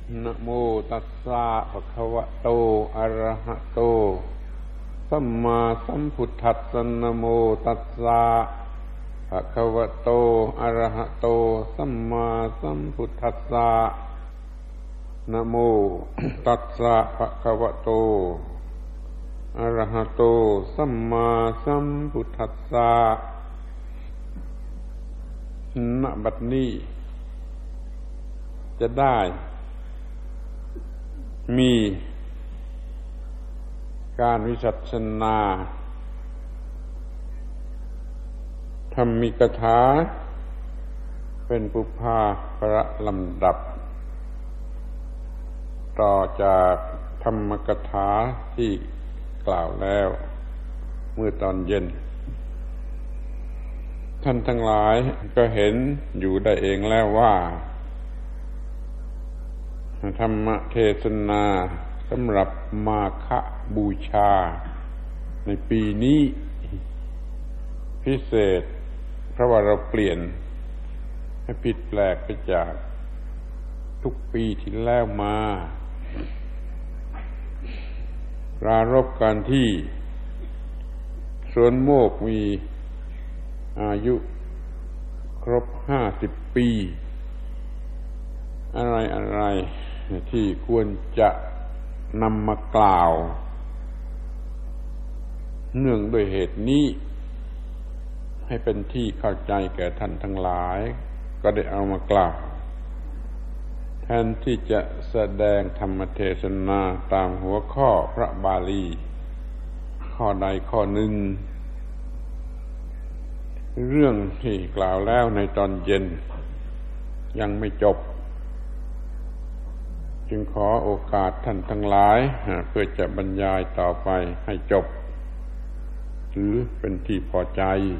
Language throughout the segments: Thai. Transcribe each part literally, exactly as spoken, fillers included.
นะโมตัสสะภะคะวะโตอะระหะโตสัมมาสัมพุทธัสสะนะโมตัสสะภะคะวะโตอะระหะโตสัมมาสัมพุทธัสสะนะโมตัสสะภะคะวะโตอะระหะโตสัมมาสัมพุทธัสสะณ บัดนี้จะได้มีการวิสัชนาธรรมิกถาเป็นปุพพาประลำดับต่อจากธรรมกถาที่กล่าวแล้วเมื่อตอนเย็นท่านทั้งหลายก็เห็นอยู่ได้เองแล้วว่าธรรมเทศนาสำหรับมาฆบูชาในปีนี้พิเศษเพราะว่าเราเปลี่ยนให้ผิดแปลกไปจากทุกปีที่แล้วมาปรารภกันที่สวนโมกมีอายุครบห้าสิบปีอะไรอะไรที่ควรจะนำมากล่าวเนื่องด้วยเหตุนี้ให้เป็นที่เข้าใจแก่ท่านทั้งหลายก็ได้เอามากล่าวแทนที่จะแสดงธรรมเทศนาตามหัวข้อพระบาลีข้อใดข้อหนึ่งเรื่องที่กล่าวแล้วในตอนเย็นยังไม่จบจึงขอโอกาสท่านทั้งหลายเพื่อจะบรรยายต่อไปให้จบหรือเป็นที่พอใจ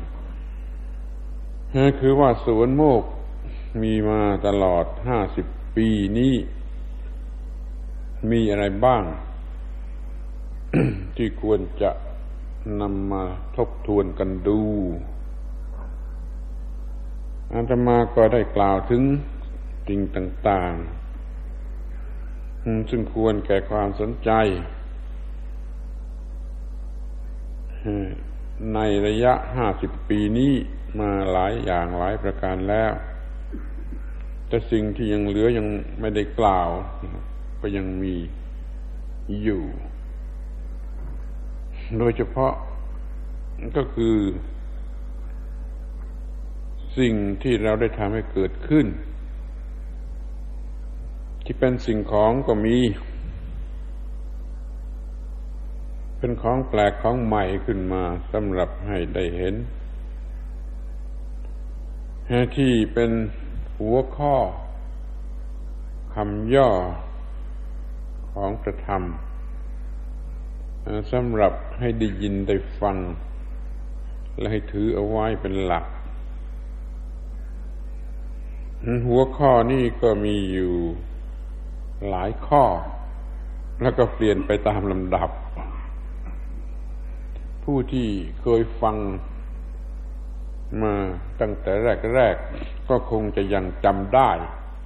คือว่าสวนโมกมีมาตลอดห้าสิบปีนี้มีอะไรบ้าง ที่ควรจะนำมาทบทวนกันดูอาตมาก็ได้กล่าวถึงสิ่งต่างๆซึ่งควรแก่ความสนใจในระยะห้าสิบปีนี้มาหลายอย่างหลายประการแล้วแต่สิ่งที่ยังเหลือยังไม่ได้กล่าวก็ยังมีอยู่โดยเฉพาะก็คือสิ่งที่เราได้ทำให้เกิดขึ้นที่เป็นสิ่งของก็มีเป็นของแปลกของใหม่ขึ้นมาสำหรับให้ได้เห็นที่เป็นหัวข้อคำย่อของพระธรรมสำหรับให้ได้ยินได้ฟังและให้ถือเอาไว้เป็นหลักหัวข้อนี้ก็มีอยู่หลายข้อแล้วก็เปลี่ยนไปตามลำดับผู้ที่เคยฟังมาตั้งแต่แรกๆก็คงจะยังจำได้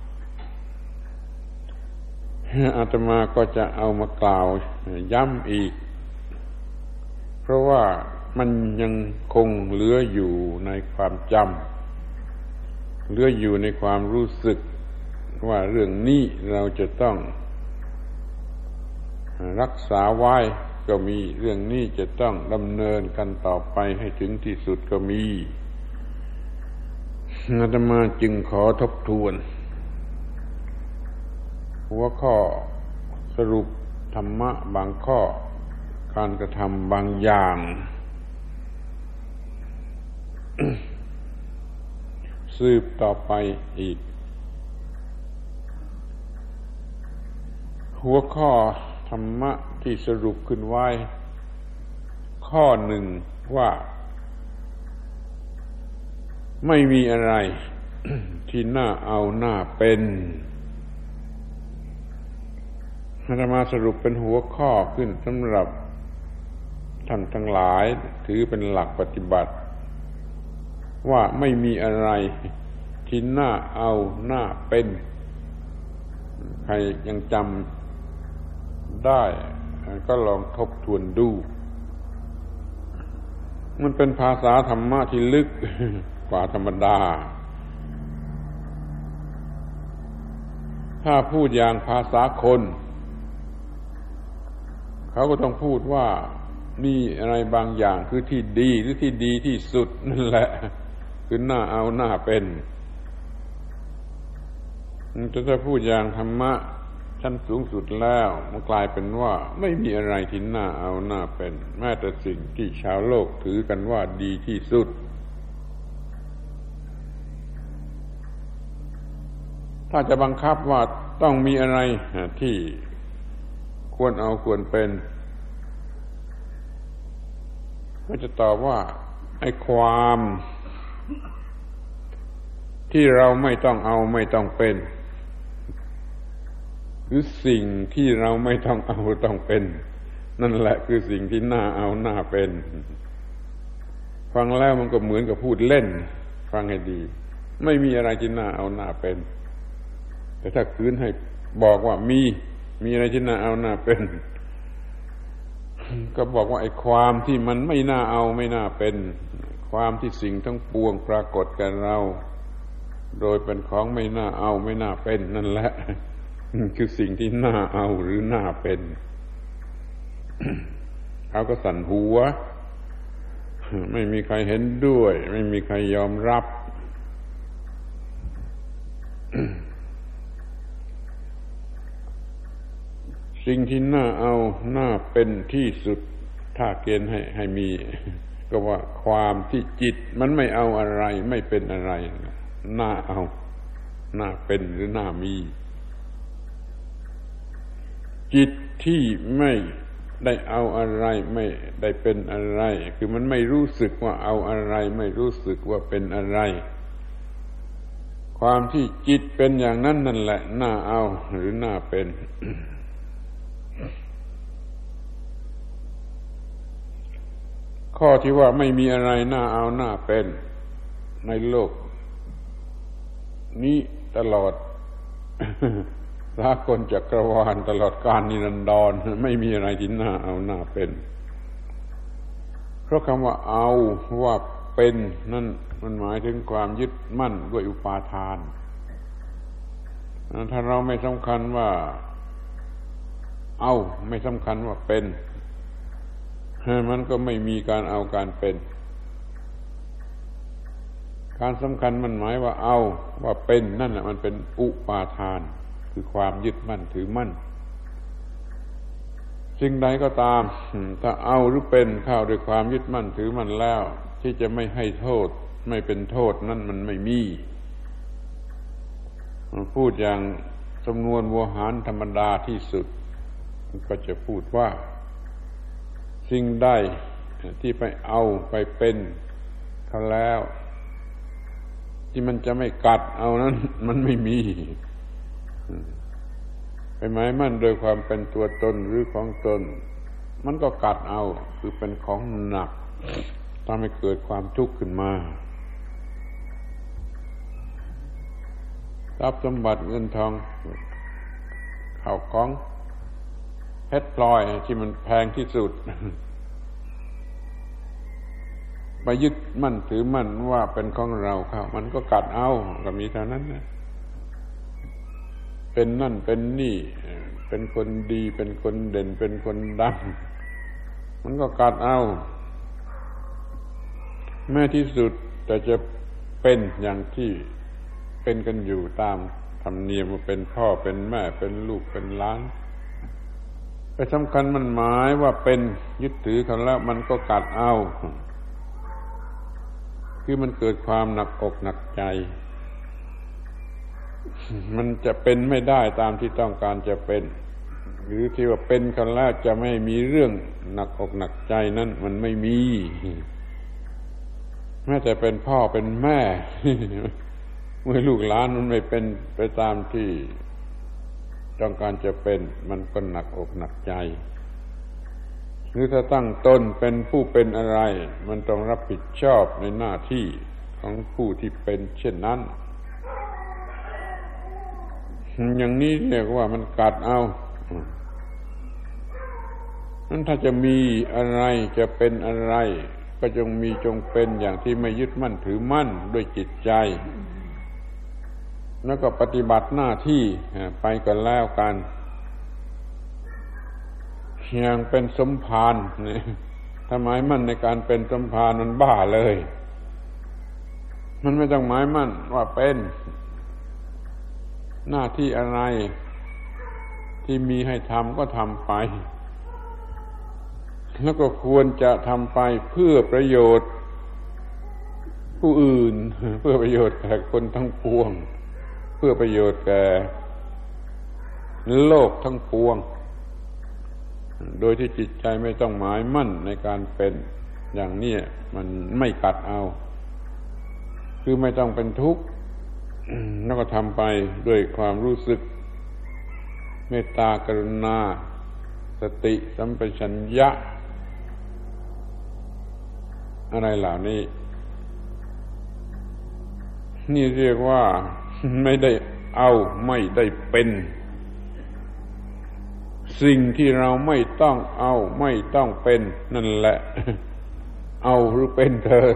อาตมาก็จะเอามากล่าวย้ำอีกเพราะว่ามันยังคงเหลืออยู่ในความจำเหลืออยู่ในความรู้สึกว่าเรื่องนี้เราจะต้องรักษาไว้ก็มีเรื่องนี้จะต้องดำเนินกันต่อไปให้ถึงที่สุดก็มีอาตมาจึงขอทบทวนหัวข้อสรุปธรรมะบางข้อการกระทำบางอย่าง สืบต่อไปอีกหัวข้อธรรมะที่สรุปขึ้นไว้ข้อหนึ่งว่าไม่มีอะไร ที่น่าเอาน่าเป็นอาตมาสรุปเป็นหัวข้อขึ้นสำหรับท่านทั้งหลายถือเป็นหลักปฏิบัติว่าไม่มีอะไรที่น่าเอาน่าเป็นใครยังจำได้ก็ลองทบทวนดูมันเป็นภาษาธรรมะที่ลึกกว่าธรรมดาถ้าพูดอย่างภาษาคนเขาก็ต้องพูดว่ามีอะไรบางอย่างคือที่ดีหรือที่ดีที่สุดนั่นแหละคือน่าเอาน่าเป็นจะจะพูดอย่างธรรมะชั้นสูงสุดแล้วมันกลายเป็นว่าไม่มีอะไรที่น่าเอาน่าเป็นแม้แต่สิ่งที่ชาวโลกถือกันว่าดีที่สุดถ้าจะบังคับว่าต้องมีอะไรที่ควรเอาควรเป็นก็จะตอบว่าไอ้ความที่เราไม่ต้องเอาไม่ต้องเป็นหรือสิ่งที่เราไม่ต้องเอาต้องเป็นนั่นแหละคือสิ่งที่น่าเอาน่าเป็นฟังแล้วมันก็เหมือนกับพูดเล่นฟังให้ดีไม่มีอะไรที่น่าเอาน่าเป็นแต่ถ้าคืนให้บอกว่ามีมีอะไรที่น่าเอาน่าเป็นก็บอกว่าไอ้ความที่มันไม่น่าเอาไม่น่าเป็นความที่สิ่งทั้งปวงปรากฏแก่เราโดยเป็นของไม่น่าเอาไม่น่าเป็นนั่นแหละคือสิ่งที่น่าเอาหรือน่าเป็นเขาก็สั่นหัวไม่มีใครเห็นด้วยไม่มีใครยอมรับสิ่งที่น่าเอาน่าเป็นที่สุดถ้าเกณฑ์ให้ให้มีก็ว่าความที่จิตมันไม่เอาอะไรไม่เป็นอะไรน่าเอาน่าเป็นหรือน่ามีจิตที่ไม่ได้เอาอะไรไม่ได้เป็นอะไรคือมันไม่รู้สึกว่าเอาอะไรไม่รู้สึกว่าเป็นอะไรความที่จิตเป็นอย่างนั้นนั่นแหละน่าเอาหรือน่าเป็นข้อที่ว่าไม่มีอะไรน่าเอาน่าเป็นในโลกนี้ตลอดสากลจักรวาลตลอดกาลนิรันดรไม่มีอะไรที่น่าเอาน่าเป็นเพราะคำว่าเอาว่าเป็นนั่นมันหมายถึงความยึดมั่นด้วยอุปาทานถ้าเราไม่สำคัญว่าเอาไม่สำคัญว่าเป็นมันก็ไม่มีการเอาการเป็นการสำคัญมันหมายว่าเอาว่าเป็นนั่นแหละมันเป็นอุปาทานคือความยึดมั่นถือมั่นสิ่งใดก็ตามถ้าเอาหรือเป็นเข้าด้วยความยึดมั่นถือมั่นแล้วที่จะไม่ให้โทษไม่เป็นโทษนั่นมันไม่มีมันพูดอย่างจำนวนวัวหารธรรมดาที่สุดมันก็จะพูดว่าสิ่งใดที่ไปเอาไปเป็นเขาแล้วที่มันจะไม่กัดเอานั้นมันไม่มีไปหมายมั่นโดยความเป็นตัวตนหรือของตนมันก็กัดเอาคือเป็นของหนักทำให้เกิดความทุกข์ขึ้นมาทรัพย์สมบัติเงินทองข้าวของเพชรพลอยที่มันแพงที่สุดไปยึดมั่นถือมั่นว่าเป็นของเราเข้ามันก็กัดเอาก็มีเท่านั้นนะเป็นนั่นเป็นนี่เป็นคนดีเป็นคนเด่นเป็นคนดังมันก็กัดเอาแม้ที่สุดแต่จะเป็นอย่างที่เป็นกันอยู่ตามธรรมเนียมว่าเป็นพ่อเป็นแม่เป็นลูกเป็นหลานไปสำคัญมันหมายว่าเป็นยึดถือกันแล้วมันก็กัดเอาคือมันเกิดความหนักอกหนักใจมันจะเป็นไม่ได้ตามที่ต้องการจะเป็นหรือที่ว่าเป็นกันแล้วจะไม่มีเรื่องหนักอกหนักใจนั้นมันไม่มีแม้แต่เป็นพ่อเป็นแม่เมื่อลูกหลานมันไม่เป็นไปตามที่ต้องการจะเป็นมันก็หนักอกหนักใจหรือถ้าตั้งตนเป็นผู้เป็นอะไรมันต้องรับผิดชอบในหน้าที่ของผู้ที่เป็นเช่นนั้นอย่างนี้เรียกว่ามันกัดเอานั้นถ้าจะมีอะไรจะเป็นอะไรก็จงมีจงเป็นอย่างที่ไม่ยึดมั่นถือมั่นด้วยจิตใจแล้วก็ปฏิบัติหน้าที่ไปกันแล้วกันอย่างเป็นสมภารนี่ถ้าหมายมั่นในการเป็นสมภารมันบ้าเลยมันไม่ต้องหมายมั่นว่าเป็นหน้าที่อะไรที่มีให้ทำก็ทำไปแล้วก็ควรจะทำไปเพื่อประโยชน์ผู้อื่นเพื่อประโยชน์แก่คนทั้งปวงเพื่อประโยชน์แก่โลกทั้งปวงโดยที่จิตใจไม่ต้องหมายมั่นในการเป็นอย่างนี้มันไม่กัดเอาคือไม่ต้องเป็นทุกข์แล้วก็ทำไปด้วยความรู้สึกเมตตากรุณาสติสัมปชัญญะอะไรเหล่านี้นี่เรียกว่าไม่ได้เอาไม่ได้เป็นสิ่งที่เราไม่ต้องเอาไม่ต้องเป็นนั่นแหละเอาหรือเป็นเถิด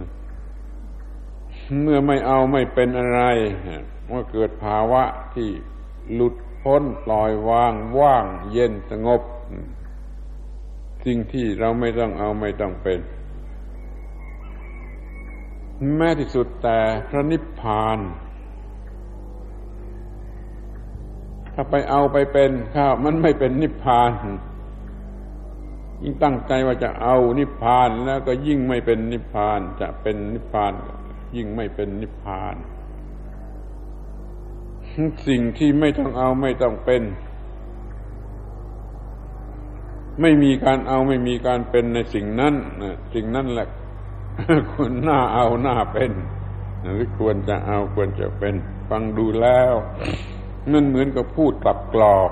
เมื่อไม่เอาไม่เป็นอะไรเมื่อเกิดภาวะที่หลุดพ้นปล่อยวางว่างเย็นสงบสิ่งที่เราไม่ต้องเอาไม่ต้องเป็นแม้ที่สุดแต่พระนิพพานถ้าไปเอาไปเป็นข้าวมันไม่เป็นนิพพานยิ่งตั้งใจว่าจะเอานิพพานแล้วก็ยิ่งไม่เป็นนิพพานจะเป็นนิพพานยิ่งไม่เป็นนิพพานสิ่งที่ไม่ต้องเอาไม่ต้องเป็นไม่มีการเอาไม่มีการเป็นในสิ่งนั้นสิ่งนั้นแหละควรน่าเอาน่าเป็นหรือควรจะเอาควรจะเป็นฟังดูแล้วมันเหมือนกับพูดกลับกรอก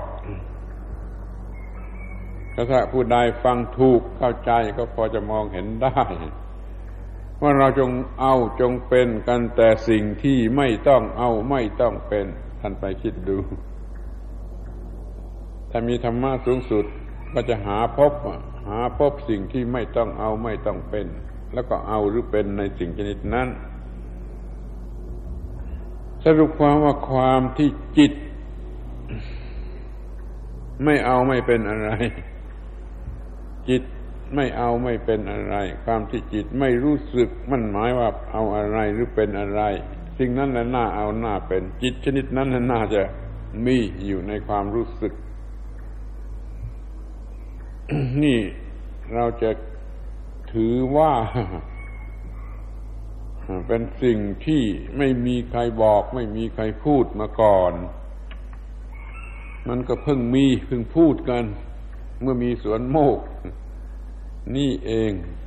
ถ้าผู้ใดฟังถูกเข้าใจก็พอจะมองเห็นได้ว่าเราจงเอาจงเป็นกันแต่สิ่งที่ไม่ต้องเอาไม่ต้องเป็นท่านไปคิดดูถ้ามีธรรมะสูงสุดก็จะหาพบหาพบสิ่งที่ไม่ต้องเอาไม่ต้องเป็นแล้วก็เอาหรือเป็นในสิ่งชนิดนั้นสรุปความว่าความที่จิตไม่เอาไม่เป็นอะไรจิตไม่เอาไม่เป็นอะไรความที่จิตไม่รู้สึกมันหมายว่าเอาอะไรหรือเป็นอะไรสิ่งนั้นแหละน่าเอาน่าเป็นจิตชนิดนั้นน่าจะมีอยู่ในความรู้สึก นี่เราจะถือว่าเป็นสิ่งที่ไม่มีใครบอกไม่มีใครพูดมาก่อนมันก็เพิ่งมีเพิ่งพูดกันเมื่อมีสวนโมกนี่เอง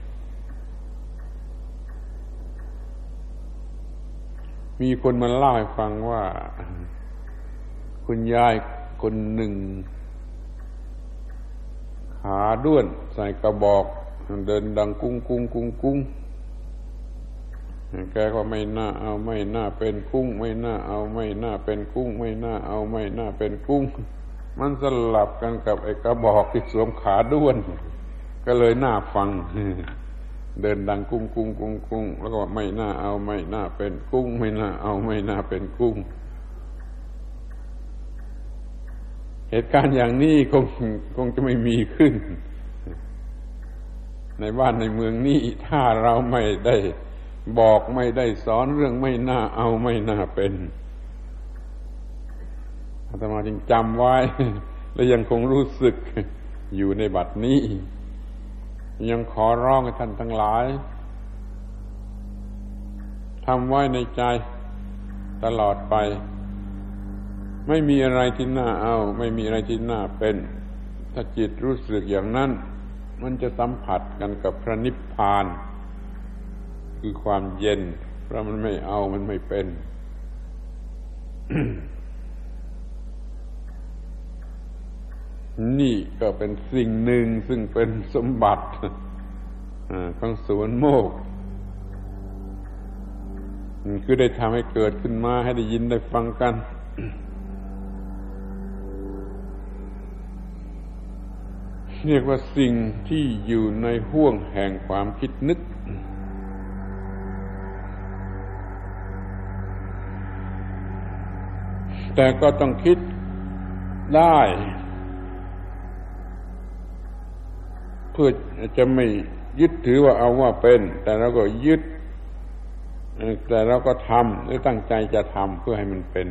มีคนมาเล่าให้ฟังว่าคุณยายคนหนึ่งขาด้วนใส่กระบอกเดินดังกุ้งกุ้งกุ้งกุ้งแกก็ไม่น่าเอาไม่น่าเป็นกุ้งไม่น่าเอาไม่น่าเป็นกุ้งไม่น่าเอาไม่น่าเป็นกุ้งมันสลับกันกับไอ้กระบอกที่สวมขาด้วนก็เลยน่าฟังเดินดังกุ้งกุ้งกุ้งกุ้งแล้วก็ไม่น่าเอาไม่น่าเป็นกุ้งไม่น่าเอาไม่น่าเป็นกุ้งเหตุการณ์อย่างนี้คงคงจะไม่มีขึ้นในบ้านในเมืองนี้ถ้าเราไม่ได้บอกไม่ได้สอนเรื่องไม่น่าเอาไม่น่าเป็นอาตมาจึงจำไว้และยังคงรู้สึกอยู่ในบัดนี้ยังขอร้องให้ท่านทั้งหลายทำไว้ในใจตลอดไปไม่มีอะไรที่น่าเอาไม่มีอะไรที่น่าเป็นถ้าจิตรู้สึกอย่างนั้นมันจะสัมผัสกันกับพระนิพพานคือความเย็นเพราะมันไม่เอามันไม่เป็น นี่ก็เป็นสิ่งหนึ่งซึ่งเป็นสมบัติของสวนโมกคือได้ทำให้เกิดขึ้นมาให้ได้ยินได้ฟังกันเรียกว่าสิ่งที่อยู่ในห้วงแห่งความคิดนึกแต่ก็ต้องคิดได้เพื่อจะไม่ยึดถือว่าเอาว่าเป็นแต่เราก็ยึดแต่เราก็ทำหรือตั้งใจจะทำเพื่อให้มันเป็น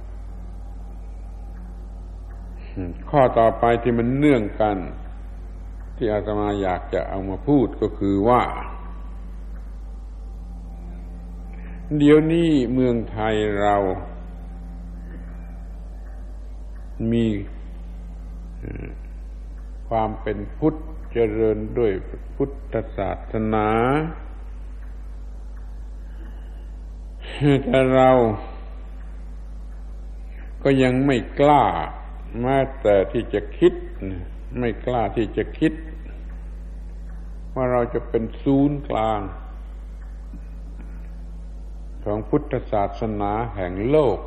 ข้อต่อไปที่มันเนื่องกันที่อาตมาอยากจะเอามาพูดก็คือว่าเดี๋ยวนี้เมืองไทยเรามีความเป็นพุทธเจริญด้วยพุทธศาสนาแต่เราก็ยังไม่กล้าแม้แต่ที่จะคิดไม่กล้าที่จะคิดว่าเราจะเป็นศูนย์กลางของพุทธศาสนาแห่งโลก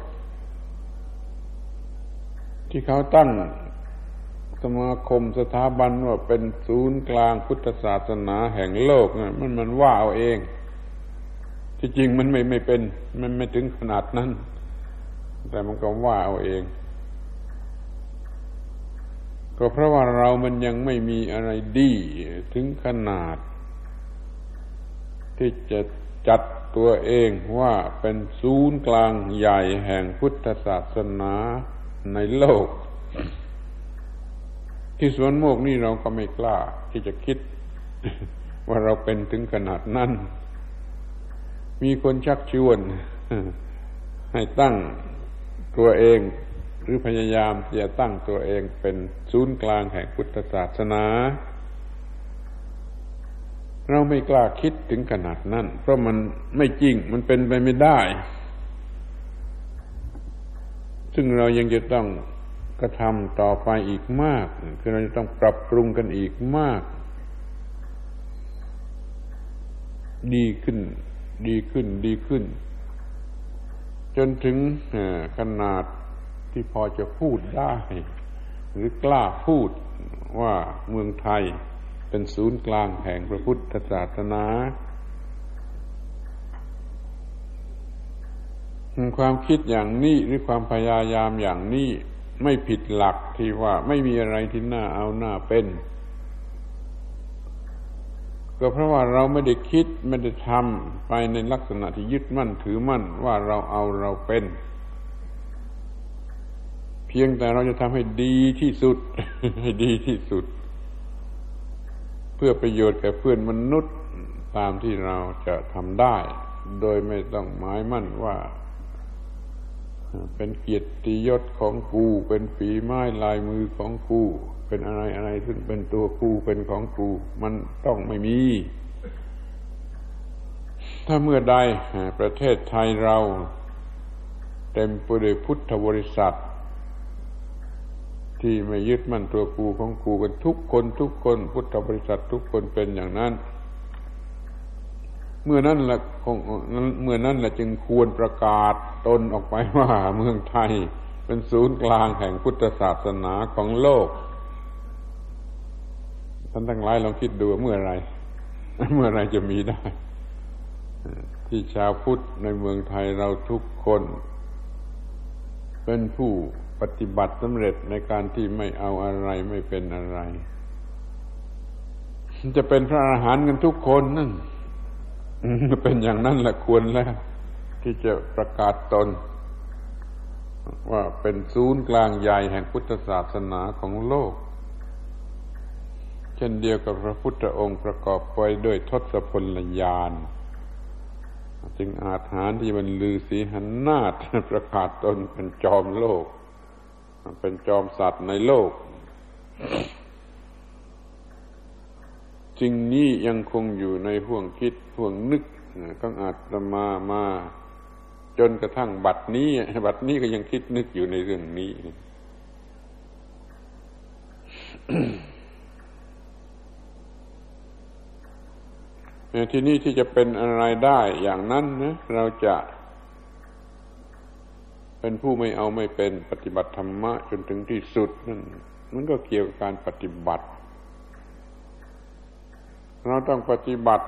ที่เขาตั้งสมาคมสถาบันว่าเป็นศูนย์กลางพุทธศาสนาแห่งโลกนะมันมันว่าเอาเองที่จริงมันไม่ไม่เป็นมันไม่ถึงขนาดนั้นแต่มันก็ว่าเอาเองก็เพราะว่าเรามันยังไม่มีอะไรดีถึงขนาดที่จะจัดตัวเองว่าเป็นศูนย์กลางใหญ่แห่งพุทธศาสนาในโลกที่สวนโมกนี่เราก็ไม่กล้าที่จะคิดว่าเราเป็นถึงขนาดนั้นมีคนชักชวนให้ตั้งตัวเองหรือพยายามที่จะตั้งตัวเองเป็นศูนย์กลางแห่งพุทธศาสนาเราไม่กล้าคิดถึงขนาดนั้นเพราะมันไม่จริงมันเป็นไปไม่ได้ซึ่งเรายังจะต้องกระทำต่อไปอีกมากคือเราจะต้องปรับปรุงกันอีกมากดีขึ้นดีขึ้นดีขึ้นจนถึงขนาดที่พอจะพูดได้หรือกล้าพูดว่าเมืองไทยเป็นศูนย์กลางแห่งพระพุทธศาสนาความคิดอย่างนี้หรือความพยายามอย่างนี้ไม่ผิดหลักที่ว่าไม่มีอะไรที่น่าเอาน่าเป็นก็เพราะว่าเราไม่ได้คิดไม่ได้ทำไปในลักษณะที่ยึดมั่นถือมั่นว่าเราเอาเราเป็นเพียงแต่เราจะทำให้ดีที่สุดให้ดีที่สุดเพื่อประโยชน์แก่เพื่อนมนุษย์ตามที่เราจะทำได้โดยไม่ต้องหมายมั่นว่าเป็นเกียรติยศของกูเป็นฝีไม้ลายมือของกูเป็นอะไรอะไรซึ่งเป็นตัวกูเป็นของกูมันต้องไม่มีถ้าเมื่อใดประเทศไทยเราเต็มไปด้วยพุทธบริษัทที่ไม่ยึดมั่นตัวกูของกูกันทุกคนทุกคนพุทธบริษัททุกคนเป็นอย่างนั้นเมื่อนั้นแหละคงเมื่อนั้นแหละจึงควรประกาศตนออกไปว่าเมืองไทยเป็นศูนย์กลางแห่งพุทธศาสนาของโลกท่านทั้งหลายลองคิดดูเมื่อไรเมื่อไรจะมีได้ที่ชาวพุทธในเมืองไทยเราทุกคนเป็นผู้ปฏิบัติสำเร็จในการที่ไม่เอาอะไรไม่เป็นอะไรจะเป็นพระอรหันต์กันทุกคนนั่นเป็นอย่างนั้นแหละควรแล้วที่จะประกาศตนว่าเป็นศูนย์กลางใหญ่แห่งพุทธศาสนาของโลกเช่นเดียวกับพระพุทธองค์ประกอบไปด้วยทศพลญาณจึงอาจหาญที่มันลือสีหนาฏประกาศตนเป็นจอมโลกเป็นจอมสัตว์ในโลกจริงนี้ยังคงอยู่ในห่วงคิดห่วงนึกต้องอาตมามาจนกระทั่งบัดนี้บัดนี้ก็ยังคิดนึกอยู่ในเรื่องนี้ ทีนี้ที่จะเป็นอะไรได้อย่างนั้นนะเราจะเป็นผู้ไม่เอาไม่เป็นปฏิบัติธรรมะจนถึงที่สุดนั่นมันก็เกี่ยวกับการปฏิบัติเราต้องปฏิบัติ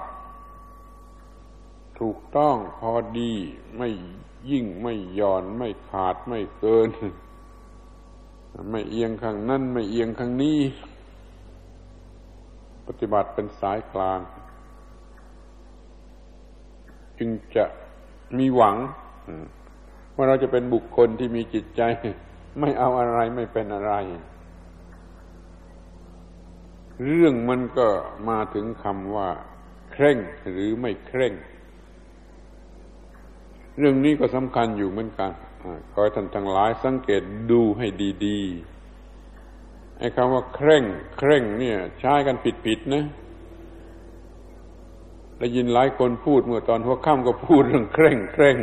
ถูกต้องพอดีไม่ยิ่งไม่หย่อนไม่ขาดไม่เกินไม่เอียงข้างนั้นไม่เอียงข้างนี้ปฏิบัติเป็นสายกลางจึงจะมีหวังว่าเราจะเป็นบุคคลที่มีจิตใจไม่เอาอะไรไม่เป็นอะไรเรื่องมันก็มาถึงคำว่าเคร่งหรือไม่เคร่งเรื่องนี้ก็สำคัญอยู่เหมือนกันขอให้ท่านทั้งหลายสังเกตดูให้ดีๆไอ้คำว่าเคร่งเคร่งเนี่ยใช้กันผิดๆนะได้ยินหลายคนพูดเมื่อตอนหัวค่ำก็พูดเรื่องเคร่งเคร่ง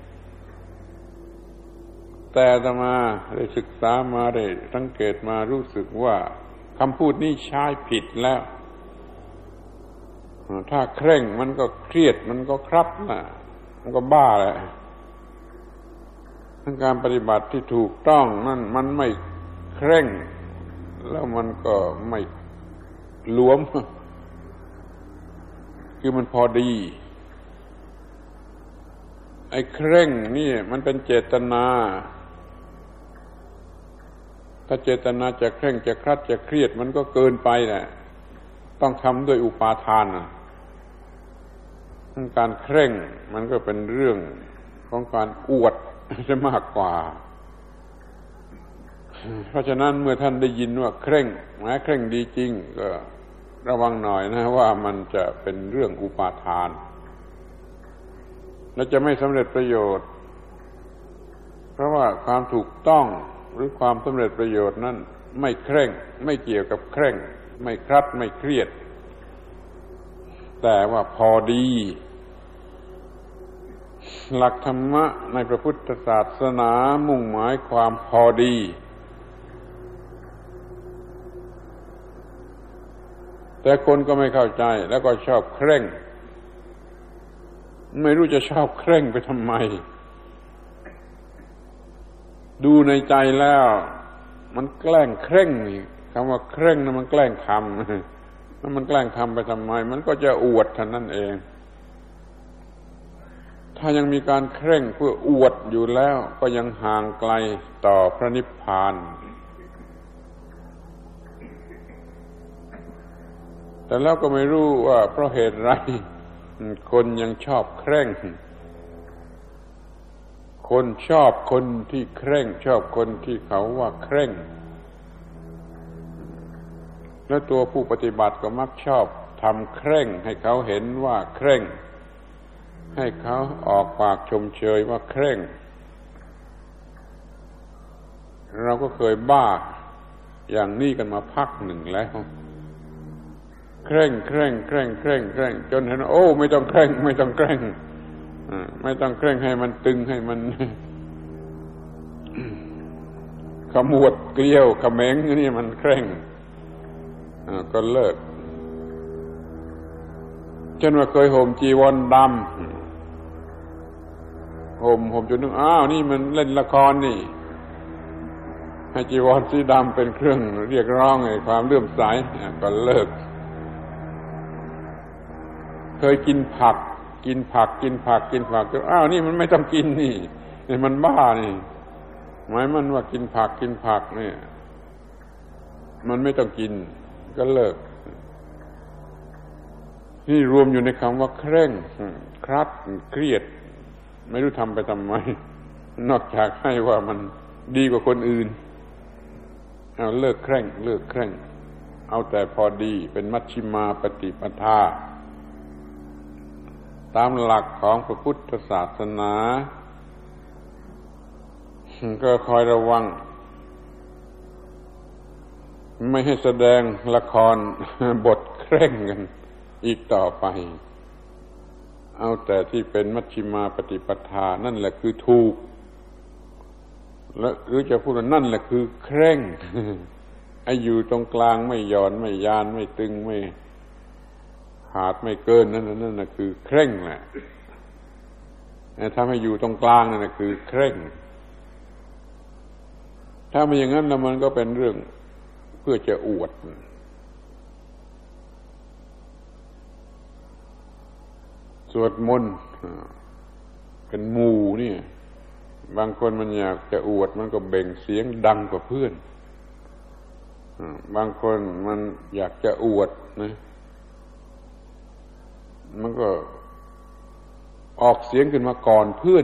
แต่อาตมาได้ศึกษามาได้สังเกตมารู้สึกว่าคำพูดนี้ใช้ผิดแล้วถ้าเคร่งมันก็เครียดมันก็ครับนะมันก็บ้าแหละการปฏิบัติที่ถูกต้องนั่นมันไม่เคร่งแล้วมันก็ไม่หลวมคือมันพอดีไอ้เคร่งนี่มันเป็นเจตนาถ้าเจตนาจะเคร่งจะครัดจะเครียดมันก็เกินไปแหละต้องทำด้วยอุปาทานการเคร่งมันก็เป็นเรื่องของการอวดจะมากกว่าเพราะฉะนั้นเมื่อท่านได้ยินว่าเคร่งแม้เคร่งดีจริงก็ระวังหน่อยนะว่ามันจะเป็นเรื่องอุปาทานและจะไม่สำเร็จประโยชน์เพราะว่าความถูกต้องหรือความสำเร็จประโยชน์นั้นไม่เคร่งไม่เกี่ยวกับเคร่งไม่ครัดไม่เครียดแต่ว่าพอดีหลักธรรมะในพระพุทธศาสนามุ่งหมายความพอดีแต่คนก็ไม่เข้าใจแล้วก็ชอบเคร่งไม่รู้จะชอบเคร่งไปทำไมดูในใจแล้วมันแกล้งเคร่งนี่คำว่าเคร่งนั้นมันแกล้งทำแล้วมันแกล้งทำไปทำไมมันก็จะอวดเท่านั้นเองถ้ายังมีการเคร่งเพื่ออวดอยู่แล้วก็ยังห่างไกลต่อพระนิพพานแต่แล้วก็ไม่รู้ว่าเพราะเหตุไรคนยังชอบเคร่งคนชอบคนที่เคร่งชอบคนที่เขาว่าเคร่งและตัวผู้ปฏิบัติก็มักชอบทำเคร่งให้เขาเห็นว่าเคร่งให้เขาออกปากชมเชยว่าเคร่งเราก็เคยบ้าอย่างนี้กันมาพักหนึ่งแล้วเคร่งเคร่งเคร่งเคร่งเคร่งจนเห็นโอ้ไม่ต้องเคร่งไม่ต้องเคร่งไม่ต้องเคร่งให้มันตึงให้มันขมวดเกลียวเขม็งนี่มันเคร่งก็เลิกจนว่าเคยห่มจีวรดำห่มห่มจนนึกอ้าวนี่มันเล่นละครนี่ให้จีวรสีดำเป็นเครื่องเรียกร้องไอ้ความเลื่อมใสก็เลิกเคยกินผักกินผักกินผักกินผักก็อ้าวนี่มันไม่ต้องกินนี่นี่มันบ้านี่หมายมันว่ากินผักกินผักเนี่ยมันไม่ต้องกินก็เลิกนี่รวมอยู่ในคำว่าเคร่งครัดเครียดไม่รู้ทำไปทำไมนอกจากให้ว่ามันดีกว่าคนอื่นเอาเลิกเคร่งเลิกเคร่งเอาแต่พอดีเป็นมัชฌิมาปฏิปทาตามหลักของพระพุทธศาสนาก็คอยระวังไม่ให้แสดงละครบทเคร่งกันอีกต่อไปเอาแต่ที่เป็นมัชฌิมาปฏิปทานั่นแหละคือถูกและหรือจะพูดว่านั่นแหละคือเคร่งไอ้อยู่ตรงกลางไม่หย่อนไม่ยานไม่ตึงไม่ขาดไม่เกินนั่นนั่นน่ะคือเคร่งแหละถ้าไม่อยู่ตรงกลางนั่นน่ะคือเคร่งถ้าไม่อย่างนั้นแล้วมันก็เป็นเรื่องเพื่อจะอวดวดมนต์เป็นหมู่นี่บางคนมันอยากจะอวดมันก็เบ่งเสียงดังกว่าเพื่อนบางคนมันอยากจะอวดนะมันก็ออกเสียงขึ้นมาก่อนเพื่อน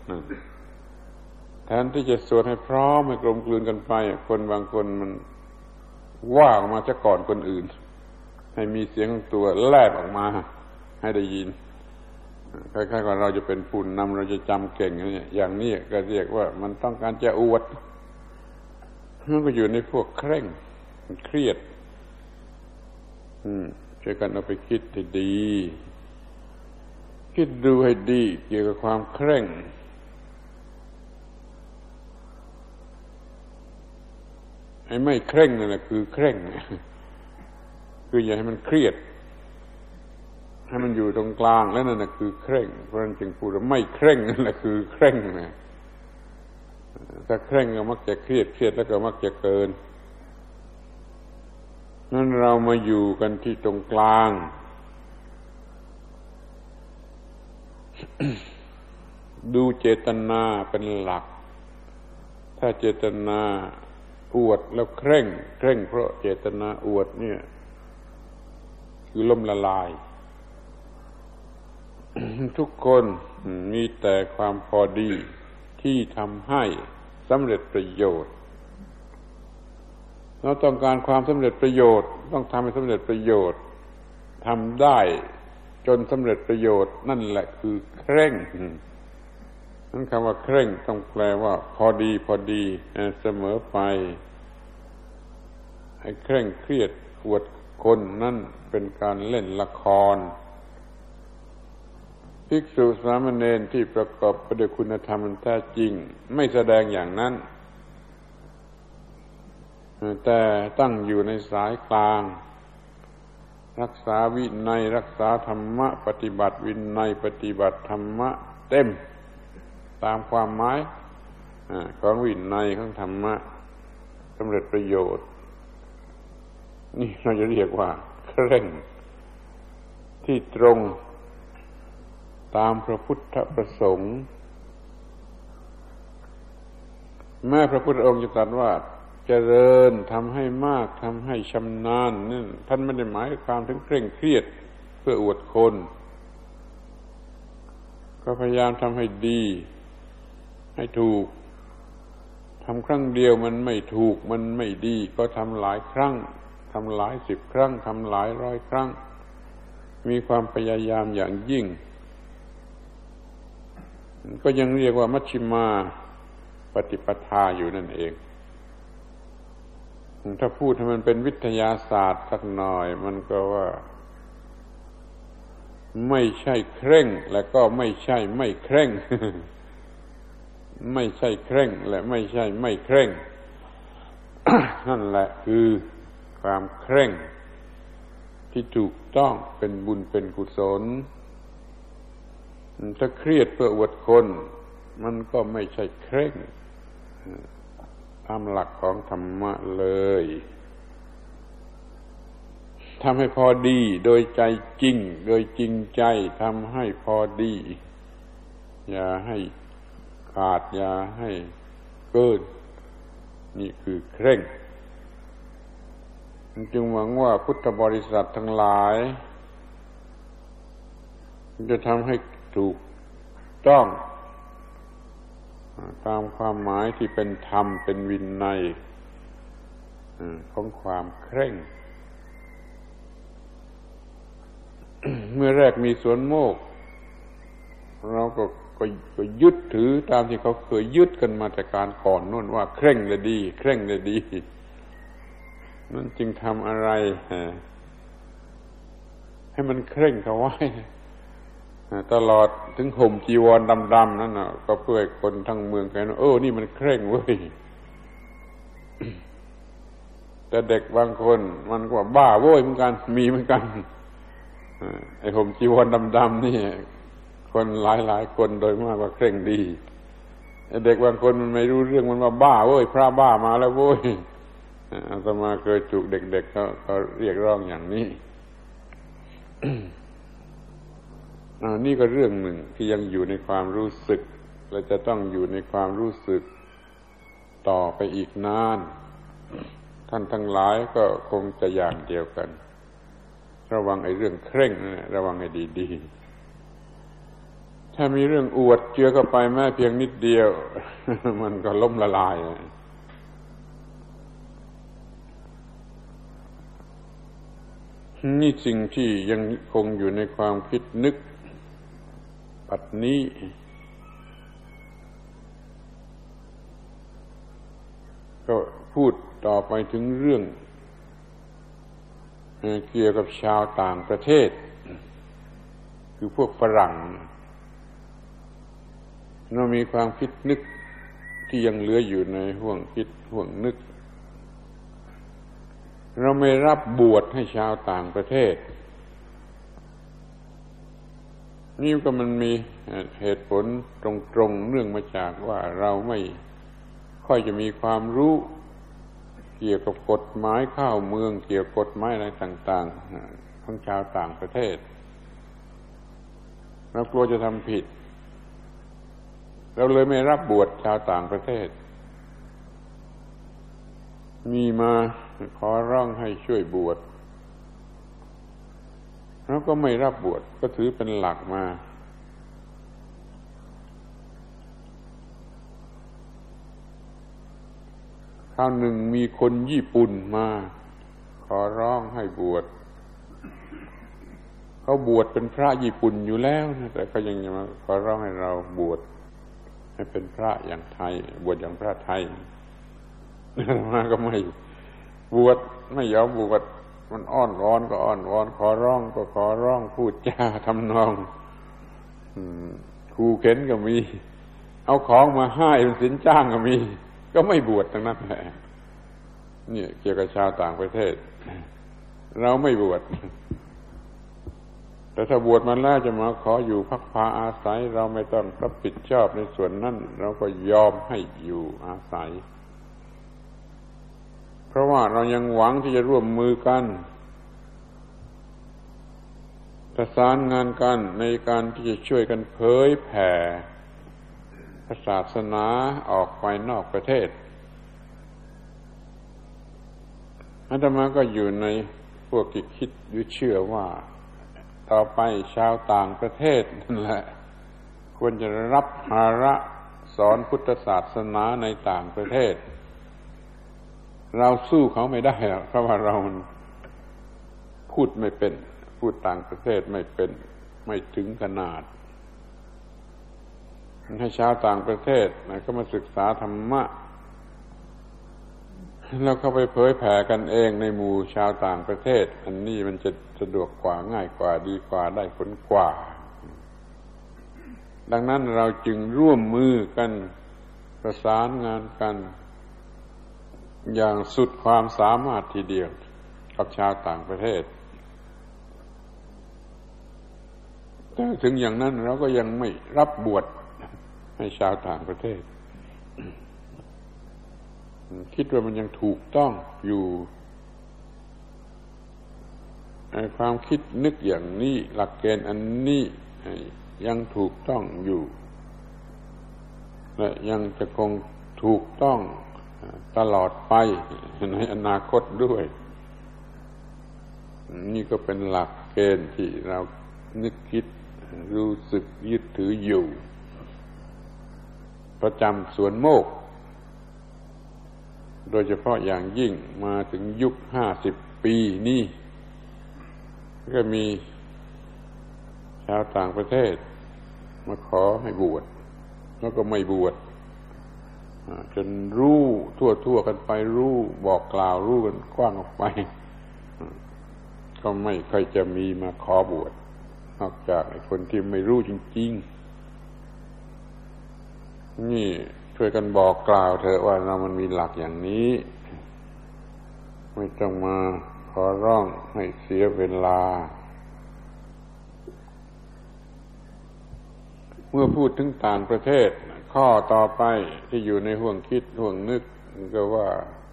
แทนที่จะสวดให้พร้อมให้กลมกลืนกันไปคนบางคนมันว่าออกมาซะก่อนคนอื่นให้มีเสียงของตัวแลบออกมาให้ได้ยินคล้ายๆว่าเราจะเป็นผู้นำเราจะจำเก่งเนี่ยอย่างนี้ก็เรียกว่ามันต้องการจะอวดมันก็อยู่ในพวกเคร่งเครียดอืมช่วยกันเอาไปคิดให้ดีคิดดูให้ดีเกี่ยวกับความเคร่งไอ้ไม่เคร่งนั่นแหละคือเคร่งคืออย่าให้มันเครียดให้มันอยู่ตรงกลางแล้วนั่นน่ะคือเคร่งเพราะฉะนั้นจึงพูดว่าไม่เคร่งนั่นแหละคือเคร่งนะถ้าเคร่งก็มักจะเครียดเครียดแล้วก็มักจะเกินนั้นเรามาอยู่กันที่ตรงกลางดูเจตนาเป็นหลักถ้าเจตนาอวดแล้วเคร่งเคร่งเพราะเจตนาอวดเนี่ยคือล่มละลาย ทุกคนมีแต่ความพอดีที่ทำให้สำเร็จประโยชน์เราต้องการความสำเร็จประโยชน์ต้องทำให้สำเร็จประโยชน์ทำได้จนสำเร็จประโยชน์นั่นแหละคือเคร่งนั้นคำว่าเคร่งต้องแปลว่าพอดีพอดีเสมอไปไอ้เคร่งเครียดอวดคนนั่นเป็นการเล่นละครภิกษุสามเณรที่ประกอบไปด้วยคุณธรรมอันแท้จริงไม่แสดงอย่างนั้นแต่ตั้งอยู่ในสายกลางรักษาวินัยรักษาธรรมะปฏิบัติวินัยปฏิบัติธรรมะเต็มตามความหมายของวินัยของธรรมะสำเร็จประโยชน์นี่เราจะเรียกว่าเคร่งที่ตรงตามพระพุทธประสงค์แม้พระพุทธองค์จะตรัสว่าเจริญทำให้มากทำให้ชำนาญนั่นท่านไม่ได้หมายความถึงเคร่งเครียดเพื่ออวดคนก็พยายามทำให้ดีให้ถูกทำครั้งเดียวมันไม่ถูกมันไม่ดีก็ทำหลายครั้งทำหลายสิบครั้งทำหลายร้อยครั้งมีความพยายามอย่างยิ่งก็ยังเรียกว่ามัชฌิมาปฏิปทาอยู่นั่นเองถ้าพูดให้มันเป็นวิทยาศาสตร์สักหน่อยมันก็ว่าไม่ใช่เคร่งและก็ไม่ใช่ไม่เคร่ง ไม่ใช่เคร่งและไม่ใช่ไม่เคร่ง นั่นแหละคือความเคร่งที่ถูกต้องเป็นบุญเป็นกุศลถ้าเครียดเพื่ออวดคนมันก็ไม่ใช่เคร่งตามหลักของธรรมะเลยทำให้พอดีโดยใจจริงโดยจริงใจทำให้พอดีอย่าให้ขาดอย่าให้เกินนี่คือเคร่งจึงหวังว่าพุทธบริษัททั้งหลายจะทำให้ถูกต้องตามความหมายที่เป็นธรรมเป็นวินัยของความเคร่ง เมื่อแรกมีสวนโมกเราก็ก็ก็ยึดถือตามที่เขาเคยยึดกันมาแต่การก่อนนู่นว่าเคร่งเลยดีเคร่งเลยดีนั่นจึงทำอะไรให้มันเคร่งเขาไว้ตลอดถึงห่มจีวรดำๆนั่นน่ะก็เพื่อให้คนทั้งเมืองกันโอ้นี่มันเคร่งเว้ย แต่เด็กบางคนมันก็ว่าบ้าโว้ยเหมือนกันมีเหมือนกันไอ้ห่มจีวรดำๆนี่คนหลายๆคนโดยมากว่าเคร่งดีไอ้เด็กบางคนมันไม่รู้เรื่องมันว่าบ้าโว้ยพระบ้ามาแล้วโว้ยอาตมาเคยจุกเด็กๆเขาเขาเรียกร้องอย่างนี้อ่านี่ก็เรื่องหนึ่งที่ยังอยู่ในความรู้สึกและจะต้องอยู่ในความรู้สึกต่อไปอีกนานท่านทั้งหลายก็คงจะอย่างเดียวกันระวังไอ้เรื่องเคร่งนะระวังให้ดีๆถ้ามีเรื่องอวดเจือเข้าไปแม้เพียงนิดเดียว มันก็ล้มละลายนี่สิ่งที่ยังคงอยู่ในความคิดนึกปัจจุบันนี้ก็พูดต่อไปถึงเรื่องเกี่ยวกับชาวต่างประเทศคือพวกฝรั่งเรามีความคิดนึกที่ยังเหลืออยู่ในห่วงคิดห่วงนึกเราไม่รับบวชให้ชาวต่างประเทศนี่ก็มันมีเหตุผลตรงๆเนื่องมาจากว่าเราไม่ค่อยจะมีความรู้เกี่ยวกับกฎหมายเข้าเมืองเกี่ยวกับกฎหมายอะไรต่างๆของชาวต่างประเทศเรากลัวจะทำผิดเราเลยไม่รับบวชชาวต่างประเทศมีมาขอร้องให้ช่วยบวชเราก็ไม่รับบวชก็ถือเป็นหลักมาคราวหนึ่งมีคนญี่ปุ่นมาขอร้องให้บวชเขาบวชเป็นพระญี่ปุ่นอยู่แล้วนะแต่ก็ยังมาขอร้องให้เราบวชให้เป็นพระอย่างไทยบวชอย่างพระไทยมาก็ไม่บวชไม่ยอมบวชมันอ้อนวอนก็อ้อนวอนขอร้องก็ขอร้องพูดจาทำนองขู่เข็นก็มีเอาของมาให้เป็นสินจ้างก็มีก็ไม่บวชทั้งนั้นแหละนี่เกี่ยวกับชาวต่างประเทศเราไม่บวชแต่ถ้าบวชมาแล้วจะมาขออยู่พักพาอาศัยเราไม่ต้องรับผิดชอบในส่วนนั้นเราก็ยอมให้อยู่อาศัยเพราะว่าเรายังหวังที่จะร่วมมือกันประสานงานกันในการที่จะช่วยกันเผยแผ่ศาสนาออกไปนอกประเทศอาตมาก็อยู่ในพวกที่คิดหรือเชื่อว่าต่อไปชาวต่างประเทศนั่นแหละควรจะรับภาระสอนพุทธศาสนาในต่างประเทศเราสู้เขาไม่ได้หรอกเพราะว่าเราพูดไม่เป็นพูดต่างประเทศไม่เป็นไม่ถึงขนาดให้ชาวต่างประเทศก็มาศึกษาธรรมะแล้วเข้าไปเผยแผ่กันเองในหมู่ชาวต่างประเทศอันนี้มันจะสะดวกกว่าง่ายกว่าดีกว่าได้ผลกว่าดังนั้นเราจึงร่วมมือกันประสานงานกันอย่างสุดความสามารถทีเดียวกับชาวต่างประเทศแต่ถึงอย่างนั้นเราก็ยังไม่รับบวชให้ชาวต่างประเทศคิดว่ามันยังถูกต้องอยู่ในความคิดนึกอย่างนี้หลักเกณฑ์อันนี้ยังถูกต้องอยู่และยังจะคงถูกต้องตลอดไปในอนาคตด้วยนี่ก็เป็นหลักเกณฑ์ที่เรานึกคิดรู้สึกยึดถืออยู่ประจำสวนโมกโดยเฉพาะอย่างยิ่งมาถึงยุคห้าสิบปีนี่ก็มีชาวต่างประเทศมาขอให้บวชแล้วก็ไม่บวชจนรู้ทั่วๆกันไปรู้บอกกล่าวรู้กันกว้างออกไปก็ไม่ค่อยจะมีมาขอบวชนอกจากไอ้คนที่ไม่รู้จริงๆนี่ช่วยกันบอกกล่าวเถอะว่าเรามันมีหลักอย่างนี้ไม่ต้องมาขอร้องให้เสียเวลาเมื่อพูดถึงต่างประเทศข้อต่อไปที่อยู่ในห่วงคิดห่วงนึกก็ว่า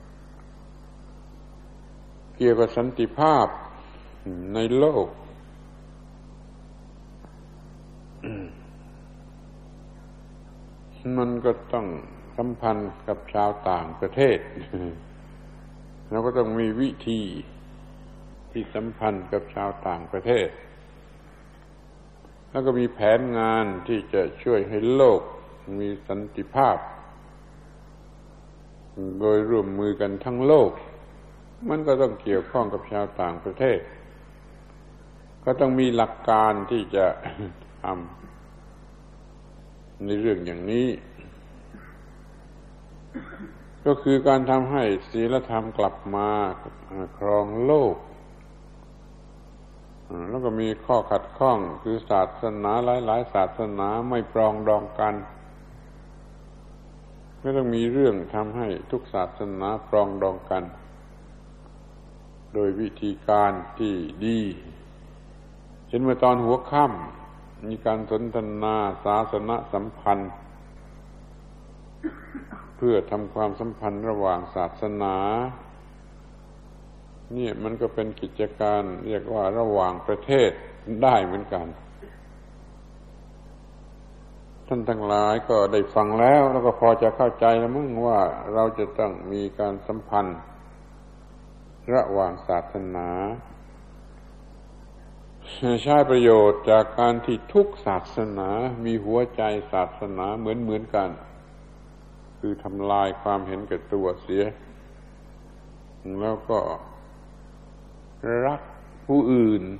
เกี่ยวกับสันติภาพในโลกมันก็ต้องสัมพันธ์กับชาวต่างประเทศเราก็ต้องมีวิธีที่สัมพันธ์กับชาวต่างประเทศแล้วก็มีแผนงานที่จะช่วยให้โลกมีสันติภาพโดยร่วมมือกันทั้งโลกมันก็ต้องเกี่ยวข้องกับชาวต่างประเทศก็ต้องมีหลักการที่จะทำในเรื่องอย่างนี้ก็คือการทำให้ศีลธรรมกลับมาครองโลกแล้วก็มีข้อขัดข้องคือศาสนาหลายๆศาสนาไม่ปรองดองกันไม่ต้องมีเรื่องทำให้ทุกศาสนาปรองดองกันโดยวิธีการที่ดีเช่นเมื่อตอนหัวค่ำมีการสนทนาศาสนสัมพันธ์เพื่อทำความสัมพันธ์ระหว่างศาสนาเนี่ยมันก็เป็นกิจการเรียกว่าระหว่างประเทศได้เหมือนกันท่านทั้งหลายก็ได้ฟังแล้วแล้วก็พอจะเข้าใจแล้วมั้งว่าเราจะต้องมีการสัมพันธ์ระหว่างศาสนาใช้ประโยชน์จากการที่ทุกศาสนามีหัวใจศาสนาเหมือนๆกันคือทำลายความเห็นแก่ตัวเสียแล้วก็รักผู้อื่น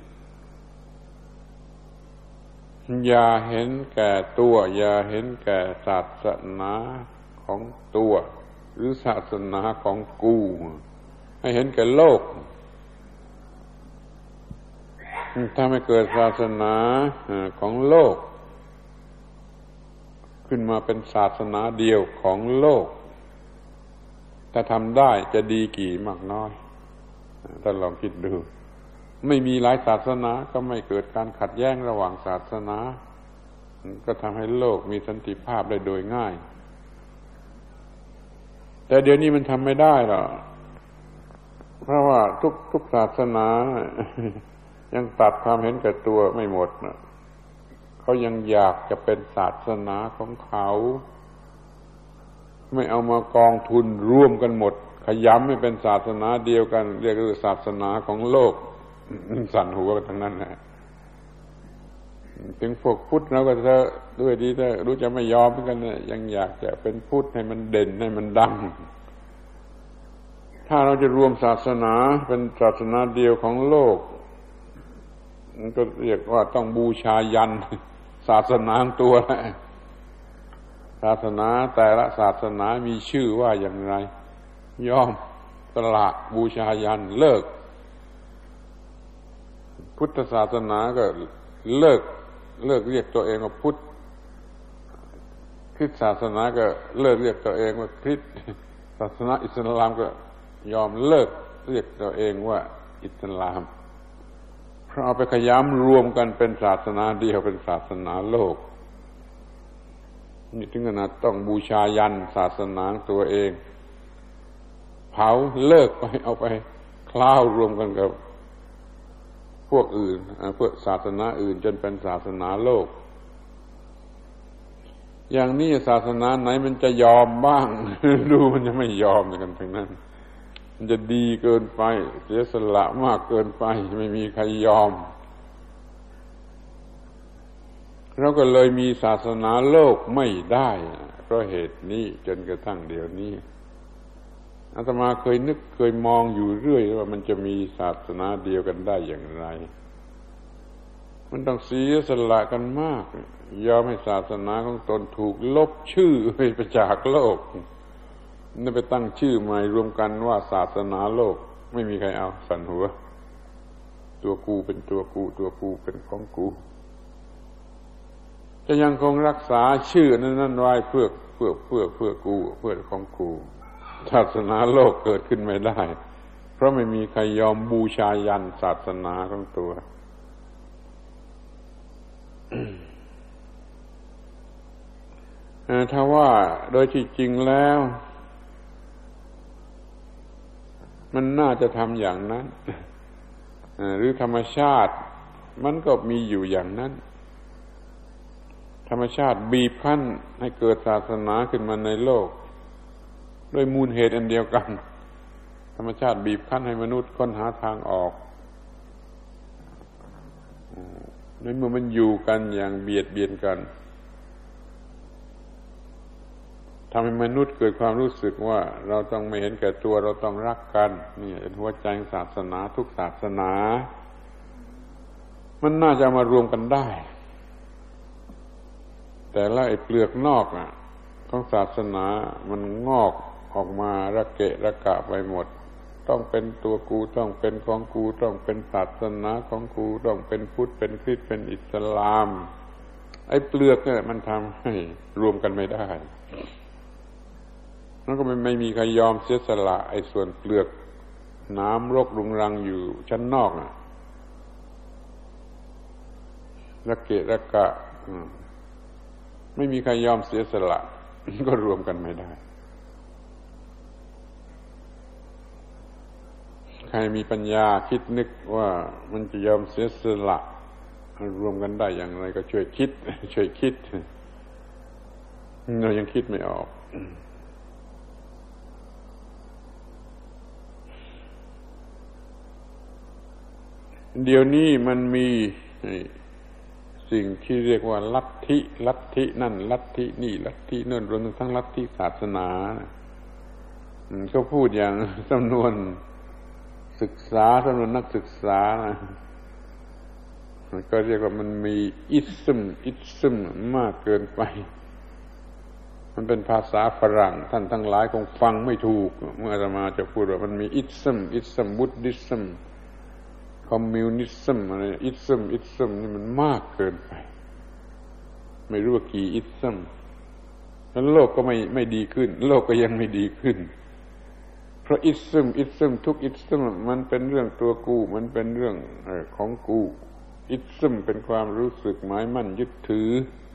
อย่าเห็นแก่ตัวอย่าเห็นแก่ศาสนาของตัวหรือศาสนาของกูให้เห็นแก่โลกถ้าไม่เกิดศาสนาของโลกขึ้นมาเป็นศาสนาเดียวของโลกถ้าทำได้จะดีกี่มากน้อยท่านลองคิดดูไม่มีหลายศาสนาก็ไม่เกิดการขัดแย้งระหว่างศาสนาก็ทำให้โลกมีสันติภาพได้โดยง่ายแต่เดี๋ยวนี้มันทำไม่ได้หรอกเพราะว่าทุกทุกศาสนายังตัดความเห็นแก่ตัวไม่หมดนะเขายังอยากจะเป็นศาสนาของเขาไม่เอามากองทุนร่วมกันหมดขยำให้เป็นศาสนาเดียวกันเรียกว่าศาสนาของโลกสั่นหัวกันทั้งนั้นนะถึงพวกพุทธเราก็จะด้วยดีแต่รู้จะไม่ยอมเหมือนกันนะยังอยากจะเป็นพุทธให้มันเด่นให้มันดังถ้าเราจะรวมศาสนาเป็นศาสนาเดียวของโลกมันก็เรียกว่าต้องบูชายันศาสนาตัวศาสนาแต่ละศาสนามีชื่อว่าอย่างไรยอมสละบูชายันเลิกพุทธศาสนาก็เลิกเลิกเรียกตัวเองว่าพุทธคริสต์ศาสนาก็เลิกเรียกตัวเองว่าคริสต์ศาสนาอิสลามก็ยอมเลิกเรียกตัวเองว่าอิสลามเพราะเอาไปขยำรวมกันเป็นศาสนาเดียวเป็นศาสนาโลกนี่ถึงขนาดต้องบูชายันศาสนาตัวเองเผาเลิกไปเอาไปคล้าวรวมกันกับพวกอื่นพวกศาสนาอื่นจนเป็นศาสนาโลกอย่างนี้ศาสนาไหนมันจะยอมบ้าง ดูมันจะไม่ยอมกันทั้งนั้นมันจะดีเกินไปเสียสละมากเกินไปไม่มีใครยอมเราก็เลยมีศาสนาโลกไม่ได้เพราะเหตุนี้จนกระทั่งเดี๋ยวนี้อาตมาเคยนึกเคยมองอยู่เรื่อยว่ามันจะมีศาสนาเดียวกันได้อย่างไรมันต้องเสียสละกันมากยอมให้ศาสนาของตนถูกลบชื่อไปจากโลกนั่นไปตั้งชื่อใหม่รวมกันว่าศาสนาโลกไม่มีใครเอาสั่นหัวตัวกูเป็นตัวกูตัวกูเป็นของกูจะยังคงรักษาชื่อนั้นๆไว้เพื่อเพื่อเพื่อเพื่อกูเพื่อของกูศาสนาโลกเกิดขึ้นไม่ได้เพราะไม่มีใครยอมบูชายันศาสนาของตัว ถ้าว่าโดยที่จริงแล้วมันน่าจะทำอย่างนั้นหรือธรรมชาติมันก็มีอยู่อย่างนั้นธรรมชาติบีบคั้นให้เกิดศาสนาขึ้นมาในโลกด้วยมูลเหตุอันเดียวกันธรรมชาติบีบคั้นให้มนุษย์ค้นหาทางออกในเมื่อมันอยู่กันอย่างเบียดเบียนกันทำให้มนุษย์เกิดความรู้สึกว่าเราต้องไม่เห็นแก่ตัวเราต้องรักกันนี่เป็นหัวใจของศาสนาทุกศาสนามันน่าจะมารวมกันได้แต่ละไอ้เปลือกนอกอ่ะของศาสนามันงอกออกมาระเกะระกะไปหมดต้องเป็นตัวกูต้องเป็นของกูต้องเป็นศาสนาของกูต้องเป็นพุทธเป็นคริสต์เป็นอิสลามไอ้เปลือกเนี่ยมันทำให้รวมกันไม่ได้แล้วก็ไม่ไม่มีใครยอมเสียสละไอ้ส่วนเปลือกน้ำรกรุงรังอยู่ชั้นนอกอ่ะระเกะระกะไม่มีใครยอมเสียสละก็รวมกันไม่ได้ใครมีปัญญาคิดนึกว่ามันจะยอมเสียสละรวมกันได้อย่างไรก็ช่วยคิดช่วยคิดเรายังคิดไม่ออกเดี๋ยวนี้มันมีสิ่งที่เรียกว่าลัทธิลัทธินั่นลัทธินี่ลัทธินั่นรวมทั้งลัทธิศาสนาเขาพูดอย่างจำนวนศึกษาจำนวนนักศึกษาก็เรียกว่ามันมีอิซึมอิซึมมากเกินไปมันเป็นภาษาฝรั่งท่านทั้งหลายคงฟังไม่ถูกเมื่ออาตมาจะพูดว่ามันมีอิซึมอิซึมบุดดิซึมคอมมิวนิซึมอะไรอิซึมอิซึมนี่มันมากเกินไปไม่รู้ว่ากี่อิซึมแล้วโลกก็ไม่ไม่ดีขึ้นโลกก็ยังไม่ดีขึ้นเพราะอิซึมอิซึมทุกอิซึมมันเป็นเรื่องตัวกูมันเป็นเรื่องของกูอิซึมเป็นความรู้สึกหมายมั่นยึดถือ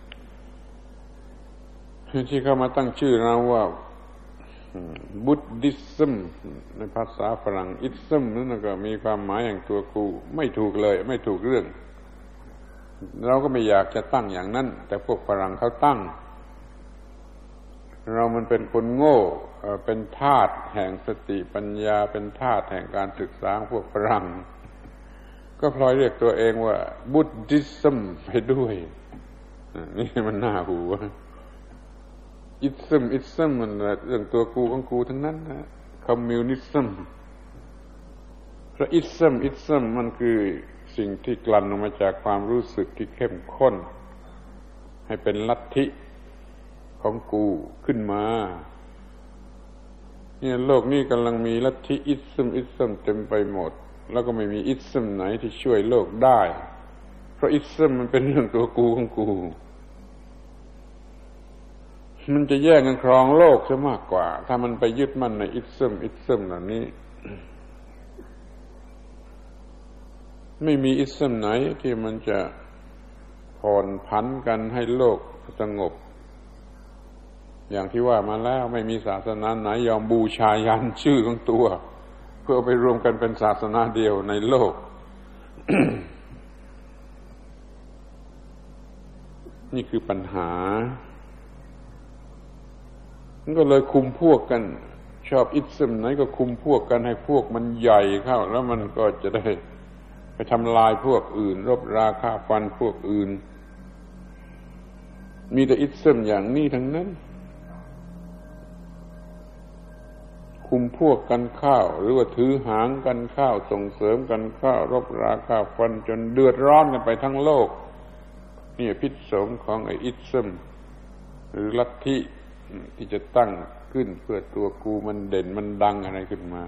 ที่เขามาตั้งชื่อเราว่าบุดดิซึมในภาษาฝรั่งอิซึมนั่นก็มีความหมายอย่างตัวกูไม่ถูกเลยไม่ถูกเรื่องเราก็ไม่อยากจะตั้งอย่างนั้นแต่พวกฝรั่งเขาตั้งเรามันเป็นคนโง่เป็นทาสแห่งสติปัญญาเป็นทาสแห่งการศึกษาพวกฝรั่งก็พลอยเรียกตัวเองว่าบุดดิซึมไปด้วยนี่มันน่าหูอิซึมอิซึมมันเรื่องตัวกูของกูทั้งนั้นนะคอมมิวนิซึมเพราะอิซึมอิซึมมันคือสิ่งที่กลั่นออกมาจากความรู้สึกที่เข้มข้นให้เป็นลัทธิของกูขึ้นมาเนี่ยโลกนี้กำลังมีลัทธิอิซึมอิซึมเต็มไปหมดแล้วก็ไม่มีอิซึมไหนที่ช่วยโลกได้เพราะอิซึมมันเป็นเรื่องตัวกูของกูมันจะแย่งกันครองโลกซะมากกว่าถ้ามันไปยึดมั่นในอิซึมอิซึมเหล่านี้ไม่มีอิซึมไหนที่มันจะผ่อนผันกันให้โลกสงบอย่างที่ว่ามาแล้วไม่มีศาสนาไหนยอมบูชายันชื่อของตัวเพื่อไปรวมกันเป็นศาสนาเดียวในโลก นี่คือปัญหาก็เลยคุมพวกกันชอบอิซึมไหนก็คุมพวกกันให้พวกมันใหญ่เข้าแล้วมันก็จะได้ไปทำลายพวกอื่นรบราฆ่าฟันพวกอื่นมีแต่อิซึมอย่างนี้ทั้งนั้นคุมพวกกันข้าวหรือว่าถือหางกันข้าวส่งเสริมกันข้าวรบราฆ่าฟันจนเดือดร้อนกันไปทั้งโลกนี่พิษสงของไอ้อิซึมหรือลัทธิที่จะตั้งขึ้นเพื่อตัวกูมันเด่นมันดังอะไรขึ้นมา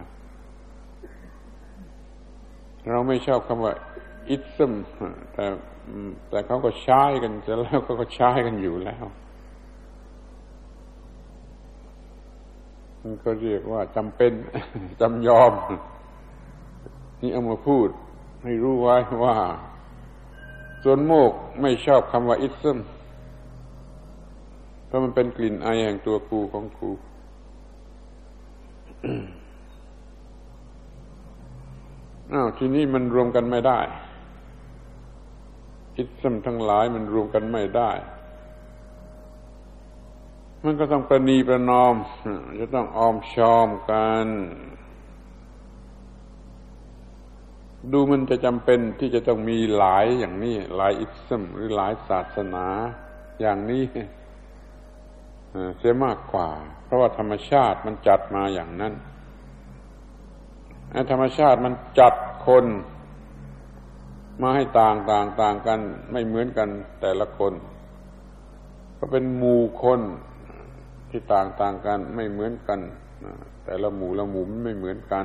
เราไม่ชอบคำว่าอิซึมแต่แต่เขาก็ใช้กันจะแล้วเขาก็ใช้กันอยู่แล้วมันก็เรียกว่าจำเป็นจำยอมนี่เอามาพูดให้รู้ไว้ว่าส่วนโมกไม่ชอบคำว่าอิซึมเพราะมันเป็นกลิ่นอายแห่งตัวกูของกูอ้าวทีนี้มันรวมกันไม่ได้อิซึมทั้งหลายมันรวมกันไม่ได้มันก็ต้องประนีประนอมจะต้องออมชอมกันดูมันจะจำเป็นที่จะต้องมีหลายอย่างนี้หลายอิสมหรือหลายศาสนาอย่างนี้เสียมากกว่าเพราะว่าธรรมชาติมันจัดมาอย่างนั้นธรรมชาติมันจัดคนมาให้ต่างต่างต่างกันไม่เหมือนกันแต่ละคนก็เป็นหมู่คนที่ต่างต่างกันไม่เหมือนกันแต่ละหมู่ละหมู่ไม่เหมือนกัน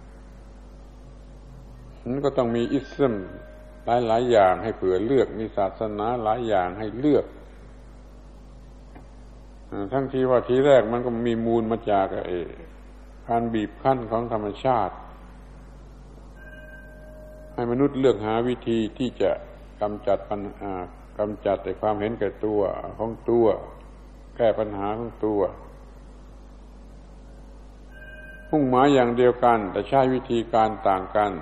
นั้นก็ต้องมีอิสมหลายหลายอย่างให้เผื่อเลือกมีศาสนาหลายอย่างให้เลือกทั้งที่ว่าทีแรกมันก็มีมูลมาจากไอ้การบีบคั้นของธรรมชาติให้มนุษย์เลือกหาวิธีที่จะกำจัดปัญหากำจัดแต่ความเห็นแก่ตัวของตัวแก้ปัญหาของตัวมุ่งหมายอย่างเดียวกันแต่ใช้วิธีการต่างกัน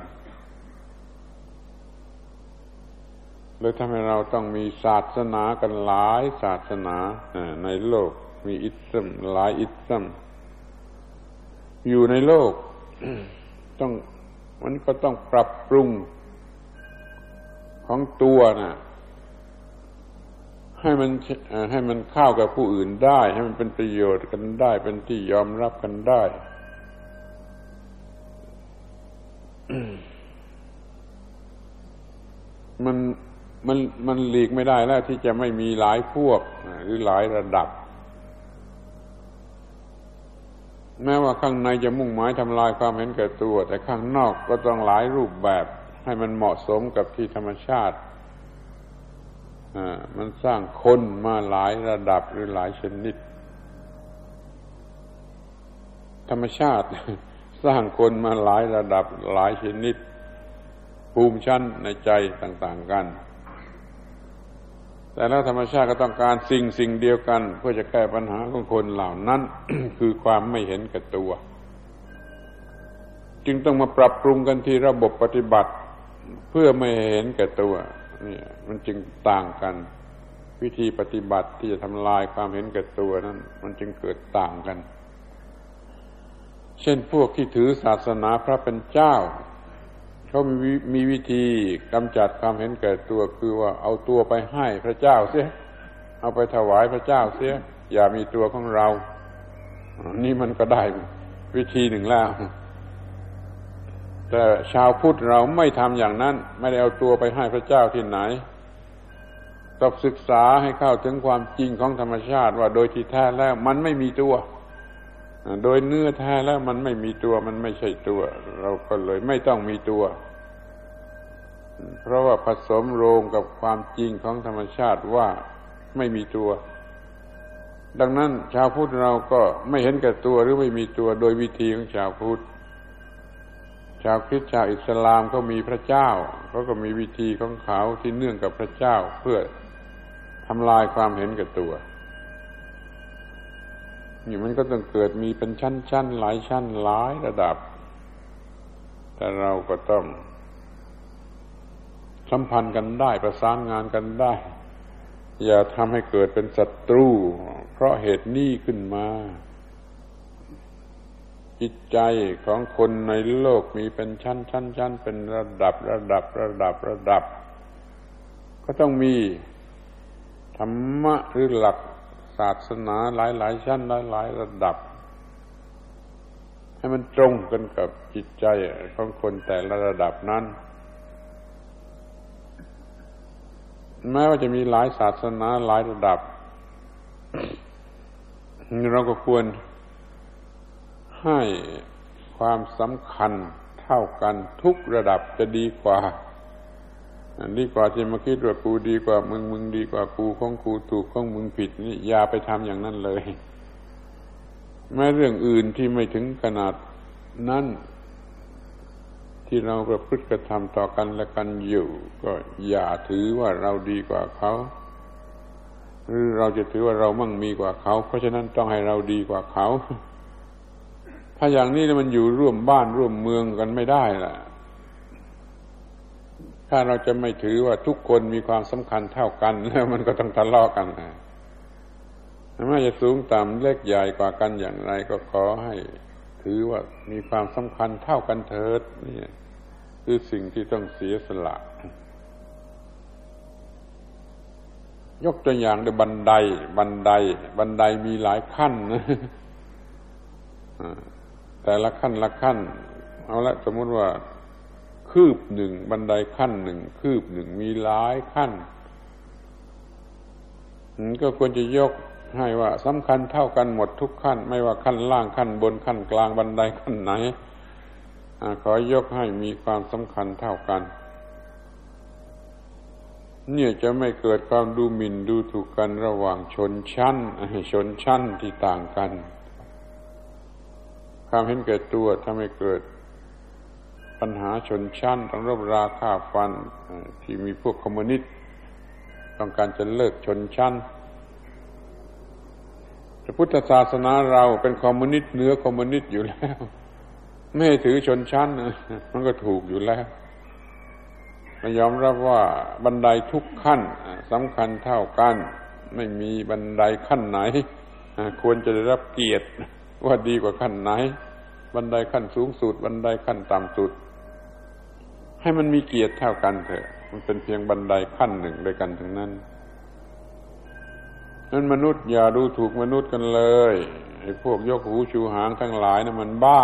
เลยทำให้เราต้องมีศาสนากันหลายศาสนาในโลกมีอิสมหลายอิสมอยู่ในโลก ต้องมันก็ต้องปรับปรุงของตัวน่ะให้มันให้มันเข้ากับผู้อื่นได้ให้มันเป็นประโยชน์กันได้เป็นที่ยอมรับกันได้ มันมันมันหลีกไม่ได้แล้วที่จะไม่มีหลายพวกหรือหลายระดับแม้ว่าข้างในจะมุ่งหมายทำลายความเห็นแก่ตัวแต่ข้างนอกก็ต้องหลายรูปแบบให้มันเหมาะสมกับที่ธรรมชาติอ่ามันสร้างคนมาหลายระดับหรือหลายชนิดธรรมชาติ สร้างคนมาหลายระดับหลายชนิดภูมิชั้นในใจต่างๆกันแต่แล้วธรรมชาติก็ต้องการสิ่งสิ่งเดียวกันเพื่อจะแก้ปัญหาของคนเหล่านั้น คือความไม่เห็นแก่ตัวจึงต้องมาปรับปรุงกันที่ระบบปฏิบัติเพื่อไม่เห็นแก่ตัวนี่มันจึงต่างกันวิธีปฏิบัติที่จะทำลายความเห็นแก่ตัวนั้นมันจึงเกิดต่างกันเช่นพวกที่ถือศาสนาพระเป็นเจ้าเขามีมีวิธีกำจัดความเห็นแก่ตัวคือว่าเอาตัวไปให้พระเจ้าเสียเอาไปถวายพระเจ้าเสียอย่ามีตัวของเรานี่มันก็ได้วิธีหนึ่งแล้วแต่ชาวพุทธเราไม่ทำอย่างนั้นไม่ได้เอาตัวไปให้พระเจ้าที่ไหนต้องศึกษาให้เข้าถึงความจริงของธรรมชาติว่าโดยที่แท้แล้วมันไม่มีตัวโดยเนื้อแท้แล้วมันไม่มีตัวมันไม่ใช่ตัวเราก็เลยไม่ต้องมีตัวเพราะว่าผสมโรงกับความจริงของธรรมชาติว่าไม่มีตัวดังนั้นชาวพุทธเราก็ไม่เห็นแก่ตัวหรือไม่มีตัวโดยวิธีของชาวพุทธชาวคริสต์ชาวอิสลามเขามีพระเจ้าเขาก็มีวิธีของเขาที่เนื่องกับพระเจ้าเพื่อทำลายความเห็นแก่ตัวนี่มันก็ต้องเกิดมีเป็นชั้นๆหลายชั้นหลายระดับแต่เราก็ต้องสัมพันธ์กันได้ประสานงานกันได้อย่าทำให้เกิดเป็นศัตรูเพราะเหตุนี้ขึ้นมาจิตใจของคนในโลกมีเป็นชั้นชั้นชั้นเป็นระดับระดับระดับระดับก็ต้องมีธรรมะหรือหลักศาสนาหลายๆชั้นหลายๆระดับให้มันตรงกันกับจิตใจของคนแต่ละระดับนั้นแม้ว่าจะมีหลายศาสนาหลายระดับ เราก็ควรให้ความสำคัญเท่ากันทุกระดับจะดีกว่าดีกว่าที่มาคิดว่ากูดีกว่ามึงมึงดีกว่ากูของกูถูกของมึงผิดนี่อย่าไปทำอย่างนั้นเลยแม้เรื่องอื่นที่ไม่ถึงขนาดนั้นที่เราประพฤติกระทำต่อกันและกันอยู่ก็อย่าถือว่าเราดีกว่าเขาหรือเราจะถือว่าเรามั่งมีกว่าเขาเพราะฉะนั้นต้องให้เราดีกว่าเขาถ้าอย่างนี้มันอยู่ร่วมบ้านร่วมเมืองกันไม่ได้ล่ะถ้าเราจะไม่ถือว่าทุกคนมีความสำคัญเท่ากันแล้วมันก็ต้องทะเลาะกันไม่ว่าจะสูงต่ำเล็กใหญ่กว่ากันอย่างไรก็ขอให้ถือว่ามีความสำคัญเท่ากันเถิดนี่คือสิ่งที่ต้องเสียสละยกตัวอย่างด้วยบันไดบันไดบันไดมีหลายขั้นนะแต่ละขั้นละขั้นเอาละสมมุติว่าคืบหนึ่งบันไดขั้นหนึ่งคืบหนึ่งมีหลายขั้นก็ควรจะยกให้ว่าสำคัญเท่ากันหมดทุกขั้นไม่ว่าขั้นล่างขั้นบนขั้นกลางบันไดขั้นไหนขอยกให้มีความสำคัญเท่ากันเนี่ยจะไม่เกิดความดูหมิ่นดูถูกกันระหว่างชนชั้นชนชั้นที่ต่างกันความเห็นแก่ตัวถ้าไม่เกิดปัญหาชนชั้นต้องรบราฆ่าฟันที่มีพวกคอมมิวนิสต์ต้องการจะเลิกชนชั้นพระพุทธศาสนาเราเป็นคอมมิวนิสต์เหนือคอมมิวนิสต์อยู่แล้วไม่ให้ถือชนชั้นมันก็ถูกอยู่แล้วเรายอมรับว่าบันไดทุกขั้นสำคัญเท่ากันไม่มีบันไดขั้นไหนควรจะได้รับเกียรติว่าดีกว่าขั้นไหนบันไดขั้นสูงสุดบันไดขั้นต่ำสุดให้มันมีเกียรติเท่ากันเถอะมันเป็นเพียงบันไดขั้นหนึ่งด้วยกันทั้งนั้นนั้นมนุษย์อย่าดูถูกมนุษย์กันเลยไอ้พวกยกหูชูหางทั้งหลายนะมันบ้า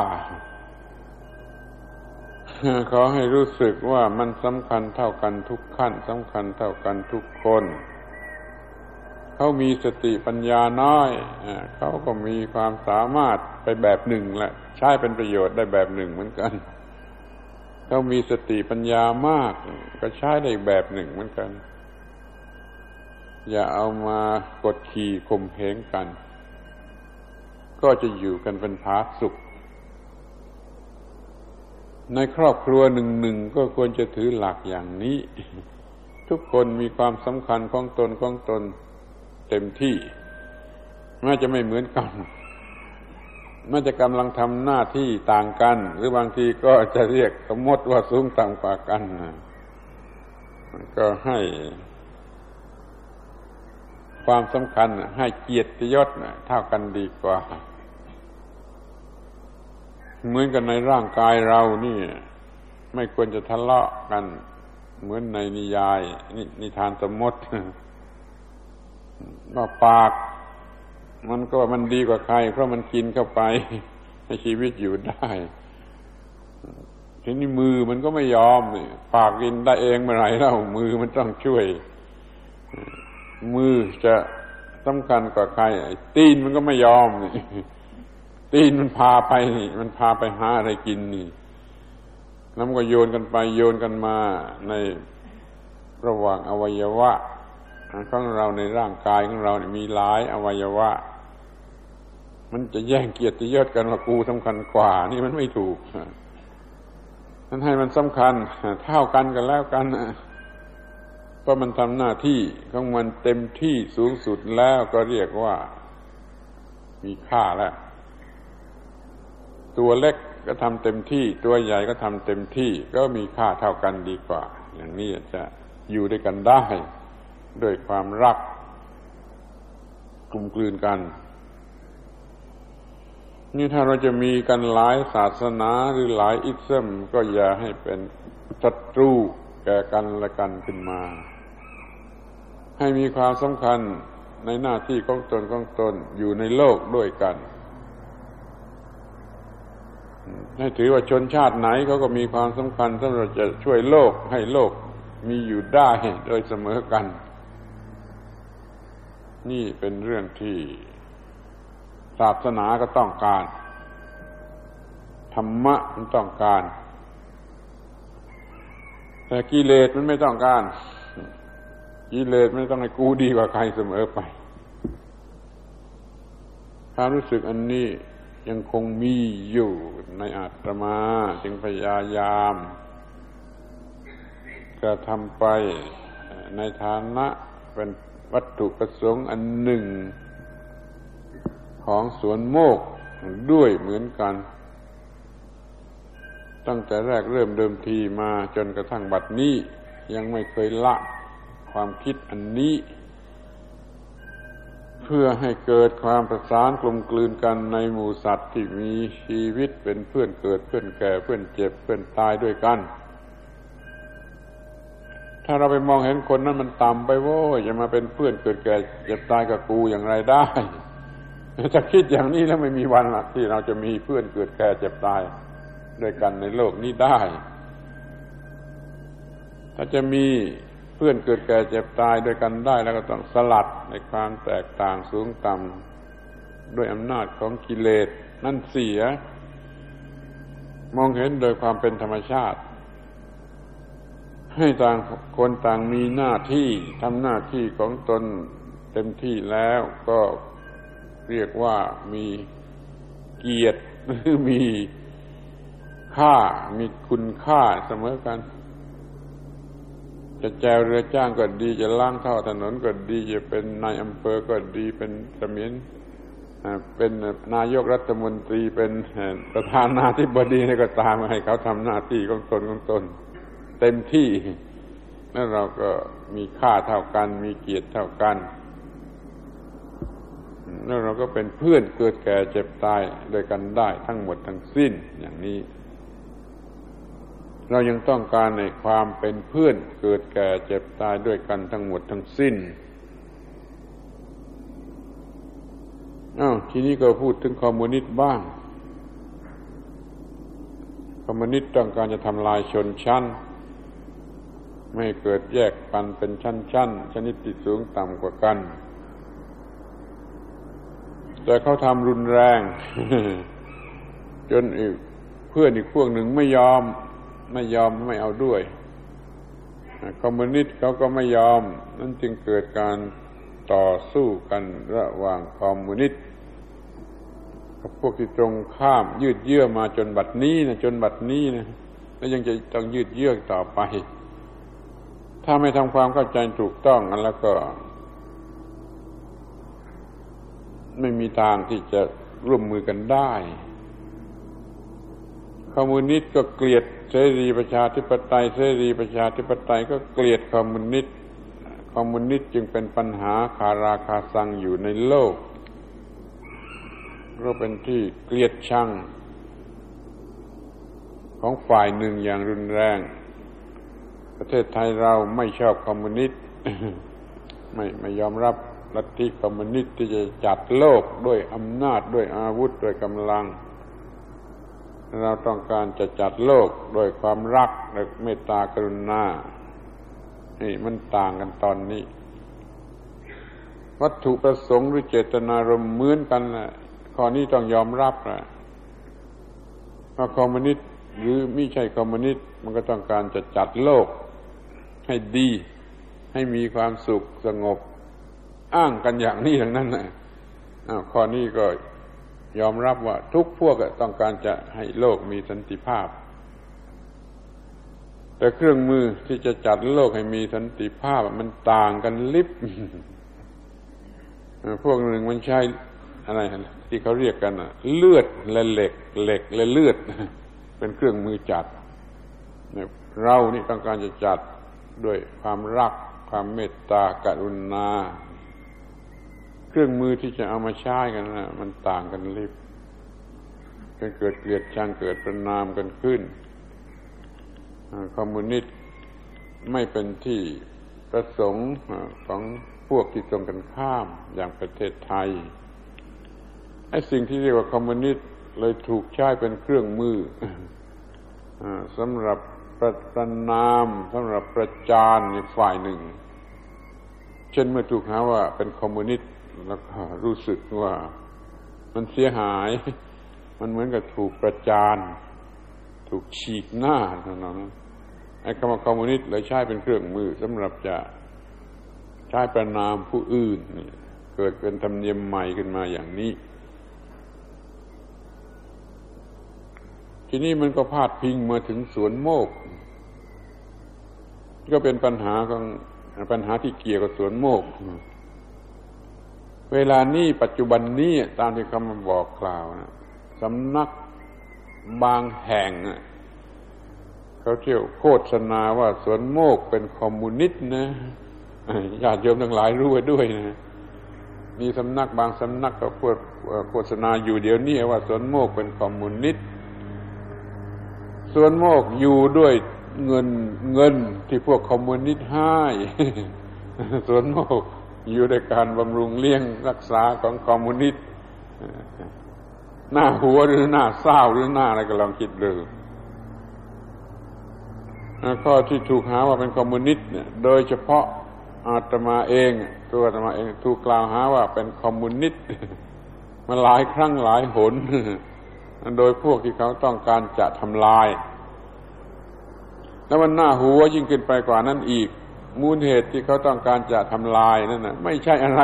ขอให้รู้สึกว่ามันสำคัญเท่ากันทุกขั้นสำคัญเท่ากันทุกคนเขามีสติปัญญาน้อยเขาก็มีความสามารถไปแบบหนึ่งแหละใช้เป็นประโยชน์ได้แบบหนึ่งเหมือนกันเขามีสติปัญญามากก็ใช้ได้แบบหนึ่งเหมือนกันอย่าเอามากดขี่ข่มเหงกันก็จะอยู่กันเป็นผาสุกในครอบครัวหนึ่งๆก็ควรจะถือหลักอย่างนี้ทุกคนมีความสำคัญของตนของตนเต็มที่แม้จะไม่เหมือนกันแม้จะกำลังทำหน้าที่ต่างกันหรือบางทีก็จะเรียกสมมติว่าสูงต่ำกว่ากันก็ให้ความสำคัญให้เกียรติยศเท่ากันดีกว่าเหมือนกันในร่างกายเรานี่ไม่ควรจะทะเลาะกันเหมือนในนิยายนิทานสมมติว่าปากมันก็มันดีกว่าใครเพราะมันกินเข้าไปให้ชีวิตอยู่ได้ทีนี้มือมันก็ไม่ยอมปากกินได้เองเมื่อไหร่แล้วมือมันต้องช่วยมือจะสำคัญกว่าใครตีนมันก็ไม่ยอมนี่ตีนมันพาไปนี่มันพาไปหาอะไรกินนี่แล้วมันก็โยนกันไปโยนกันมาในระหว่างอวัยวะของเราในร่างกายของเราเนี่ยมีหลายอวัยวะมันจะแย่งเกียรติยศกันว่ากูสำคัญกว่านี่มันไม่ถูกนั้นให้มันสำคัญเท่ากันกันแล้วกันเพราะมันทำหน้าที่ของมันเต็มที่สูงสุดแล้วก็เรียกว่ามีค่าแล้วตัวเล็กก็ทำเต็มที่ตัวใหญ่ก็ทำเต็มที่ก็มีค่าเท่ากันดีกว่าอย่างนี้จะอยู่ด้วยกันได้ด้วยความรักกลมกลืนกันนี่ถ้าเราจะมีกันหลายศาสนาหรือหลายอิสมก็อย่าให้เป็นศัตรูแก่กันและกันขึ้นมาให้มีความสำคัญในหน้าที่ของตนของตนอยู่ในโลกด้วยกันให้ถือว่าชนชาติไหนเขาก็มีความสำคัญสำหรับจะช่วยโลกให้โลกมีอยู่ได้โดยเสมอกันนี่เป็นเรื่องที่ศาสนาก็ต้องการธรรมะมันต้องการแต่กิเลสมันไม่ต้องการกิเลสไม่ต้องให้กูดีกว่าใครเสมอไปความรู้สึกอันนี้ยังคงมีอยู่ในอาตมาจึงพยายามกระทำไปในฐานะเป็นวัตถุประสงค์อันหนึ่งของสวนโมกข์ด้วยเหมือนกันตั้งแต่แรกเริ่มเดิมทีมาจนกระทั่งบัดนี้ยังไม่เคยละความคิดอันนี้เพื่อให้เกิดความประสานกลมกลืนกันในหมู่สัตว์ที่มีชีวิตเป็นเพื่อนเกิดเพื่อนแก่เพื่อนเจ็บเพื่อนตายด้วยกันถ้าเราไปมองเห็นคนนั้นมันต่ำไปโว้ยจะมาเป็นเพื่อนเกิดแก่เจ็บตายกับกูอย่างไรได้จะคิดอย่างนี้แล้วไม่มีวันละที่เราจะมีเพื่อนเกิดแก่เจ็บตายด้วยกันในโลกนี้ได้ถ้าจะมีเพื่อนเกิดแก่เจ็บตายด้วยกันได้แล้วก็ต้องสลัดในความแตกต่างสูงต่ำด้วยอำนาจของกิเลสนั่นเสียมองเห็นโดยความเป็นธรรมชาติให้ต่างคนต่างมีหน้าที่ทำหน้าที่ของตนเต็มที่แล้วก็เรียกว่ามีเกียรติหรือมีค่ามีคุณค่าเสมอกันจะแจวเรือจ้างก็ดีจะล้างท่อถนนก็ดีจะเป็นนายอำเภอก็ดีเป็นเสมียนเป็นนายกรัฐมนตรีเป็นประธานาธิบดีนี่ก็ตามให้เขาทำหน้าที่ของตนของตนเต็มที่แล้วเราก็มีค่าเท่ากันมีเกียรติเท่ากันแล้วเราก็เป็นเพื่อนเกิดแก่เจ็บตายด้วยกันได้ทั้งหมดทั้งสิ้นอย่างนี้เรายังต้องการในความเป็นเพื่อนเกิดแก่เจ็บตายด้วยกันทั้งหมดทั้งสิ้นอ้าวทีนี้ก็พูดถึงคอมมิวนิสต์บ้างคอมมิวนิสต์ต้องการจะทำลายชนชั้นไม่ให้เกิดแยกปันเป็นชั้นๆชนิดที่สูงต่ำกว่ากันแต่เขาทำรุนแรง จนอีกเพื่อนอีกพวกหนึ่งไม่ยอมไม่ยอมไม่เอาด้วยคอมมิวนิสต์เขาก็ไม่ยอมนั่นจึงเกิดการต่อสู้กันระหว่างคอมมิวนิสต์กับพวกที่ตรงข้ามยืดเยื้อมาจนบัดนี้นะจนบัดนี้นะแล้วยังจะต้องยืดเยื้อต่อไปถ้าไม่ทำความเข้าใจถูกต้องกันแล้วก็ไม่มีทางที่จะร่วมมือกันได้คอมมิวนิสต์ก็เกลียดเสรีประชาธิปไตยเสรีประชาธิปไตยก็เกลียดคอมมิวนิสต์คอมมิวนิสต์จึงเป็นปัญหาคาราคาซังอยู่ในโลกก็เป็นที่เกลียดชังของฝ่ายหนึ่งอย่างรุนแรงประเทศไทยเราไม่ชอบคอมมิวนิสต์ ไม่ไม่ยอมรับลัทธิคอมมิวนิสต์ที่จะจัดโลกด้วยอำนาจด้วยอาวุธด้วยกำลังเราต้องการจะจัดโลกโดยความรักและเมตตากรุณานี่มันต่างกันตอนนี้วัตถุประสงค์หรือเจตนารมณ์เหมือนกันนะข้อนี้ต้องยอมรับนะว่าคอมมิวนิสต์หรือไม่ใช่คอมมิวนิสต์มันก็ต้องการจะจัดโลกให้ดีให้มีความสุขสงบอ้างกันอย่างนี้ทั้งนั้นนะอ้าวข้อนี้ก็ยอมรับว่าทุกพวกต้องการจะให้โลกมีสันติภาพแต่เครื่องมือที่จะจัดโลกให้มีสันติภาพมันต่างกันลิบ พวกหนึ่งมันใช้อะไรที่เขาเรียกกันน่ะเลือดและเหล็กเหล็กและเลือดเป็นเครื่องมือจัดเรานี่ต้องการจะจัดด้วยความรักความเมตตากรุณาเครื่องมือที่จะเอามาใช้กันนะมันต่างกันลิบกันเกิดเกลียดชังเกิดประณามกันขึ้นคอมมิวนิสต์ไม่เป็นที่ประสงค์ของพวกที่ตรงกันข้ามอย่างประเทศไทยไอ้สิ่งที่เรียกว่าคอมมิวนิสต์เลยถูกใช้เป็นเครื่องมือสำหรับประประณามสำหรับประจานในฝ่ายหนึ่งเช่นเมื่อถูกหาว่าเป็นคอมมิวนิสต์แล้วก็รู้สึกว่ามันเสียหายมันเหมือนกับถูกประจานถูกฉีกหน้าเท่านั้นไอ้คำว่าคอมมิวนิสต์เลยใช้เป็นเครื่องมือสำหรับจะใช้ประณามผู้อื่นเกิดเป็นธรรมเนียมใหม่ขึ้นมาอย่างนี้ทีนี้มันก็พาดพิงมาถึงสวนโมกก็เป็นปัญหาของปัญหาที่เกี่ยวกับสวนโมกเวลานี้ปัจจุบันนี้ตามที่เขามาบอกกล่าวนะสำนักบางแห่งเขาเที่ยวโฆษณาว่าสวนโมกเป็นคอมมิวนิสต์นะญาติโยมทั้งหลายรู้ไว้ด้วยนะมีสำนักบางสำนักก็พูดโฆษณาอยู่เดี๋ยวนี้ว่าสวนโมกเป็นคอมมิวนิสต์สวนโมกอยู่ด้วยเงินเงินที่พวกคอมมิวนิสต์ให้สวนโมกอยู่ในการบำรุงเลี้ยงรักษาของคอมมิวนิสต์หน้าหัวหรือหน้าเศร้าหรือหน้าอะไรก็ลองคิดดูข้อที่ถูกหาว่าเป็นคอมมิวนิสต์เนี่ยโดยเฉพาะอาตมาเองตัวอาตมาเองถูกกล่าวหาว่าเป็นคอมมิวนิสต์มาหลายครั้งหลายหนโดยพวกที่เขาต้องการจะทำลายแล้วมันน่าหัวยิ่งขึ้นไปกว่านั้นอีกมูลเหตุที่เขาต้องการจะทำลายนั่นน่ะไม่ใช่อะไร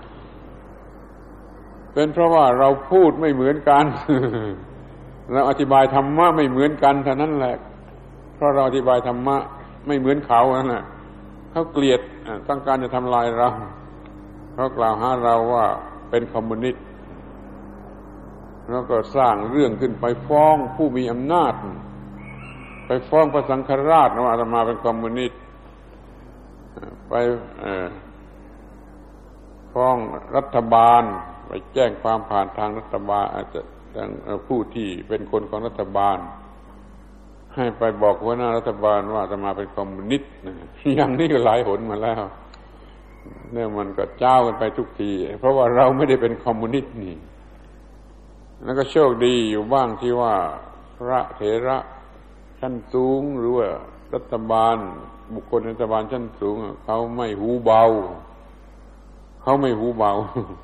เป็นเพราะว่าเราพูดไม่เหมือนกันเราอธิบายธรรมะไม่เหมือนกันเท่านั้นแหละเพราะเราอธิบายธรรมะไม่เหมือนเขานั่นแหละเขาเกลียดต้องการจะทำลายเราเขากล่าวหาเราว่าเป็นคอมมิวนิสต์แล้วก็สร้างเรื่องขึ้นไปฟ้องผู้มีอำนาจไปฟ้องพระสังฆราชว่าอาตมาเป็นคอมมิวนิสต์ไปฟ้องรัฐบาลไปแจ้งความผ่านทางรัฐบาลอาจจะทางผู้ที่เป็นคนของรัฐบาลให้ไปบอกหัวหน้ารัฐบาลว่าอาตมาเป็นคอมมิวนิสต์อย่างนี้ก็หลายหนมาแล้วเนี่ยมันก็เจ้ากันไปทุกทีเพราะว่าเราไม่ได้เป็นคอมมิวนิสต์นี่แล้วก็โชคดีอยู่บ้างที่ว่าพระเถระชั้นสูงหรือว่ารัฐบาลบุคคลรัฐบาลชั้นสูงเขาไม่หูเบาเขาไม่หูเบา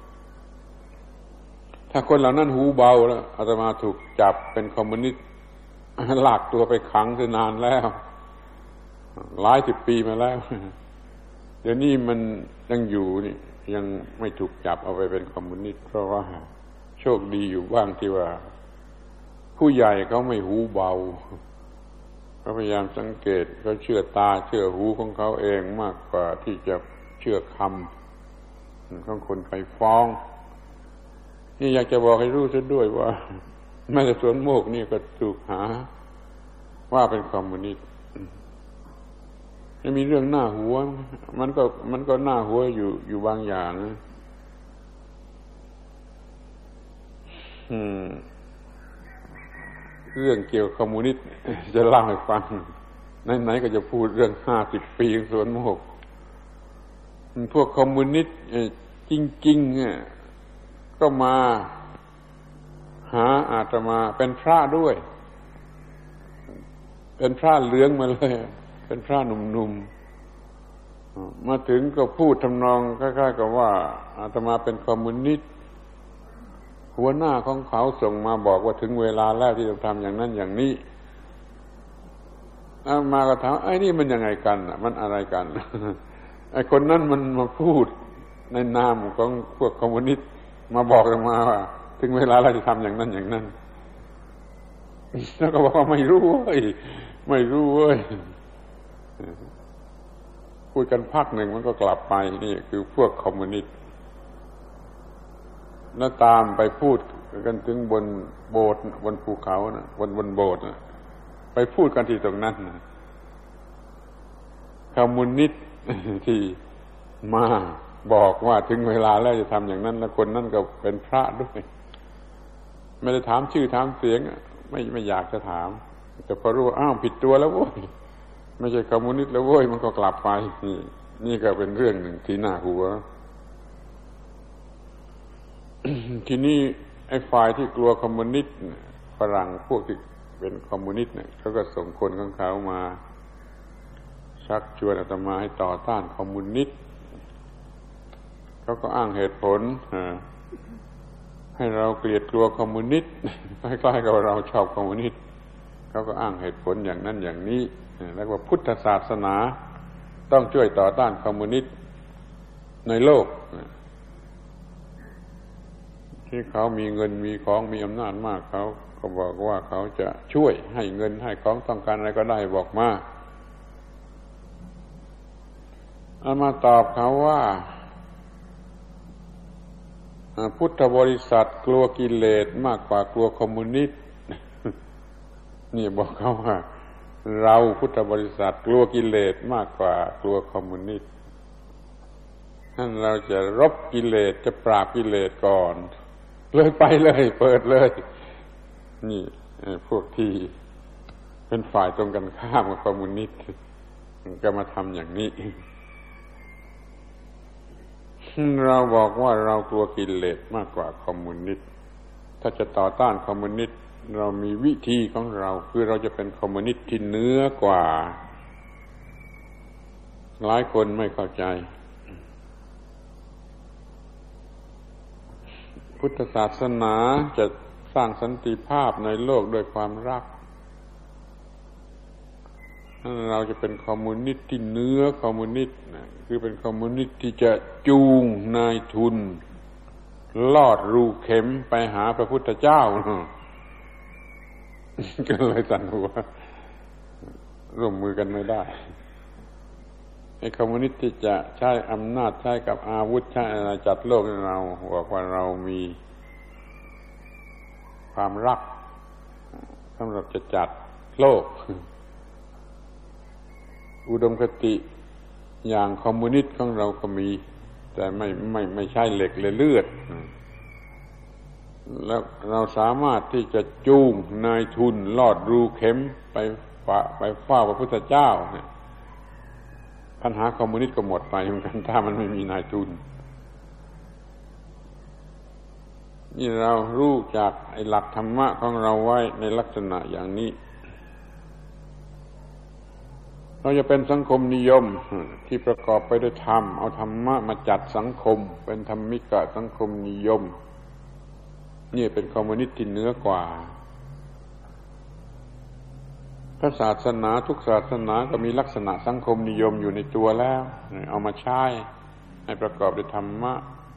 ถ้าคนเหล่านั้นหูเบาแล้วอาตมาถูกจับเป็นคอมมิวนิสต์ลากตัวไปขังนานแล้วหลายสิบปีมาแล้วเดี๋ยวนี้มันยังอยู่นี่ยังไม่ถูกจับเอาไปเป็นคอมมิวนิสต์เพราะว่าโชคดีอยู่บ้างที่ว่าผู้ใหญ่เขาไม่หูเบาเขาพยายามสังเกตเขาเชื่อตาเชื่อหูของเขาเองมากกว่าที่จะเชื่อคำของคนไปฟ้องนี่อยากจะบอกให้รู้ซะด้วยว่าแม้แต่สวนโมกนี่ก็ถูกหาว่าเป็นคอมมิวนิสต์ไม่มีเรื่องหน้าหัวมันก็มันก็หน้าหัวอยู่อยู่บางอย่างนะอืมเรื่องเกี่ยวกับคอมมิวนิสต์จะเล่าให้ฟังไหนๆก็จะพูดเรื่องห้าสิบปีของสวนโมกพวกคอมมิวนิสต์จริงๆเนี่ยก็มาหาอาตมาเป็นพระด้วยเป็นพระเหลืองมาเลยเป็นพระหนุ่มๆมาถึงก็พูดทำนองคล้ายๆกับว่าอาตมาเป็นคอมมิวนิสต์หัวหน้าของเขาส่งมาบอกว่าถึงเวลาแล้วที่จะทำอย่างนั้นอย่างนี้อาตมาก็ถามไอ้นี่มันยังไงกันมันอะไรกันไอ้คนนั้นมันมาพูดในนามของพวกคอมมิวนิสต์มาบอกออกมาว่าถึงเวลาเราจะทำอย่างนั้นอย่างนั้นแล้วก็บอกว่าไม่รู้เว้ยไม่รู้เว้ยพูดกันพักหนึ่งมันก็กลับไปนี่คือพวกคอมมิวนิสต์แล้วตามไปพูดกันถึงบนโบสถ์บนภูเขานะบนบนโบสถ์นะไปพูดกันที่ตรงนั้นนะคอมมิวนิสต์ที่มาบอกว่าถึงเวลาแล้วจะทำอย่างนั้นแล้วคนนั้นก็เป็นพระด้วยไม่ได้ถามชื่อถามเสียงไม่ไม่อยากจะถามแต่พอรู้ว่าอ้าวผิดตัวแล้วโว้ยไม่ใช่คอมมิวนิสต์แล้วโว้ยมันก็กลับไปนี่นี่ก็เป็นเรื่องหนึ่งที่น่าหัว ทีนี้ไอ้ฝ่ายที่กลัวคอมมิวนิสต์ฝรั่งพวกที่เป็นคอมมิวนิสต์เนี่ยเขาก็ส่งคนของเขามาชักชวนอาตมาให้ต่อต้านคอมมิวนิสต์เขาก็อ้างเหตุผลให้เราเกลียดกลัวคอมมิวนิสต์คล้ายๆกับเราชอบคอมมิวนิสต์เขาก็อ้างเหตุผลอย่างนั้นอย่างนี้แล้วว่าพุทธศาสนาต้องช่วยต่อต้านคอมมิวนิสต์ในโลกที่เขามีเงินมีของมีอำนาจมากเขาก็บอกว่าเขาจะช่วยให้เงินให้ของต้องการอะไรก็ได้บอกมาเอามาตอบเขาว่าพุทธบริษัทกลัวกิเลสมากกว่ากลัวคอมมิวนิสต์นี่บอกเขาว่าเราพุทธบริษัทกลัวกิเลสมากกว่ากลัวคอมมิวนิสต์ท่านเราจะรบกิเลสจะปราบกิเลสก่อนเลยไปเลยเปิดเลยนี่พวกที่เป็นฝ่ายตรงกันข้ามกับคอมมิวนิสต์ก็มาทำอย่างนี้เราบอกว่าเรากลัวกิเลสมากกว่าคอมมิวนิสต์ถ้าจะต่อต้านคอมมิวนิสต์เรามีวิธีของเราคือเราจะเป็นคอมมิวนิสต์ที่เหนือกว่าหลายคนไม่เข้าใจพุทธศาสนาจะสร้างสันติภาพในโลกด้วยความรักเราจะเป็นคอมมิวนิสต์ที่เหนือคอมมิวนิสต์คือเป็นคอมมิวนิสต์ที่จะจูงนายทุนลอดรูเข็มไปหาพระพุทธเจ้าก็เลยสั่นหัวร่วมมือกันไม่ได้ไอ้คอมมิวนิสต์ที่จะใช้อำนาจใช้กับอาวุธใช้อะไรจัดโลกให้เราบอกว่าเรามีความรักสำหรับจะจัดโลกอุดมคติอย่างคอมมิวนิสต์ของเราก็มีแต่ไม่ไม่ไม่ใช่เหล็กและเลือดแล้วเราสามารถที่จะจูงนายทุนลอดรูเข็มไปฝ่าไปเฝ้าพระพุทธเจ้าปัญหาคอมมิวนิสต์ก็หมดไปเหมือนกันถ้ามันไม่มีนายทุนนี่เรารู้จากไอ้หลักธรรมะของเราไว้ในลักษณะอย่างนี้เราจะเป็นสังคมนิยมที่ประกอบไปด้วยธรรมเอาธรรมะมาจัดสังคมเป็นธรรมิกะสังคมนิยมนี่เป็นคอมมิวนิสต์ที่เหนือกว่าพระศาสนาทุกศาสนาก็มีลักษณะสังคมนิยมอยู่ในตัวแล้วเอามาใช้ให้ประกอบด้วยธรรมะ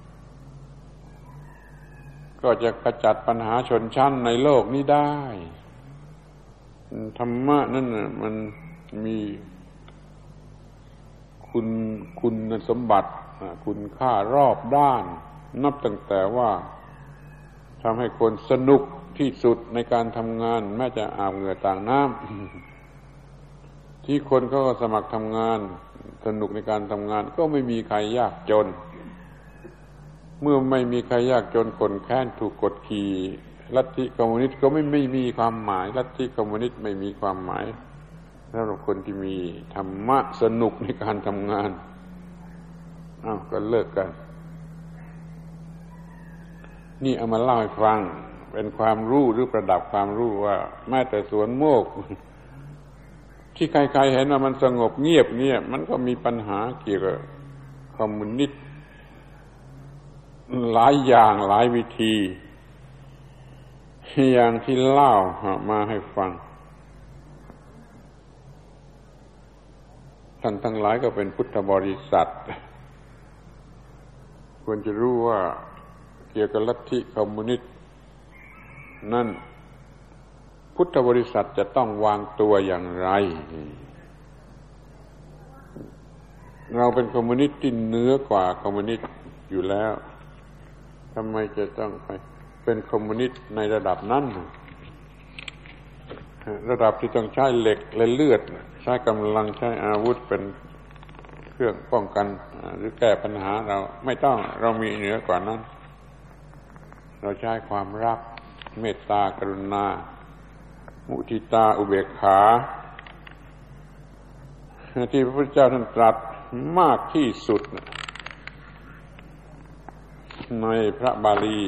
ก็จะกระจัดปัญหาชนชั้นในโลกนี้ได้ธรรมะนั่นน่ะมันมีคุณคุณสมบัติคุณค่ารอบด้านนับตั้งแต่ว่าทำให้คนสนุกที่สุดในการทำงานแม้จะอาบเหงื่อต่างน้ำที่คนเขาก็สมัครทำงานสนุกในการทำงานก็ไม่มีใครยากจนเมื่อไม่มีใครยากจนคนแค้นถูกกดขี่ลัทธิคอมมิวนิสต์ก็ไม่ไม่มีความหมายลัทธิคอมมิวนิสต์ไม่มีความหมายสำหรับคนที่มีธรรมะสนุกในการทำงานอ้าวก็เลิกกันนี่เอามาเล่าให้ฟังเป็นความรู้หรือประดับความรู้ว่าแม้แต่สวนโมกที่ใครๆเห็นว่ามันสงบเงียบเนี่ยมันก็มีปัญหาเกี่ยวกับคอมมิวนิสต์หลายอย่างหลายวิธีอย่างที่เล่ามาให้ฟังท่านทั้งหลายก็เป็นพุทธบริษัทควรจะรู้ว่าเกี่ยวกับลัทธิคอมมิวนิสต์นั่นพุทธบริษัทจะต้องวางตัวอย่างไรเราเป็นคอมมิวนิสต์ที่เหนือกว่าคอมมิวนิสต์อยู่แล้วทำไมจะต้องไปเป็นคอมมิวนิสต์ในระดับนั้นระดับที่ต้องใช้เหล็กและเลือดใช้กำลังใช้อาวุธเป็นเครื่องป้องกันหรือแก้ปัญหาเราไม่ต้องเรามีเหนือกว่านั้นเราใช้ความรักเมตตากรุณามุทิตาอุเบกขาที่พระพุทธเจ้าท่านตรัสมากที่สุดในพระบาลี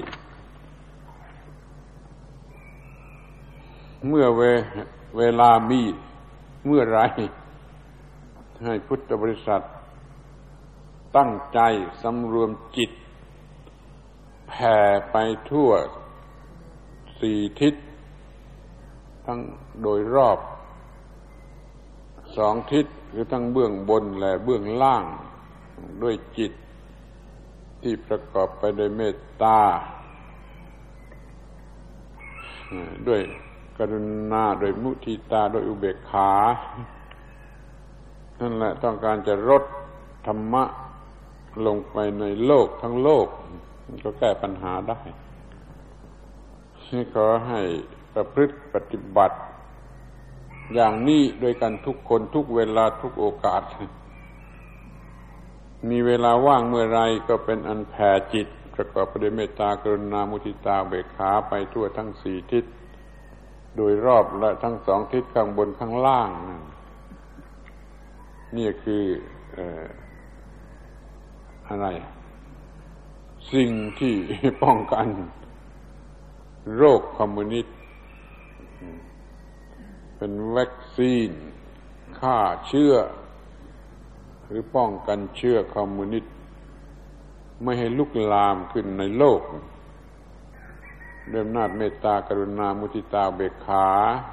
เมื่อเวเวลามีเมื่อไรให้พุทธบริษัทตั้งใจสำรวมจิตแผ่ไปทั่วสี่ทิศทั้งโดยรอบสองทิศคือทั้งเบื้องบนและเบื้องล่างด้วยจิตที่ประกอบไปด้วยเมตตาด้วยกรุณาด้วยมุทิตาด้วยอุเบกขานั่นแหละต้องการจะรดธรรมะลงไปในโลกทั้งโลกก็แก้ปัญหาได้ขอให้ประพฤติปฏิบัติอย่างนี้โดยกันทุกคนทุกเวลาทุกโอกาสมีเวลาว่างเมื่อไรก็เป็นอันแผ่จิตประกอบไปด้วยเมตตากรุณามุทิตาเบกขาไปทั่วทั้งสี่ทิศโดยรอบและทั้งสองทิศข้างบนข้างล่างนี่คือเอ่ออะไรสิ่งที่ป้องกันโรคคอมมิวนิสต์เป็นวัคซีนฆ่าเชื้อหรือป้องกันเชื้อคอมมิวนิสต์ไม่ให้ลุกลามขึ้นในโลกด้วยอำนาจเมตตากรุณามุทิตาเบกขา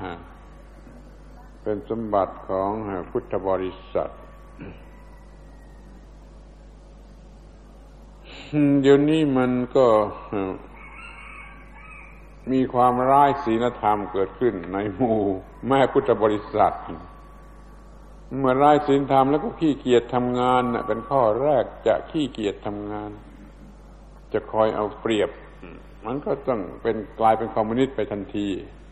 เป็นสมบัติของพุทธบริษัทเดี๋ยวนี้มันก็มีความร้ายศีลธรรมเกิดขึ้นในหมู่แม่พุทธบริษัทเมื่อร้ายศีลธรรมแล้วก็ขี้เกียจทำงานน่ะเป็นข้อแรกจะขี้เกียจทำงานจะคอยเอาเปรียบมันก็ต้องเป็นกลายเป็นคอมมิวนิสต์ไปทันที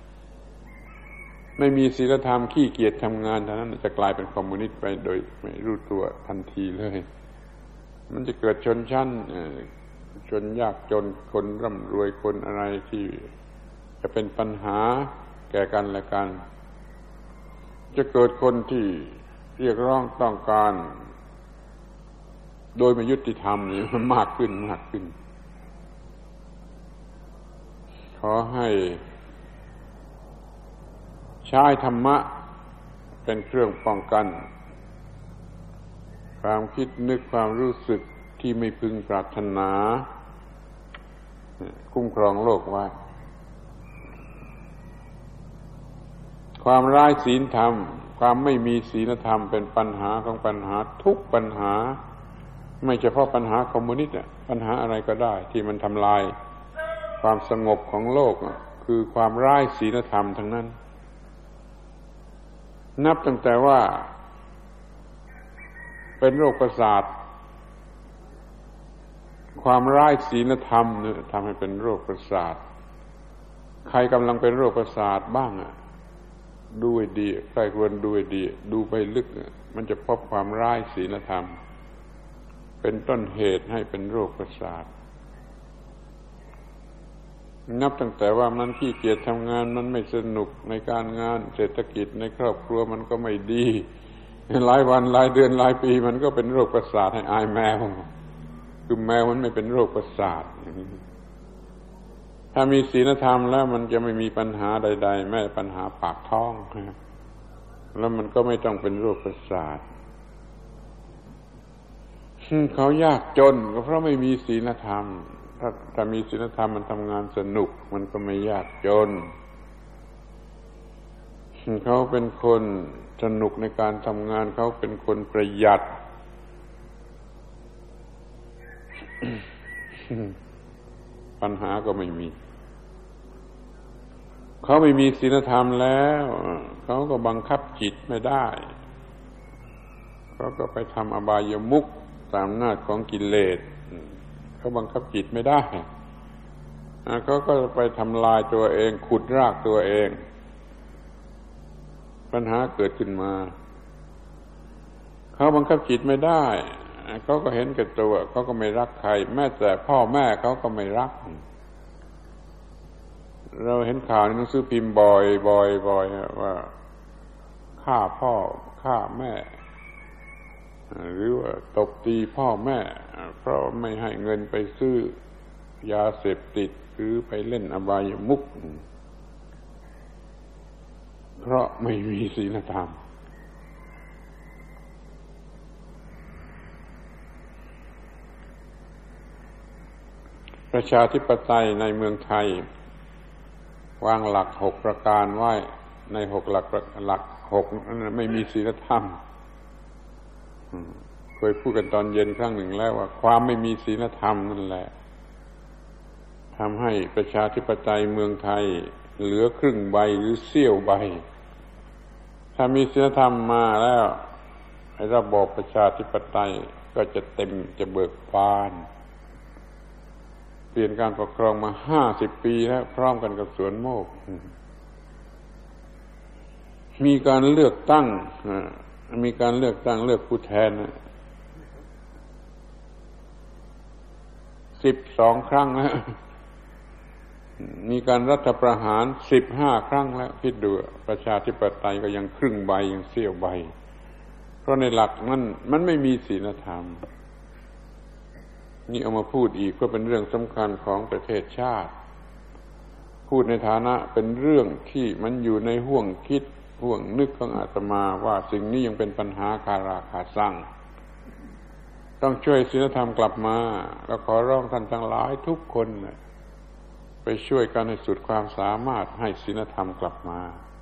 ไม่มีศีลธรรมขี้เกียจทำงานเท่านั้นจะกลายเป็นคอมมิวนิสต์ไปโดยไม่รู้ตัวทันทีเลยมันจะเกิดชนชั้นชนยากจนคนร่ำรวยคนอะไรที่จะเป็นปัญหาแก่กันและกันจะเกิดคนที่เรียกร้องต้องการโดยไม่ยุติธรรมนี่มันมากขึ้นมากขึ้นขอให้ใช้ธรรมะเป็นเครื่องป้องกันความคิดนึกความรู้สึกที่ไม่พึงปรารถนาคุ้มครองโลกไว้ความร้ายศีลธรรมความไม่มีศีลธรรมเป็นปัญหาของปัญหาทุกปัญหาไม่เฉพาะปัญหาคอมมิวนิสต์ปัญหาอะไรก็ได้ที่มันทำลายความสงบของโลกคือความร้ายศีลธรรมทั้งนั้นนับตั้งแต่ว่าเป็นโรคประสาทความร้ายศีลธรรมเนี่ยทำให้เป็นโรคประสาทใครกำลังเป็นโรคประสาทบ้างอ่ะดูให้ดีใครควรดูให้ดีดูไปลึกมันจะพบความร้ายศีลธรรมเป็นต้นเหตุให้เป็นโรคประสาทนับตั้งแต่ว่ามันขี้เกียจทำงานมันไม่สนุกในการงานเศรษฐกิจในครอบครัวมันก็ไม่ดีหลายวันหลายเดือนหลายปีมันก็เป็นโรคประสาทให้อายแมวคือแมวมันไม่เป็นโรคประสาทถ้ามีศีลธรรมแล้วมันจะไม่มีปัญหาใดๆแม้ปัญหาปากท้องแล้วมันก็ไม่ต้องเป็นโรคประสาทเขายากจนก็เพราะไม่มีศีลธรรมถ้าถ้ามีศีลธรรมมันทำงานสนุกมันก็ไม่ยากจนเขาเป็นคนสนุกในการทำงานเขาเป็นคนประหยัดปัญหาก็ไม่มีเขาไม่มีศีลธรรมแล้วเขาก็บังคับจิตไม่ได้เขาก็ไปทำอบายมุขตามอำนาจของกิเลสเขาบังคับจิตไม่ได้เขาก็ไปทำลายตัวเองขุดรากตัวเองปัญหาเกิดขึ้นมาเขาบังคับจิตไม่ได้เขาก็เห็นแก่ตัวเขาก็ไม่รักใครแม้แต่พ่อแม่เขาก็ไม่รักเราเห็นข่าวในหนังสือพิมพ์บ่อยบ่อยบ่อยว่าฆ่าพ่อฆ่าแม่หรือว่าตบตีพ่อแม่เพราะไม่ให้เงินไปซื้อยาเสพติดหรือไปเล่นอบายมุขเพราะไม่มีศีลธรรมประชาธิปไตยในเมืองไทยวางหลักหกประการไว้ในหกหลักหลักหกนั้นไม่มีศีลธรรมเคยพูดกันตอนเย็นครั้งหนึ่งแล้วว่าความไม่มีศีลธรรมนั่นแหละทำให้ประชาธิปไตยเมืองไทยเหลือครึ่งใบหรือเสี้ยวใบถ้ามีศีลธรรมมาแล้วระบอบประชาธิปไตยก็จะเต็มจะเบิกบานเปลี่ยนการปกครองมาห้าสิบปีแล้วพร้อมกันกับสวนโมกมีการเลือกตั้งมีการเลือกตั้งเลือกผู้แทนสิบสองครั้งแล้วมีการรัฐประหารสิบห้าครั้งแล้วคิดดูประชาธิปไตยก็ยังครึ่งใบยังเสี้ยวใบเพราะในหลักนั้นมันไม่มีศีลธรรมนี่เอามาพูดอีกก็เป็นเรื่องสำคัญของประเทศชาติพูดในฐานะเป็นเรื่องที่มันอยู่ในห่วงคิดห่วงนึกของอาตมาว่าสิ่งนี้ยังเป็นปัญหาคาราคาซังต้องช่วยศีลธรรมกลับมาแล้วขอร้องท่านทั้งหลายทุกคนไปช่วยกันให้สุดความสามารถให้ศีลธรรมกลับมา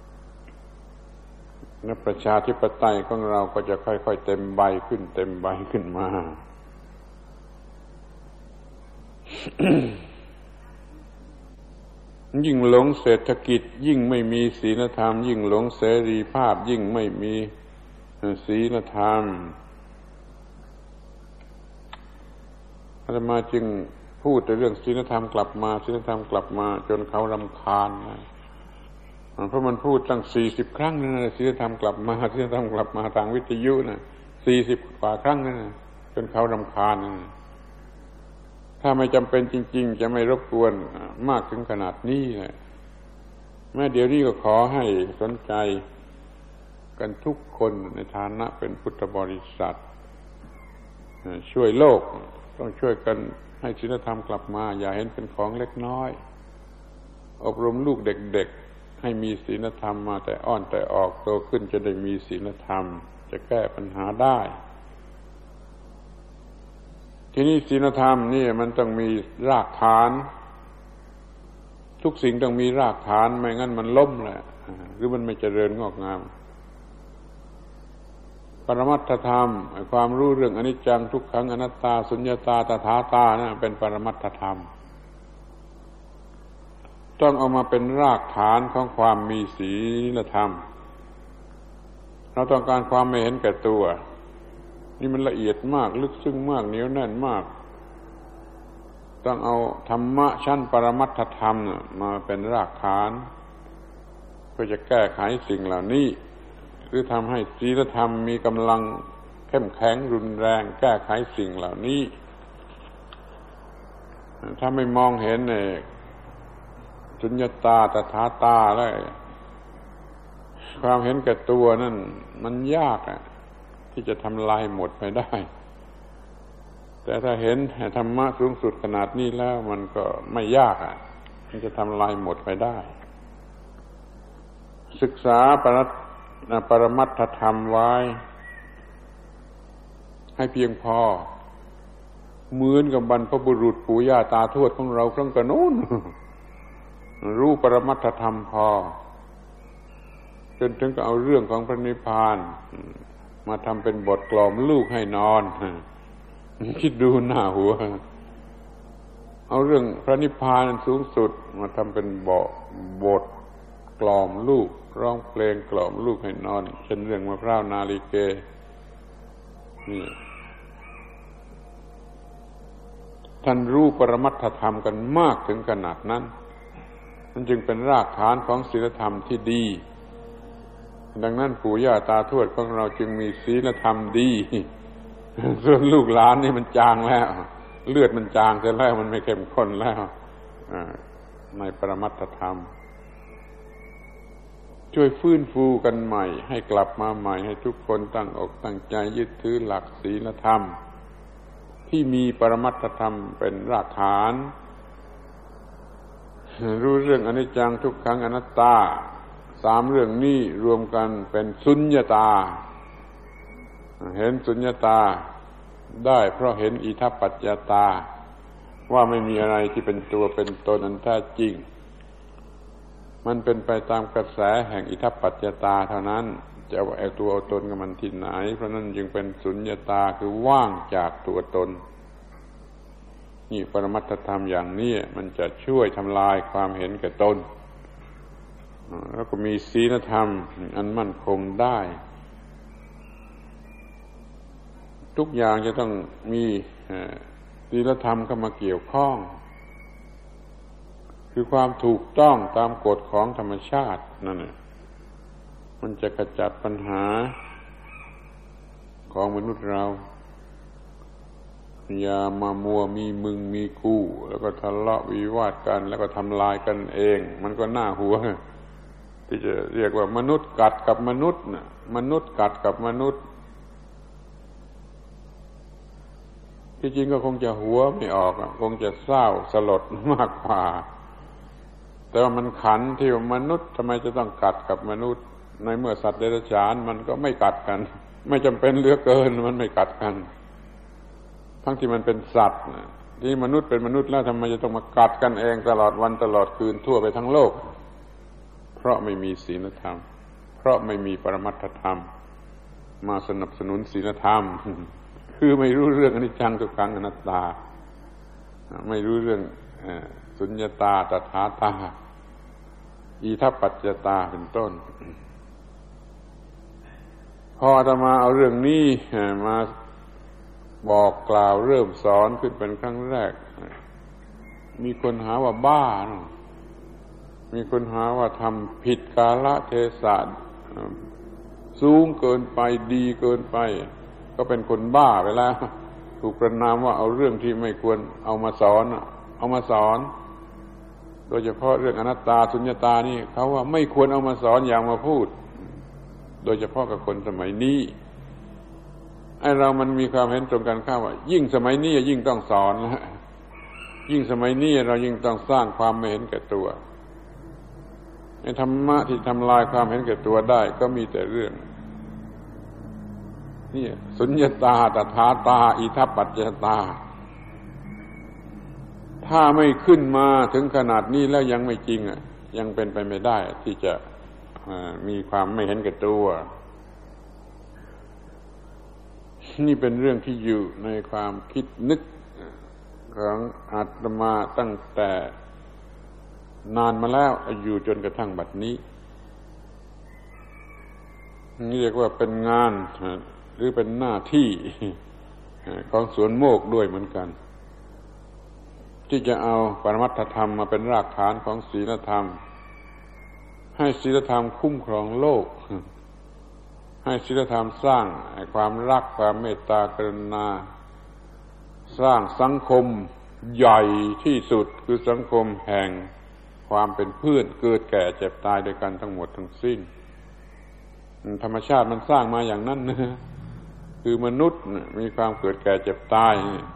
และประชาธิปไตยของเราก็จะค่อยๆเต็มใบขึ้นเต็มใบขึ้นมา ยิ่งหลงเศรษฐกิจยิ่งไม่มีศีลธรรมยิ่งหลงเสรีภาพยิ่งไม่มีศีลธรรมอาตมาจึงพูดแต่เรื่องศีลธรรมกลับมาศีลธรรมกลับมาจนเขารำคาญนะเพราะมันพูดตั้งสี่สิบครั้งนั่นนะศีลธรรมกลับมาศีลธรรมกลับมาทางวิทยุนะสี่สิบกว่าครั้งนั่นนะจนเขารำคาญนะถ้าไม่จำเป็นจริงๆจะไม่รบกวนมากถึงขนาดนี้นะแม้เดี๋ยวนี้ก็ขอให้สนใจกันทุกคนในฐานะเป็นพุทธบริษัทช่วยโลกต้องช่วยกันให้ศีลธรรมกลับมาอย่าเห็นเป็นของเล็กน้อยอบรมลูกเด็กๆให้มีศีลธรรมมาแต่อ้อนแต่ออกโตขึ้นจะได้มีศีลธรรมจะแก้ปัญหาได้ทีนี้ศีลธรรมนี่มันต้องมีรากฐานทุกสิ่งต้องมีรากฐานไม่งั้นมันล้มแหละหรือมันไม่เจริญงอกงามปรมัตถธรรมความรู้เรื่องอนิจจังทุกขังอนัตตาสุญญตาตถาตานะเป็นปรมัตถธรรมต้องเอามาเป็นรากฐานของความมีศีลธรรมเราต้องการความไม่เห็นแก่ตัวนี่มันละเอียดมากลึกซึ้งมากเหนียวแน่นมากต้องเอาธรรมะชั้นปรมัตถธรรมมาเป็นรากฐานเพื่อจะแก้ไขสิ่งเหล่านี้หรือทำให้ศีลธรรมมีกำลังเข้มแข็งรุนแรงแก้ไขสิ่งเหล่านี้ถ้าไม่มองเห็นในสุญญตาตถาตาแล้วความเห็นแก่ตัวนั่นมันยากอ่ะที่จะทำลายหมดไปได้แต่ถ้าเห็นธรรมะสูงสุดขนาดนี้แล้วมันก็ไม่ยากอ่ะมันจะทำลายหมดไปได้ศึกษาปรปรมัตถธรรมไว้ให้เพียงพอเหมือนกับบรรพบุรุษปู่ย่าตาทวดของเราครั้งก่อนโน้นรู้ปรมัตถธรรมพอจนถึงก็เอาเรื่องของพระนิพพานมาทำเป็นบทกล่อมลูกให้นอนคิดดูหน้าหัวเอาเรื่องพระนิพพานสูงสุดมาทำเป็นบทบทกล่อมลูกร้องเพลงกล่อมลูกให้นอนเช่นเรื่องมะพร้าวนาลิเกนี่ท่านรู้ปรมัตถธรรมกันมากถึงขนาดนั้นมันจึงเป็นรากฐานของศีลธรรมที่ดีดังนั้นปู่ย่าตาทวดของเราจึงมีศีลธรรมดีส่วนลูกหลานนี่มันจางแล้วเลือดมันจางเสียแล้วมันไม่เข้มข้นแล้วในปรมัตถธรรมช่วยฟื้นฟูกันใหม่ให้กลับมาใหม่ให้ทุกคนตั้งอกตั้งใจยึดถือหลักศีลธรรมที่มีปรมัตถธรรมเป็นรากฐานรู้เรื่องอนิจจังทุกขังอนัตตาสามเรื่องนี้รวมกันเป็นสุญญตาเห็นสุญญตาได้เพราะเห็นอิทัปปัจจตาว่าไม่มีอะไรที่เป็นตัวเป็นตนอันแท้จริงมันเป็นไปตามกระแสแห่งอิทัปปัจจตาเท่านั้นจะเอาไอ้ตัวเอาตนกับมันที่ไหนเพราะนั้นจึงเป็นสุญญตาคือว่างจากตัวตนนี่ปรมัตถธรรมอย่างนี้มันจะช่วยทำลายความเห็นแก่ตนแล้วก็มีศีลธรรมอันมั่นคงได้ทุกอย่างจะต้องมีศีลธรรมเข้ามาเกี่ยวข้องคือความถูกต้องตามกฎของธรรมชาตินั่นแหละมันจะขจัดปัญหาของมนุษย์เราอย่ามามัวมีมึงมีกูแล้วก็ทะเลาะวิวาทกันแล้วก็ทำลายกันเองมันก็น่าหัวที่จะเรียกว่ามนุษย์กัดกับมนุษย์น่ะมนุษย์กัดกับมนุษย์ที่จริงก็คงจะหัวไม่ออกคงจะเศร้าสลดมากกว่าแต่ว่ามันขันที่ว่ามนุษย์ทำไมจะต้องกัดกับมนุษย์ในเมื่อสัตว์เดรัจฉานมันก็ไม่กัดกันไม่จำเป็นเหลือเกินมันไม่กัดกันทั้งที่มันเป็นสัตว์ที่มนุษย์เป็นมนุษย์แล้วทำไมจะต้องมากัดกันเองตลอดวันตลอดคืนทั่วไปทั้งโลกเพราะไม่มีศีลธรรมเพราะไม่มีปรมัตถธรรมมาสนับสนุนศีลธรรมคือไม่รู้เรื่องอนิจจังทุกขังอนัตตาไม่รู้เรื่องสุญญตาตถาตาอิทัปปัจจตาเป็นต้นพออาตมาเอาเรื่องนี้มาบอกกล่าวเริ่มสอนขึ้นเป็นครั้งแรกมีคนหาว่าบ้านะมีคนหาว่าทำผิดกาลเทศะสูงเกินไปดีเกินไปก็เป็นคนบ้าไปแล้วถูกประณามว่าเอาเรื่องที่ไม่ควรเอามาสอนเอามาสอนโดยเฉพาะเรื่องอนัตตาสุญญตานี่เขาว่าไม่ควรเอามาสอนอย่างมาพูดโดยเฉพาะกับคนสมัยนี้ไอ้เรามันมีความเห็นตรงกันข้ามว่ายิ่งสมัยนี้ยิ่งต้องสอนนะยิ่งสมัยนี้เรายิ่งต้องสร้างความไม่เห็นแก่ตัวไอ้ธรรมะที่ทำลายความเห็นแก่ตัวได้ก็มีแต่เรื่องนี่สุญญตาตถาตาอิทัปปัจจตาถ้าไม่ขึ้นมาถึงขนาดนี้แล้วยังไม่จริงอ่ะยังเป็นไปไม่ได้ที่จะมีความไม่เห็นแก่ตัวนี่เป็นเรื่องที่อยู่ในความคิดนึกของอาตมาตั้งแต่นานมาแล้วอยู่จนกระทั่งบัดนี้นี่เรียกว่าเป็นงานหรือเป็นหน้าที่ของสวนโมกด้วยเหมือนกันที่จะเอาปรมัตถธรรมมาเป็นรากฐานของศีลธรรมให้ศีลธรรมคุ้มครองโลกให้ศีลธรรมสร้างความรักความเมตตากรุณาสร้างสังคมใหญ่ที่สุดคือสังคมแห่งความเป็นเพื่อนเกิดแก่เจ็บตายด้วยกันทั้งหมดทั้งสิ้นธรรมชาติมันสร้างมาอย่างนั้นนะคือมนุษย์มีความเกิดแก่เจ็บตาย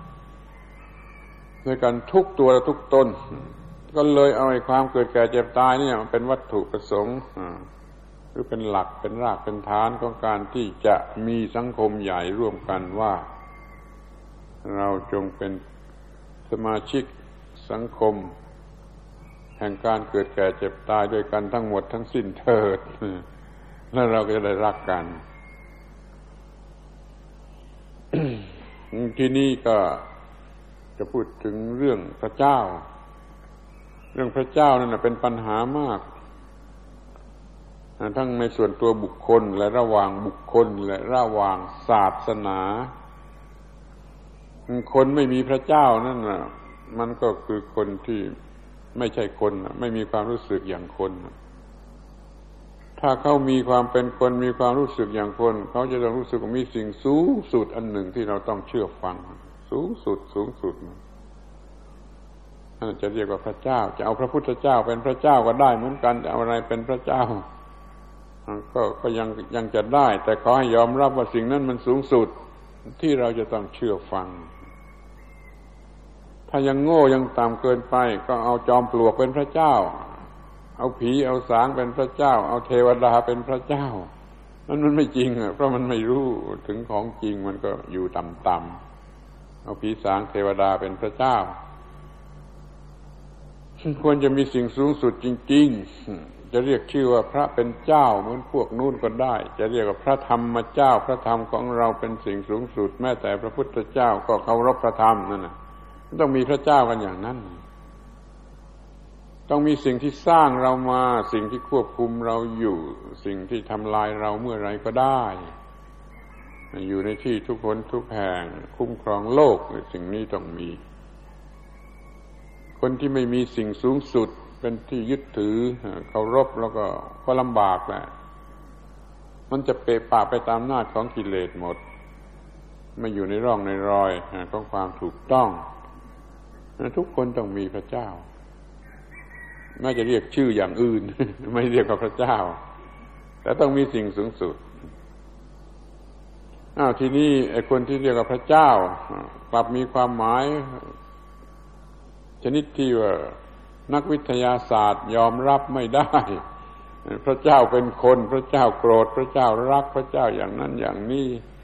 ด้วยกันทุกตัวทุกตนก็เลยเอาไอ้ความเกิดแก่เจ็บตายนี่มันเป็นวัตถุประสงค์หรือเป็นหลักเป็นรากเป็นฐานของการที่จะมีสังคมใหญ่ร่วมกันว่าเราจงเป็นสมาชิกสังคมแห่งการเกิดแก่เจ็บตายด้วยกันทั้งหมดทั้งสิ้นเถิดแล้วเราก็จะได้รักกัน ที่นี่ก็จะพูดถึงเรื่องพระเจ้าเรื่องพระเจ้านั่นเป็นปัญหามากทั้งในส่วนตัวบุคคลและระหว่างบุคคลและระหว่างศาสนาคนไม่มีพระเจ้านั่นน่ะมันก็คือคนที่ไม่ใช่คนไม่มีความรู้สึกอย่างคนถ้าเขามีความเป็นคนมีความรู้สึกอย่างคนเขาจะต้องรู้สึกว่ามีสิ่งสูงสุดอันหนึ่งที่เราต้องเชื่อฟังสูงสุดสูงสุดนั่นจะเรียกว่าพระเจ้าจะเอาพระพุทธเจ้าเป็นพระเจ้าก็ได้เหมือนกันจะเอาอะไรเป็นพระเจ้าก็ก็ยังยังจะได้แต่ขอให้ยอมรับว่าสิ่งนั้นมันสูงสุดที่เราจะต้องเชื่อฟังถ้ายังโง่ยังต่ำเกินไปก็เอาจอมปลวกเป็นพระเจ้าเอาผีเอาสางเป็นพระเจ้าเอาเทวดาเป็นพระเจ้านั่นมันไม่จริงอ่ะเพราะมันไม่รู้ถึงของจริงมันก็อยู่ต่ำๆเอาผีสางเทวดาเป็นพระเจ้าควรจะมีสิ่งสูงสุดจริงๆจะเรียกชื่อว่าพระเป็นเจ้าเหมือนพวกนู้นก็ได้จะเรียกว่าพระธรรมเจ้าพระธรรมของเราเป็นสิ่งสูงสุดแม้แต่พระพุทธเจ้าก็เคารพพระธรรมนั่นน่ะต้องมีพระเจ้ากันอย่างนั้นต้องมีสิ่งที่สร้างเรามาสิ่งที่ควบคุมเราอยู่สิ่งที่ทำลายเราเมื่อไรก็ได้อยู่ในที่ทุกคนทุกแห่งคุ้มครองโลกสิ่งนี้ต้องมีคนที่ไม่มีสิ่งสูงสุดเป็นที่ยึดถือเคารพแล้วก็ก็ลำบากแหละมันจะเปะปะไปตามอำนาจของกิเลสหมดไม่อยู่ในร่องในรอยของความถูกต้องทุกคนต้องมีพระเจ้าไม่จะเรียกชื่ออย่างอื่น ไม่เรียกว่าพระเจ้าแต่ต้องมีสิ่งสูงสุดอ้าวทีนี้ไอ้คนที่เรียกว่าพระเจ้ากลับมีความหมายชนิดที่ว่านักวิทยาศาสตร์ยอมรับไม่ได้พระเจ้าเป็นคนพระเจ้าโกรธพระเจ้ารักพระเจ้าอย่างนั้นอย่างนี้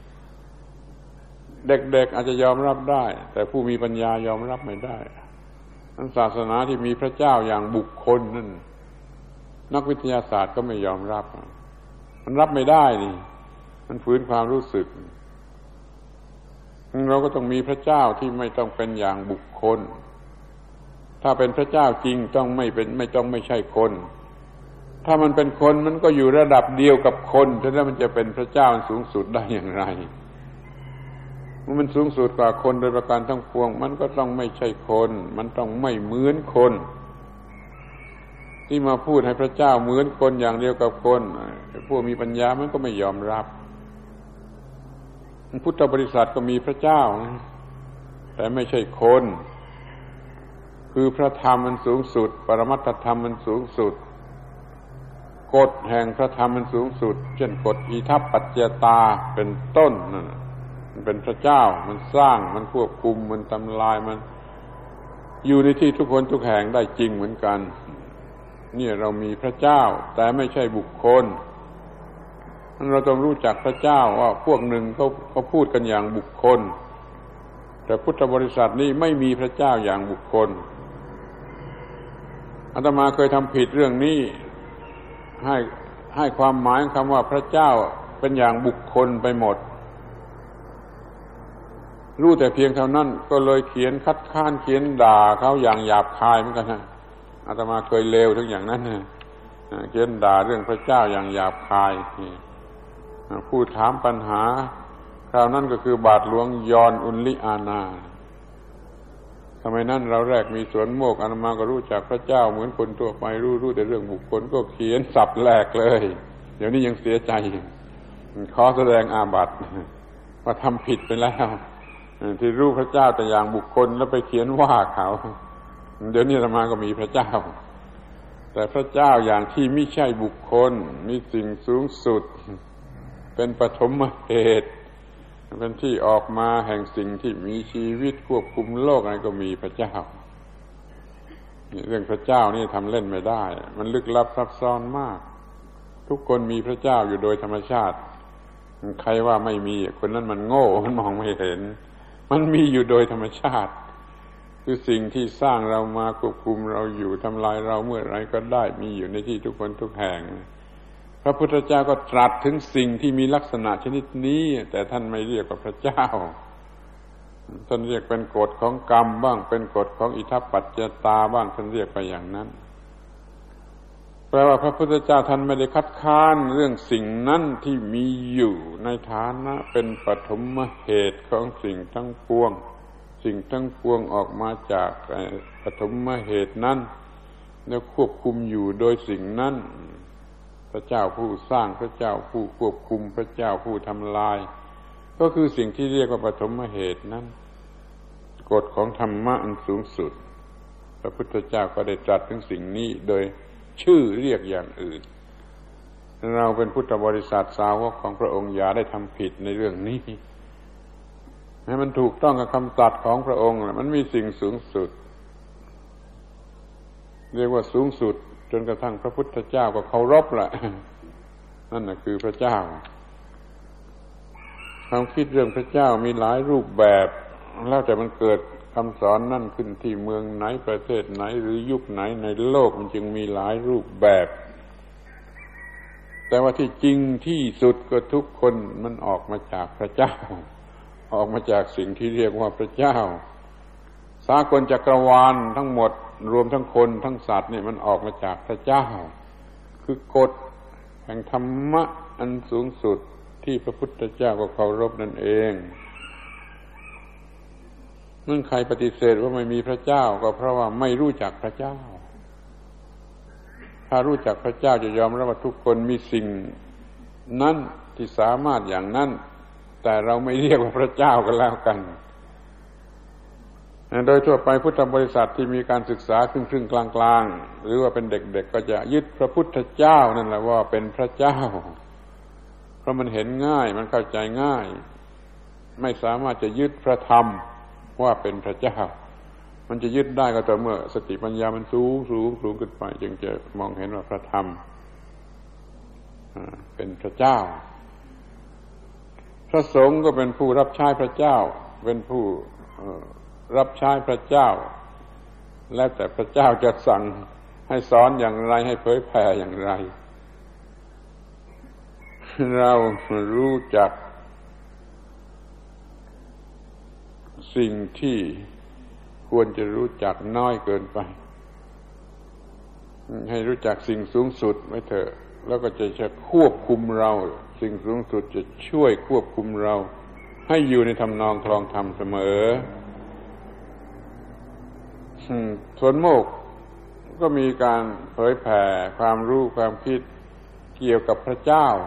เด็กๆอาจจะยอมรับได้แต่ผู้มีปัญญายอมรับไม่ได้ทั้งศาสนาที่มีพระเจ้าอย่างบุคคลนั่นนักวิทยาศาสตร์ก็ไม่ยอมรับมันรับไม่ได้นี่มันฝืนความรู้สึกเราก็ต้องมีพระเจ้าที่ไม่ต้องเป็นอย่างบุคคลถ้าเป็นพระเจ้าจริงต้องไม่เป็นไม่ต้องไม่ใช่คนถ้ามันเป็นคนมันก็อยู่ระดับเดียวกับคนฉะนั้นมันจะเป็นพระเจ้าสูงสุดได้อย่างไรมันสูงสุดกว่าคนโดยประการทั้งปวงมันก็ต้องไม่ใช่คนมันต้องไม่เหมือนคนที่มาพูดให้พระเจ้าเหมือนคนอย่างเดียวกับคนพวกมีปัญญามันก็ไม่ยอมรับพุทธบริษัทก็มีพระเจ้าแต่ไม่ใช่คนคือพระธรรมมันสูงสุดปรมัตถธรรมมันสูงสุดกฎแห่งพระธรรมมันสูงสุดเช่นกฎอิทัปปัจจยตาเป็นต้นนั่นมันเป็นพระเจ้ามันสร้างมันควบคุมมันทำลายมันอยู่ในที่ทุกคนทุกแห่งได้จริงเหมือนกันนี่เรามีพระเจ้าแต่ไม่ใช่บุคคลเราต้องรู้จักพระเจ้าว่าพวกหนึ่งเขาเขาพูดกันอย่างบุคคลแต่พุทธบริษัทนี้ไม่มีพระเจ้าอย่างบุคคลอาตมาเคยทำผิดเรื่องนี้ให้ให้ความหมายคำว่าพระเจ้าเป็นอย่างบุคคลไปหมดรู้แต่เพียงเท่านั้นก็เลยเขียนคัดค้านเขียนด่าเขาอย่างหยาบคายเหมือนกันนะอาตมาเคยเลวถึงอย่างนั้นนะเขียนด่าเรื่องพระเจ้าอย่างหยาบคายผู้ถามปัญหาคราวนั้นก็คือบาทหลวงยอนอุลลิอานาสมัยนั้นเราแรกมีสวนโมกอาตมาก็รู้จักพระเจ้าเหมือนคนทั่วไปรู้รู้แต่เรื่องบุคคลก็เขียนสับแหลกเลยเดี๋ยวนี้ยังเสียใจขอแสดงอาบัติว่าทำผิดไปแล้วที่รู้พระเจ้าแต่อย่างบุคคลแล้วไปเขียนว่าเขาเดี๋ยวนี้อาตมาก็มีพระเจ้าแต่พระเจ้าอย่างที่ไม่ใช่บุคคลมีสิ่งสูงสุดเป็นปฐมเหตุเป็นที่ออกมาแห่งสิ่งที่มีชีวิตควบคุมโลกอะไรก็มีพระเจ้าเรื่องพระเจ้านี่ทำเล่นไม่ได้มันลึกลับซับซ้อนมากทุกคนมีพระเจ้าอยู่โดยธรรมชาติใครว่าไม่มีคนนั้นมันโง่มันมองไม่เห็นมันมีอยู่โดยธรรมชาติคือสิ่งที่สร้างเรามาควบคุมเราอยู่ทำลายเราเมื่อไรก็ได้มีอยู่ในที่ทุกคนทุกแห่งพระพุทธเจ้าก็ตรัสถึงสิ่งที่มีลักษณะชนิดนี้แต่ท่านไม่เรียกว่าพระเจ้าท่านเรียกเป็นกฎของกรรมบ้างเป็นกฎของอิทัปปัจจยตาบ้างท่านเรียกไปอย่างนั้นแปลว่าพระพุทธเจ้าท่านไม่ได้คัดค้านเรื่องสิ่งนั้นที่มีอยู่ในฐานะเป็นปฐมเหตุของสิ่งทั้งปวงสิ่งทั้งปวงออกมาจากปฐมเหตุนั้นแล้วควบคุมอยู่โดยสิ่งนั้นพระเจ้าผู้สร้างพระเจ้าผู้ควบคุมพระเจ้าผู้ทำลายก็คือสิ่งที่เรียกว่าปฐมเหตุนั้นกฎของธรรมะอันสูงสุดพระพุทธเจ้าก็ได้ตรัสถึงสิ่งนี้โดยชื่อเรียกอย่างอื่นเราเป็นพุทธบริษัทสาวกของพระองค์อย่าได้ทำผิดในเรื่องนี้ให้มันถูกต้องกับคำตรัสของพระองค์มันมีสิ่งสูงสุดเรียกว่าสูงสุดจนกระทั่งพระพุทธเจ้าก็เคารพแหละนั่นน่ะคือพระเจ้าความคิดเรื่องพระเจ้ามีหลายรูปแบบแล้วแต่มันเกิดคำสอนนั่นขึ้นที่เมืองไหนประเทศไหนหรือยุคไหนในโลกมันจึงมีหลายรูปแบบแต่ว่าที่จริงที่สุดก็ทุกคนมันออกมาจากพระเจ้าออกมาจากสิ่งที่เรียกว่าพระเจ้าสากลจักรวาลทั้งหมดรวมทั้งคนทั้งสัตว์นี่มันออกมาจากพระเจ้าคือกฎแห่งธรรมะอันสูงสุดที่พระพุทธเจ้าก็เคารพนั่นเองเมื่อใครปฏิเสธว่าไม่มีพระเจ้าก็เพราะว่าไม่รู้จักพระเจ้าถ้ารู้จักพระเจ้าจะยอมรับว่าทุกคนมีสิ่งนั้นที่สามารถอย่างนั้นแต่เราไม่เรียกว่าพระเจ้ากันแล้วกันโดยทั่วไปพุทธบริษัทที่มีการศึกษาครึ่งๆกลางๆหรือว่าเป็นเด็กๆก็จะยึดพระพุทธเจ้านั่นแหละว่าเป็นพระเจ้าเพราะมันเห็นง่ายมันเข้าใจง่ายไม่สามารถจะยึดพระธรรมว่าเป็นพระเจ้ามันจะยึดได้ก็ต่อเมื่อสติปัญญามันสูงสูงสูงขึ้นไปจึงจะมองเห็นว่าพระธรรมเป็นพระเจ้าพระสงฆ์ก็เป็นผู้รับใช้พระเจ้าเป็นผู้รับใช้พระเจ้าแล้วแต่พระเจ้าจะสั่งให้สอนอย่างไรให้เผยแผ่อย่างไรเรารู้จักสิ่งที่ควรจะรู้จักน้อยเกินไปให้รู้จักสิ่งสูงสุดไว้เถอะแล้วก็จะจะควบคุมเราสิ่งสูงสุดจะช่วยควบคุมเราให้อยู่ในทำนองคลองธรรมเสมอส่วนโมกข์ก็มีการเผยแผ่ความรู้ความคิดเกี่ยวกับพระเจ้า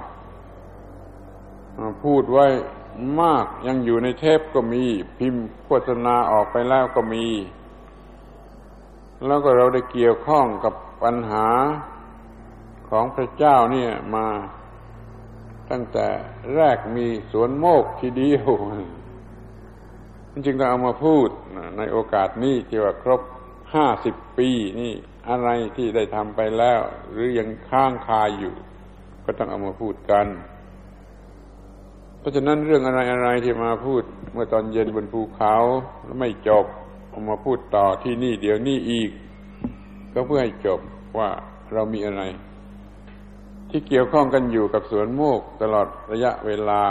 พูดไว้มากยังอยู่ในเทปก็มีพิมพ์โฆษณาออกไปแล้วก็มีแล้วก็เราได้เกี่ยวข้องกับปัญหาของพระเจ้าเนี่ยมาตั้งแต่แรกมีสวนโมกข์ทีเดียวจึงต้องเอามาพูดในโอกาสนี้ที่ว่าครบห้าสิบปีนี่อะไรที่ได้ทำไปแล้วหรือยังค้างคาอยู่ก็ต้องเอามาพูดกันเพราะฉะนั้นเรื่องอะไรๆที่มาพูดเมื่อตอนเย็นบนภูเขาแล้วไม่จบเอามาพูดต่อที่นี่เดี๋ยวนี้อีกก็เพื่อให้จบว่าเรามีอะไรที่เกี่ยวข้องกันอยู่กับสวนโมกข์ตลอดระยะเวลา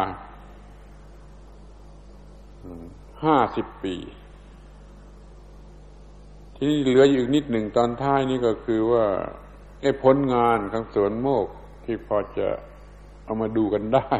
ห้าสิบปีที่เหลืออยู่อีกนิดหนึ่งตอนท้ายนี่ก็คือว่าไอ้ผลงานของสวนโมกข์ที่พอจะเอามาดูกันได้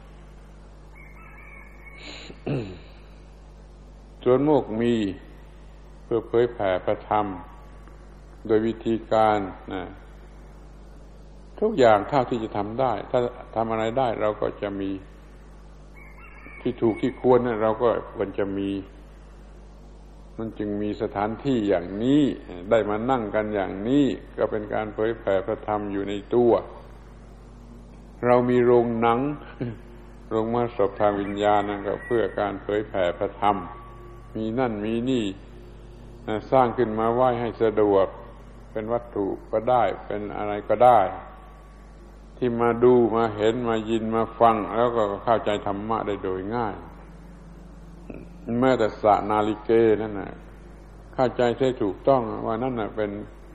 สวนโมกข์มีเพื่อเผยแผ่พระธรรมโดยวิธีการนะทุกอย่างเท่าที่จะทำได้ถ้าทำอะไรได้เราก็จะมีที่ถูกที่ควรนะเราก็ควรจะมีมันจึงมีสถานที่อย่างนี้ได้มานั่งกันอย่างนี้ก็เป็นการเผยแผ่พระธรรมอยู่ในตัวเรามีโรงหนังโรงมหสพทางวิญญาณนั่นก็เพื่อการเผยแผ่พระธรรมมีนั่นมีนี่สร้างขึ้นมาไว้ให้สะดวกเป็นวัตถุก็ได้เป็นอะไรก็ได้ที่มาดูมาเห็นมายินมาฟังแล้วก็เข้าใจธรรมะได้โดยง่ายแม้แต่สระนาลิเกนั่นน่ะเข้าใจได้ถูกต้องว่านั่นน่ะเป็น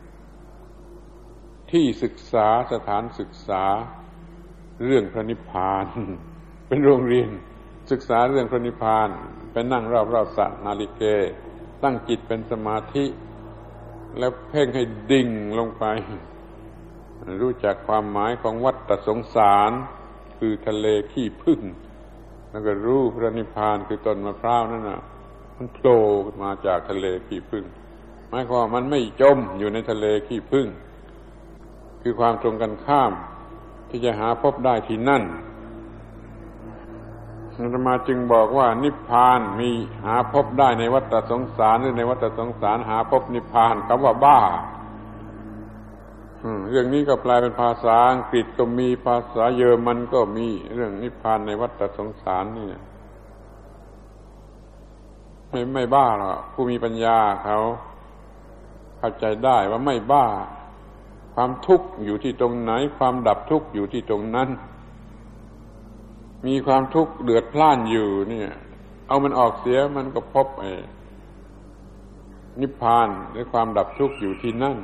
ที่ศึกษาสถานศึกษาเรื่องพระนิพพานเป็นโรงเรียนศึกษาเรื่องพระนิพพานไปนั่งรอบๆสระนาลิเกตั้งจิตเป็นสมาธิแล้วเพ่งให้ดิ่งลงไปรู้จักความหมายของวัฏสงสารคือทะเลขี้ผึ้งแล้วก็รู้พระนิพพานคือต้นมะพร้าวนั่นน่ะมันโผล่มาจากทะเลขี้ผึ้งหมายความว่ามันไม่จมอยู่ในทะเลขี้ผึ้งคือความตรงกันข้ามที่จะหาพบได้ที่นั่นอาตมาจึงบอกว่านิพพานมีหาพบได้ในวัฏสงสารหรือในวัฏสงสารหาพบนิพพานคำว่าบ้าเรื่องนี้ก็แปลเป็นภาษาอังกฤษก็มีภาษาเยอรมันก็มีเรื่องนิพพานในวัฏสงสารนี่ไม่ไม่บ้าหรอกผู้มีปัญญาเขาเข้าใจได้ว่าไม่บ้าความทุกข์อยู่ที่ตรงไหนความดับทุกข์อยู่ที่ตรงนั้นมีความทุกข์เดือดพล่านอยู่เนี่ยเอามันออกเสียมันก็พบไอ้นิพพานหรือความดับทุกข์อยู่ที่นั่น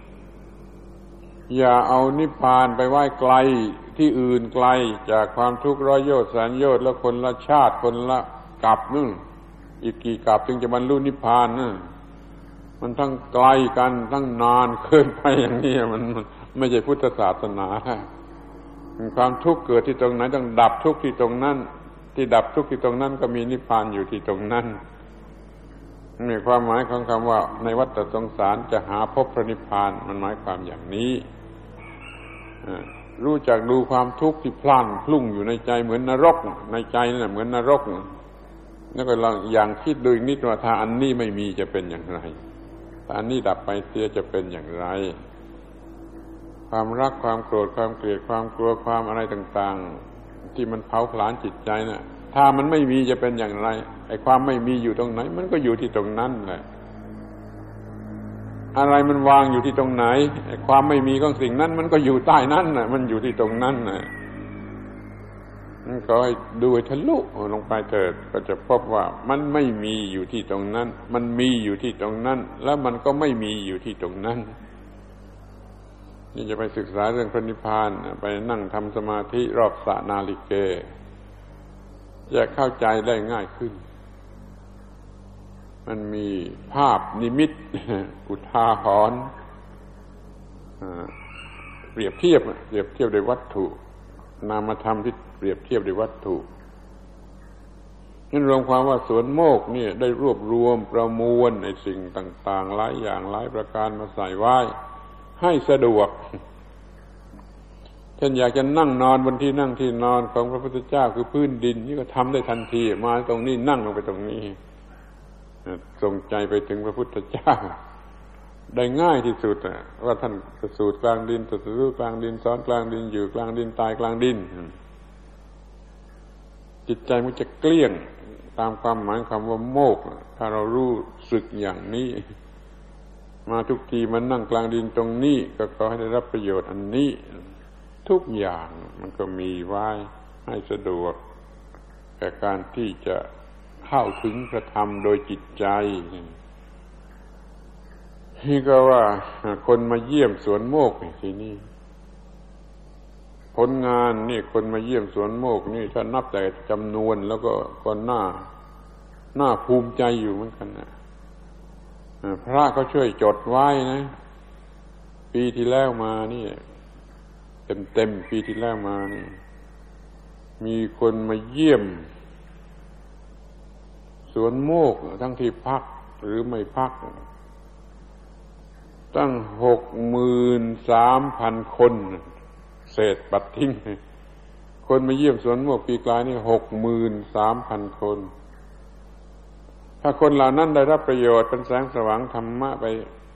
อย่าเอานิพพานไปไว้ไกลที่อื่นไกลจากความทุกข์ร้อยโยชน์แสนโยชน์แล้วคนละชาติคนละกลับนู่นอีกกี่กลับจึงจะบรรลุนิพพานนะมันทั้งไกลกันทั้งนานเกินไปอย่างนี้มันไม่ใช่พุทธศาสนาความทุกข์เกิดที่ตรงไหนต้องดับทุกข์ที่ตรงนั้นที่ดับทุกข์ที่ตรงนั้นก็มีนิพพานอยู่ที่ตรงนั้นนี่ความหมายของคำว่าในวัฏสงสารจะหาพบพระนิพพานมันหมายความอย่างนี้รู้จักดูความทุกข์ที่พล่านพลุ่งอยู่ในใจเหมือนนรกในใจนั่นแหละเหมือนนรกแล้วก็ลองอย่างคิดดูอีกนิดว่าถ้าอันนี้ไม่มีจะเป็นอย่างไรถ้าอันนี้ดับไปเสียจะเป็นอย่างไรความรักความโกรธความเกลียดความกลัวความอะไรต่างๆที่มันเผาผลาญจิตใจน่ะถ้ามันไม่มีจะเป็นอย่างไรไอ้ความไม่มีอยู่ตรงไหนมันก็อยู่ที่ตรงนั้นแหละอะไรมันวางอยู่ที่ตรงไหนไอ้ความไม่มีของสิ่งนั้นมันก็อยู่ใต้นั้นน่ะมันอยู่ที่ตรงนั้นน่ะมันก็ให้ดูทะลุลงไปเถิดก็จะพบว่ามันไม่มีอยู่ที่ตรงนั้นมันมีอยู่ที่ตรงนั้นแล้วมันก็ไม่มีอยู่ที่ตรงนั้นนี่จะไปศึกษาเรื่องพระนิพพานไปนั่งทำสมาธิรอบสระนาลิเกจะเข้าใจได้ง่ายขึ้นมันมีภาพนิมิตอุทาหรณ์เปรียบเทียบเปรียบเทียบด้วยวัตถุนามธรรมที่เปรียบเทียบด้วยวัตถุนั่นรวมความว่าสวนโมกข์นี่ได้รวบรวมประมวลในสิ่งต่างๆหลายอย่างหลายประการมาใส่ไว้ให้สะดวกเช่นอยากจะนั่งนอนบนที่นั่งที่นอนของพระพุทธเจ้าคือพื้นดินนี่ก็ทำได้ทันทีมาตรงนี้นั่งลงไปตรงนี้ส่งใจไปถึงพระพุทธเจ้าได้ง่ายที่สุดว่าท่านประสูติกลางดินตรัสรู้กลางดินสอนกลางดินอยู่กลางดินตายกลางดินจิตใจมันจะเกลี้ยงตามความหมายคำว่าโมกข์ถ้าเรารู้สึกอย่างนี้มาทุกทีมันนั่งกลางดินตรงนี้ก็ขอให้ได้รับประโยชน์อันนี้ทุกอย่างมันก็มีไว้ให้สะดวกแก่การที่จะเข้าถึงพระธรรมโดยจิตใจนี่ก็ว่าคนมาเยี่ยมสวนโมกข์ที่นี่ผลงานนี่คนมาเยี่ยมสวนโมกข์นี่ถ้านับแต่จำนวนแล้วก็ก็น่าน่าภูมิใจอยู่เหมือนกันนะพระก็ช่วยจดไว้นะปีที่แล้วมานี่เต็มๆปีที่แล้วมานี่มีคนมาเยี่ยมสวนโมกข์ทั้งที่พักหรือไม่พักตั้งหกหมื่นสามพันคนเศษปัดทิ้งคนมาเยี่ยมสวนโมกข์ปีกลายนี่หกหมื่นสามพันคนถ้าคนเหล่านั้นได้รับประโยชน์เป็นแสงสว่างธรรมะไป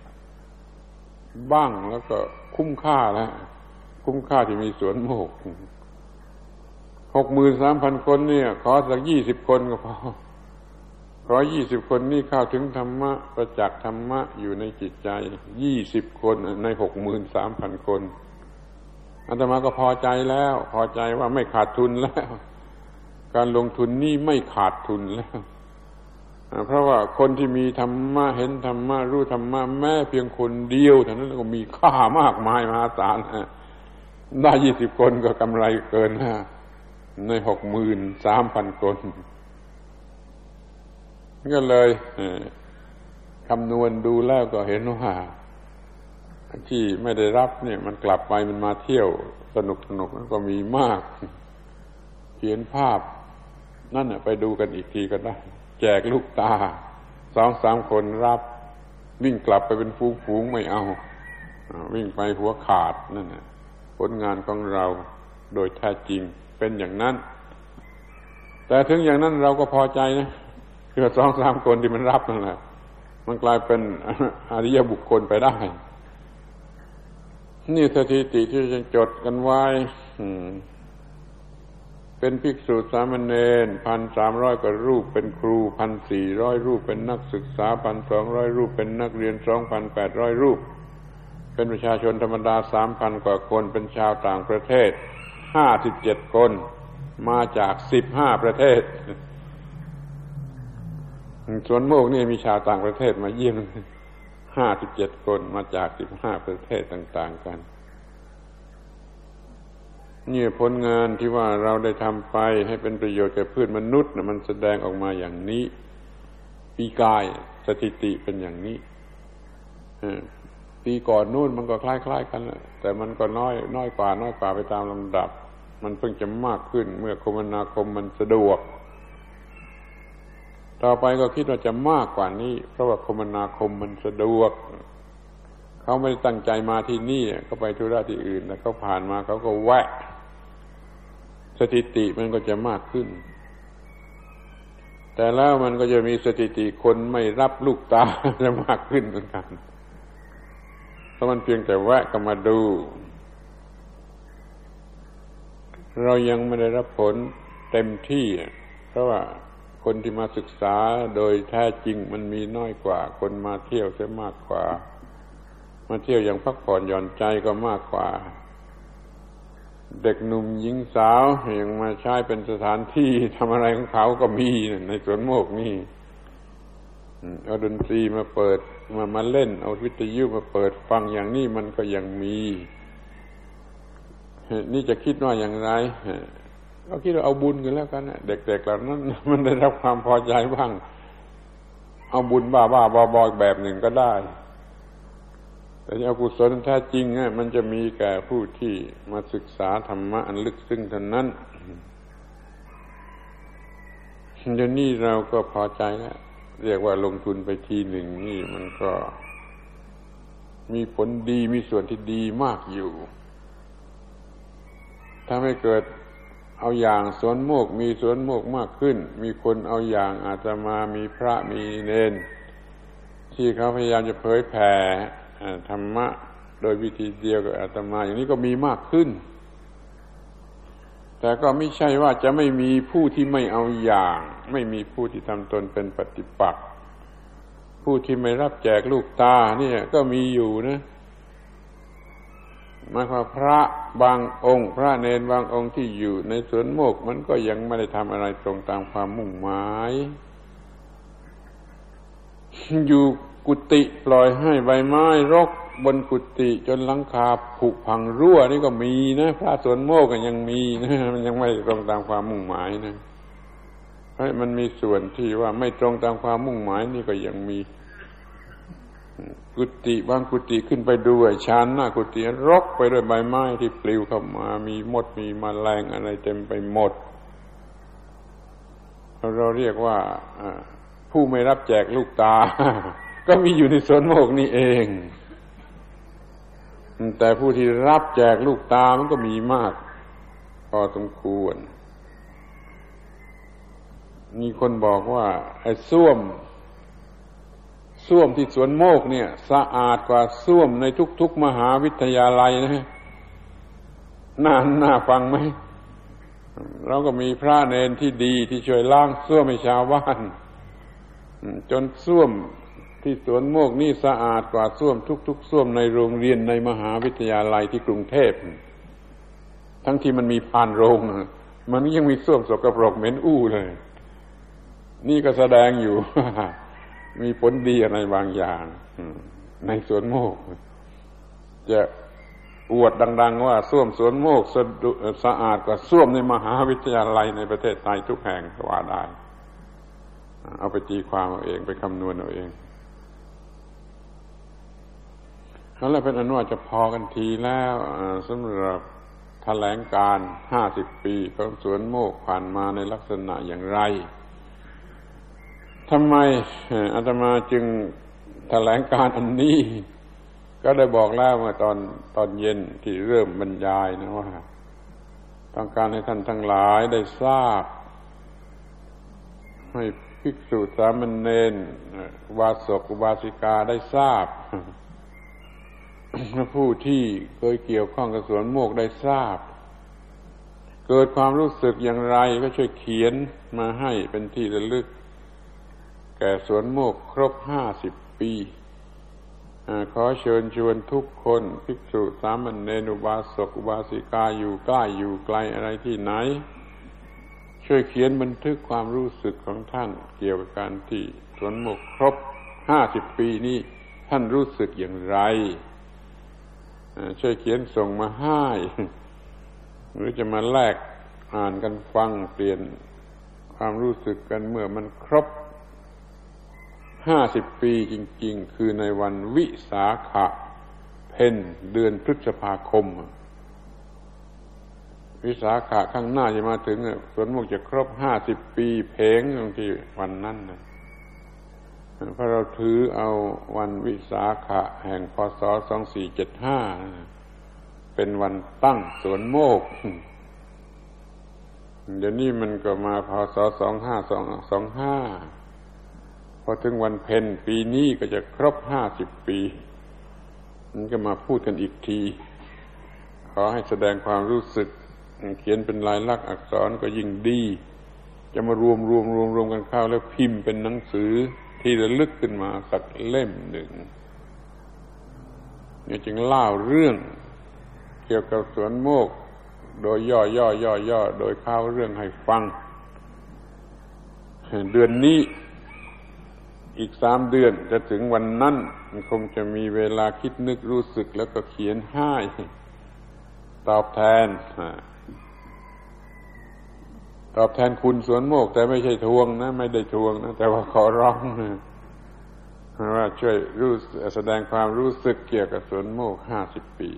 บ้างแล้วก็คุ้มค่าแล้วคุ้มค่าที่มีสวนโมกข์หกหมื่นสามพันคนเนี่ยขอสักยี่สิบคนก็พอขอยี่สิบคนนี่เข้าถึงธรรมะประจักษ์ธรรมะอยู่ในจิตใจยี่สิบคนในหกหมื่นสามพันคนอาตมาก็พอใจแล้วพอใจว่าไม่ขาดทุนแล้วการลงทุนนี่ไม่ขาดทุนแล้วเพราะว่าคนที่มีธรรมะเห็นธรรมะรู้ธรรมะแม้เพียงคนเดียวเท่านั้นก็มีค่ามากมายมหาศาลได้ยี่สิบคนก็กำไรเกินในหกหมื่นสามพันคนก็เลยคำนวณดูแล้วก็เห็นว่าที่ไม่ได้รับเนี่ยมันกลับไปมันมาเที่ยวสนุกสนุกก็มีมากเขียนภาพนั่นน่ะไปดูกันอีกทีก็ได้แจกลูกตาสองสามคนรับวิ่งกลับไปเป็นฝูงๆไม่เอาวิ่งไปหัวขาดนั่นน่ะผลงานของเราโดยแท้จริงเป็นอย่างนั้นแต่ถึงอย่างนั้นเราก็พอใจนะคือสองสามคนที่มันรับนั่นแหละมันกลายเป็นอริยบุคคลไปได้นี่สถิติที่จะจดกันไว้เป็นภิกษุสามเณรพันสามร้อยกว่ารูปเป็นครูพันสี่ร้อยรูปเป็นนักศึกษาพันสองร้อยรูปเป็นนักเรียนสองพันแปดร้อยรูปเป็นประชาชนธรรมดาสามพันกว่าคนเป็นชาวต่างประเทศห้าสิบเจ็ดคนมาจากสิบห้าประเทศสวนโมกข์นี่มีชาวต่างประเทศมาเยี่ยมห้าสิบเจ็ดคนมาจากสิบห้าประเทศต่างๆกันนี่ผลงานที่ว่าเราได้ทำไปให้เป็นประโยชน์แก่เพื่อนมนุษย์นะมันแสดงออกมาอย่างนี้ปีกายสถิติเป็นอย่างนี้ปีก่อนนู่นมันก็คล้ายๆกันแต่มันก็น้อยน้อยกว่าน้อยกว่าไปตามลำดับมันเพิ่งจะมากขึ้นเมื่อคมนาคมมันสะดวกต่อไปก็คิดว่าจะมากกว่านี้เพราะว่าคมนาคมมันสะดวกคเขาไม่ได้ตั้งใจมาที่นี่เขาไปธุระที่อื่นแล้วเขาผ่านมาเขาก็แวะสถิติมันก็จะมากขึ้นแต่แล้วมันก็จะมีสถิติคนไม่รับลูกตาจะมากขึ้นเหมือนกันเพราะมันเพียงแต่แวะก็มาดูเรายังไม่ได้รับผลเต็มที่เพราะว่าคนที่มาศึกษาโดยแท้จริงมันมีน้อยกว่าคนมาเที่ยวเสียมากกว่ามาเที่ยวอย่างพักผ่อนหย่อนใจก็มากกว่าเด็กหนุ่มหญิงสาวยังมาใช้เป็นสถานที่ทำอะไรของเขาก็มีในสวนโมกนี่เอาดนตรีมาเปิดมามาเล่นเอาวิทยุมาเปิดฟังอย่างนี้มันก็ยังมีนี่จะคิดว่าอย่างไรก็คิดว่าเอาบุญกันแล้วกันเด็กๆเหล่านั้นมันได้รับความพอใจบ้างเอาบุญบ้าๆบอๆแบบหนึ่งก็ได้แต่เอากุศลแท้จริงมันจะมีแก่ผู้ที่มาศึกษาธรรมะอันลึกซึ้งเท่านั้นเดี๋ยวนี้เราก็พอใจแล้วเรียกว่าลงทุนไปทีหนึ่งนี่มันก็มีผลดีมีส่วนที่ดีมากอยู่ถ้าไม่เกิดเอาอย่างสวนโมกมีสวนโมกมากขึ้นมีคนเอาอย่างอาตมามีพระมีเณรที่เขาพยายามจะเผยแผ่ธรรมะโดยวิธีเดียวกับอาตมาอย่างนี้ก็มีมากขึ้นแต่ก็ไม่ใช่ว่าจะไม่มีผู้ที่ไม่เอาอย่างไม่มีผู้ที่ทำตนเป็นปฏิปักษ์ผู้ที่ไม่รับแจกลูกตาเนี่ยก็มีอยู่นะหมายความพระบางองค์พระเณรบางองค์ที่อยู่ในสวนโมกมันก็ยังไม่ได้ทำอะไรตรงตามความมุ่งหมายอยู่กุฏิปล่อยให้ใบไม้รกบนกุฏิจนหลังคาผุพังรั่วนี่ก็มีนะพระสวนโมกก็ยังมีนะมันยังไม่ตรงตามความมุ่งหมายนะเพราะมันมีส่วนที่ว่าไม่ตรงตามความมุ่งหมายนี่ก็ยังมีกุฏิบางกุฏิขึ้นไปดูไอ้ชั้นหน้ากุฏิรกไปด้วยใบไม้ที่ปลิวเข้ามามีมดมีแมลงอะไรเต็มไปหมดเราเรียกว่าผู้ไม่รับแจกลูกตาก็มีอยู่ในสวนโมกนี่เองแต่ผู้ที่รับแจกลูกตามันก็มีมากพอสมควรมีคนบอกว่าไอ้ส้วมส้วมที่สวนโมกเนี่ยสะอาดกว่าส้วมในทุกๆมหาวิทยาลัยนะน่าน่าฟังไหมเราก็มีพระเณรที่ดีที่ช่วยล้างส้วมให้ชาวบ้านจนส้วมที่สวนโมกนี่สะอาดกว่าส้วมทุกๆส้วมในโรงเรียนในมหาวิทยาลัยที่กรุงเทพทั้งที่มันมีพานโรงมันยังมีส้วมสกปรกเหม็นอู้เลยนี่ก็แสดงอยู่มีผลดีอะไรบางอย่างในสวนโมกจะอวดดังๆว่าส้วมสวนโมกสะอาดกว่าส้วมในมหาวิทยาลัยในประเทศไทยทุกแห่งก็ว่าได้เอาไปตีความเอาเองไปคำนวณเอาเองแล้วเป็นอันว่าจะพอกันทีแล้วสำหรับแถลงการห้าสิบปีของสวนโมกผ่านมาในลักษณะอย่างไรทำไมอาตมาจึงแถลงการอันนี้ก็ได้บอกแล้วเมื่อตอนตอนเย็นที่เริ่มบรรยายนะว่าต้องการให้ท่านทั้งหลายได้ทราบให้ภิกษุสามเณรอุบาสกอุบาสิกาได้ทราบผู้ที่เคยเกี่ยวข้องกับสวนโมกได้ทราบเกิดความรู้สึกอย่างไรก็ช่วยเขียนมาให้เป็นที่ระลึกแก่สวนโมกครบห้าสิบปีขอเชิญชวนทุกคนภิกษุสามเณรอุบาสกอุบาสิกาอยู่ใกล้อยู่ไกลอะไรที่ไหนช่วยเขียนบันทึกความรู้สึกของท่านเกี่ยวกับการที่สวนโมกครบห้าสิบปีนี้ท่านรู้สึกอย่างไรช่วยเขียนส่งมาให้หรือจะมาแลกอ่านกันฟังเปลี่ยนความรู้สึกกันเมื่อมันครบห้าสิบปีจริงๆคือในวันวิสาขะเพ็ญเดือนพฤษภาคมวิสาขะข้างหน้าจะมาถึงสวนโมกจะครบห้าสิบปีเพลงตรงที่วันนั้นนะเพราะเราถือเอาวันวิสาขะแห่งพ.ศ. สองพันสี่ร้อยเจ็ดสิบห้าเป็นวันตั้งสวนโมกข์เดี๋ยวนี้มันก็มาพ.ศ. สองพันห้าร้อยยี่สิบห้าพอถึงวันเพ็ญปีนี้ก็จะครบห้าสิบปีมันก็มาพูดกันอีกทีขอให้แสดงความรู้สึกเขียนเป็นลายลักษณ์อักษรก็ยิ่งดีจะมารวมรวมรวมรวมกันเข้าแล้วพิมพ์เป็นหนังสือที่ระลึกขึ้นมาสักเล่มหนึ่งนี่จึงเล่าเรื่องเกี่ยวกับสวนโมกข์โดยย่อย่อย่อย่อโดยเข้าเรื่องให้ฟังเดือนนี้อีกสามเดือนจะถึงวันนั้นมันคงจะมีเวลาคิดนึกรู้สึกแล้วก็เขียนให้ตอบแทนตอบแทนคุณสวนโมกข์แต่ไม่ใช่ทวงนะไม่ได้ทวงนะแต่ว่าขอร้องนะว่าช่วยรู้แสดงความรู้สึกเกี่ยวกับสวนโมกข์ห้าสิบปี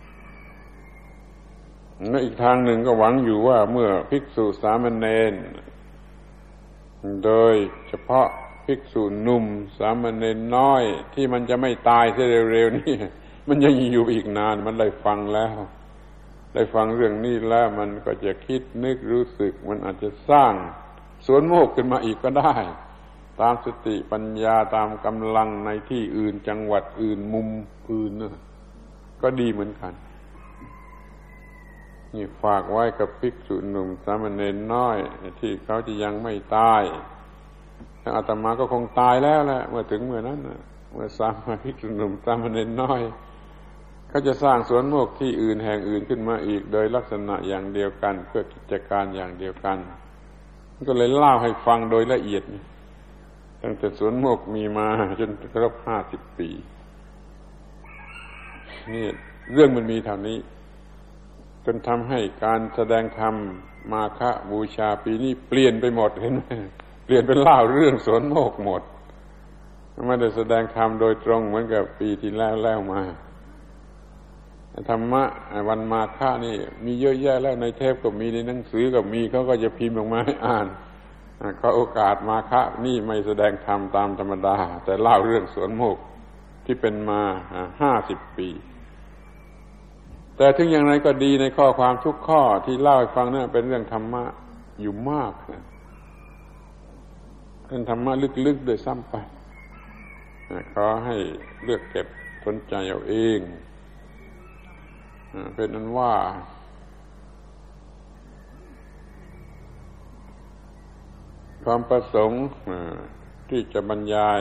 และอีกทางหนึ่งก็หวังอยู่ว่าเมื่อภิกษุสามเณรโดยเฉพาะภิกษุหนุ่มสามเณรน้อยที่มันจะไม่ตายเสียเร็วๆนี่มันยังอยู่อีกนานมันได้ฟังแล้วได้ฟังเรื่องนี้แล้วมันก็จะคิดนึกรู้สึกมันอาจจะสร้างสวนโมกข์ขึ้นมาอีกก็ได้ตามสติปัญญาตามกำลังในที่อื่นจังหวัดอื่นมุมอื่นนะก็ดีเหมือนกันนี่ฝากไว้กับภิกษุหนุ่มสามเณรน้อยที่เขาจะยังไม่ตายถ้าอาตมาก็คงตายแล้วแหละเมื่อถึงเมื่อนั้นนะเมื่อสามภิกษุหนุ่มสามเณรน้อยเขาจะสร้างสวนโมกข์ที่อื่นแห่งอื่นขึ้นมาอีกโดยลักษณะอย่างเดียวกันเพื่อกิจการอย่างเดียวกันก็เลยเล่าให้ฟังโดยละเอียดตั้งแต่สวนโมกข์มีมาจนครบห้าสิบปีนี่เรื่องมันมีเท่านี้จนทำให้การแสดงธรรมมาฆบูชาปีนี้เปลี่ยนไปหมดเห็นไหมเปลี่ยนเป็นเล่าเรื่องสวนโมกข์หมดไม่ได้แสดงธรรมโดยตรงเหมือนกับปีที่แล้วแล้วมาธรรมะวันมาฆะนี่มีเยอะแยะแล้วในเทปก็มีในหนังสือก็มีเขาก็จะพิมพ์ออกมาให้อ่านก็โอกาสมาฆะนี่ไม่แสดงธรรมตามธรรมดาแต่เล่าเรื่องสวนโมกข์ที่เป็นมาห้าสิบปีแต่ถึงอย่างไรก็ดีในข้อความทุกข้อที่เล่าให้ฟังนั่นเป็นเรื่องธรรมะอยู่มากนะเป็นธรรมะลึกๆโดยซ้ำไปขอให้เลือกเก็บสนใจเอาเองเป็นนั้นว่าความประสงค์ที่จะบรรยาย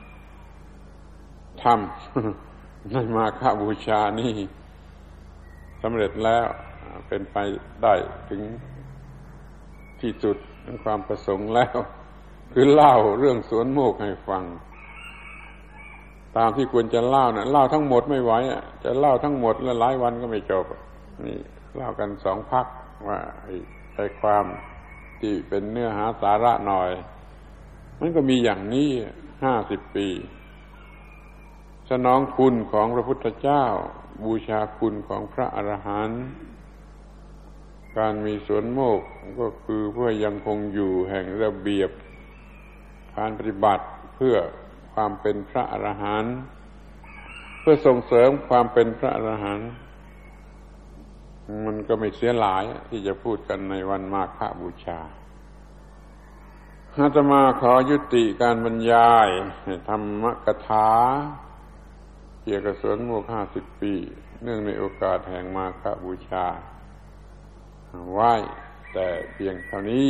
ธรรมในมาฆบูชานี่สำเร็จแล้วเป็นไปได้ถึงที่สุดของความประสงค์แล้วคือเล่าเรื่องสวนโมกข์ให้ฟังตามที่ควรจะเล่านะเล่าทั้งหมดไม่ไหวอ่ะจะเล่าทั้งหมดแล้วหลายวันก็ไม่จบนี่เล่ากันสองภาคว่าใจความที่เป็นเนื้อหาสาระหน่อยมันก็มีอย่างนี้ห้าสิบปีสนองคุณของพระพุทธเจ้าบูชาคุณของพระอรหันต์การมีสวนโมกข์ก็คือเพื่อยังคงอยู่แห่งระเบียบการปฏิบัติเพื่อความเป็นพระอรหันต์เพื่อส่งเสริมความเป็นพระอรหันต์มันก็ไม่เสียหลายที่จะพูดกันในวันมาฆบูชาอาตมาขอยุติการบรรยายธรรมกถาเกี่ยวกับสวนโมกข์ห้าสิบปีเนื่องในโอกาสแห่งมาฆบูชาไว้แต่เพียงเท่านี้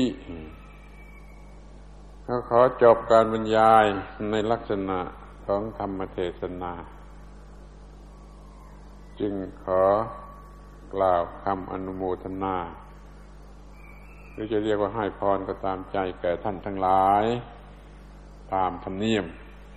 ก็ขอจบการบรรยายในลักษณะของธรรมเทศนาจึงขอกล่าวคำอนุโมทนาหรือจะเรียกว่าให้พรก็ตามใจแก่ท่านทั้งหลายตามธรรมเนียม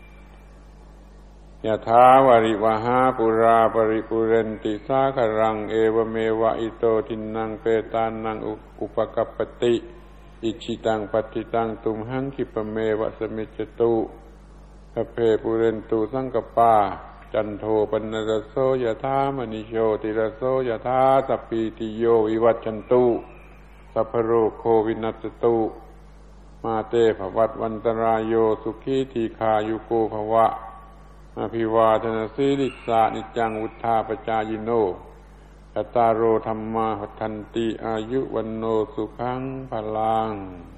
ยะถาวาริวหาปุราปริปุเรนติสาคารังเอวเมวะอิโตทินังเปตานังอุปกัปปติอิชิตังปัฏฐิตังตุมหังคิปเมวะสมิจจตุสัพเพปุเรนตุสังกปาจันโทปนรสโสยถามณิโชติรสโสยถาสัพพิติโยวิวัชชันตุสัพพโรโควินัสตุมาเตภวัตวันตรายโยสุขีทีคายุโกภวะอภิวาทนาสีลิสานิจังวุธาปจายโนตตารโอธัมมาหัฏฐันติอายุวันโนสุขังพลัง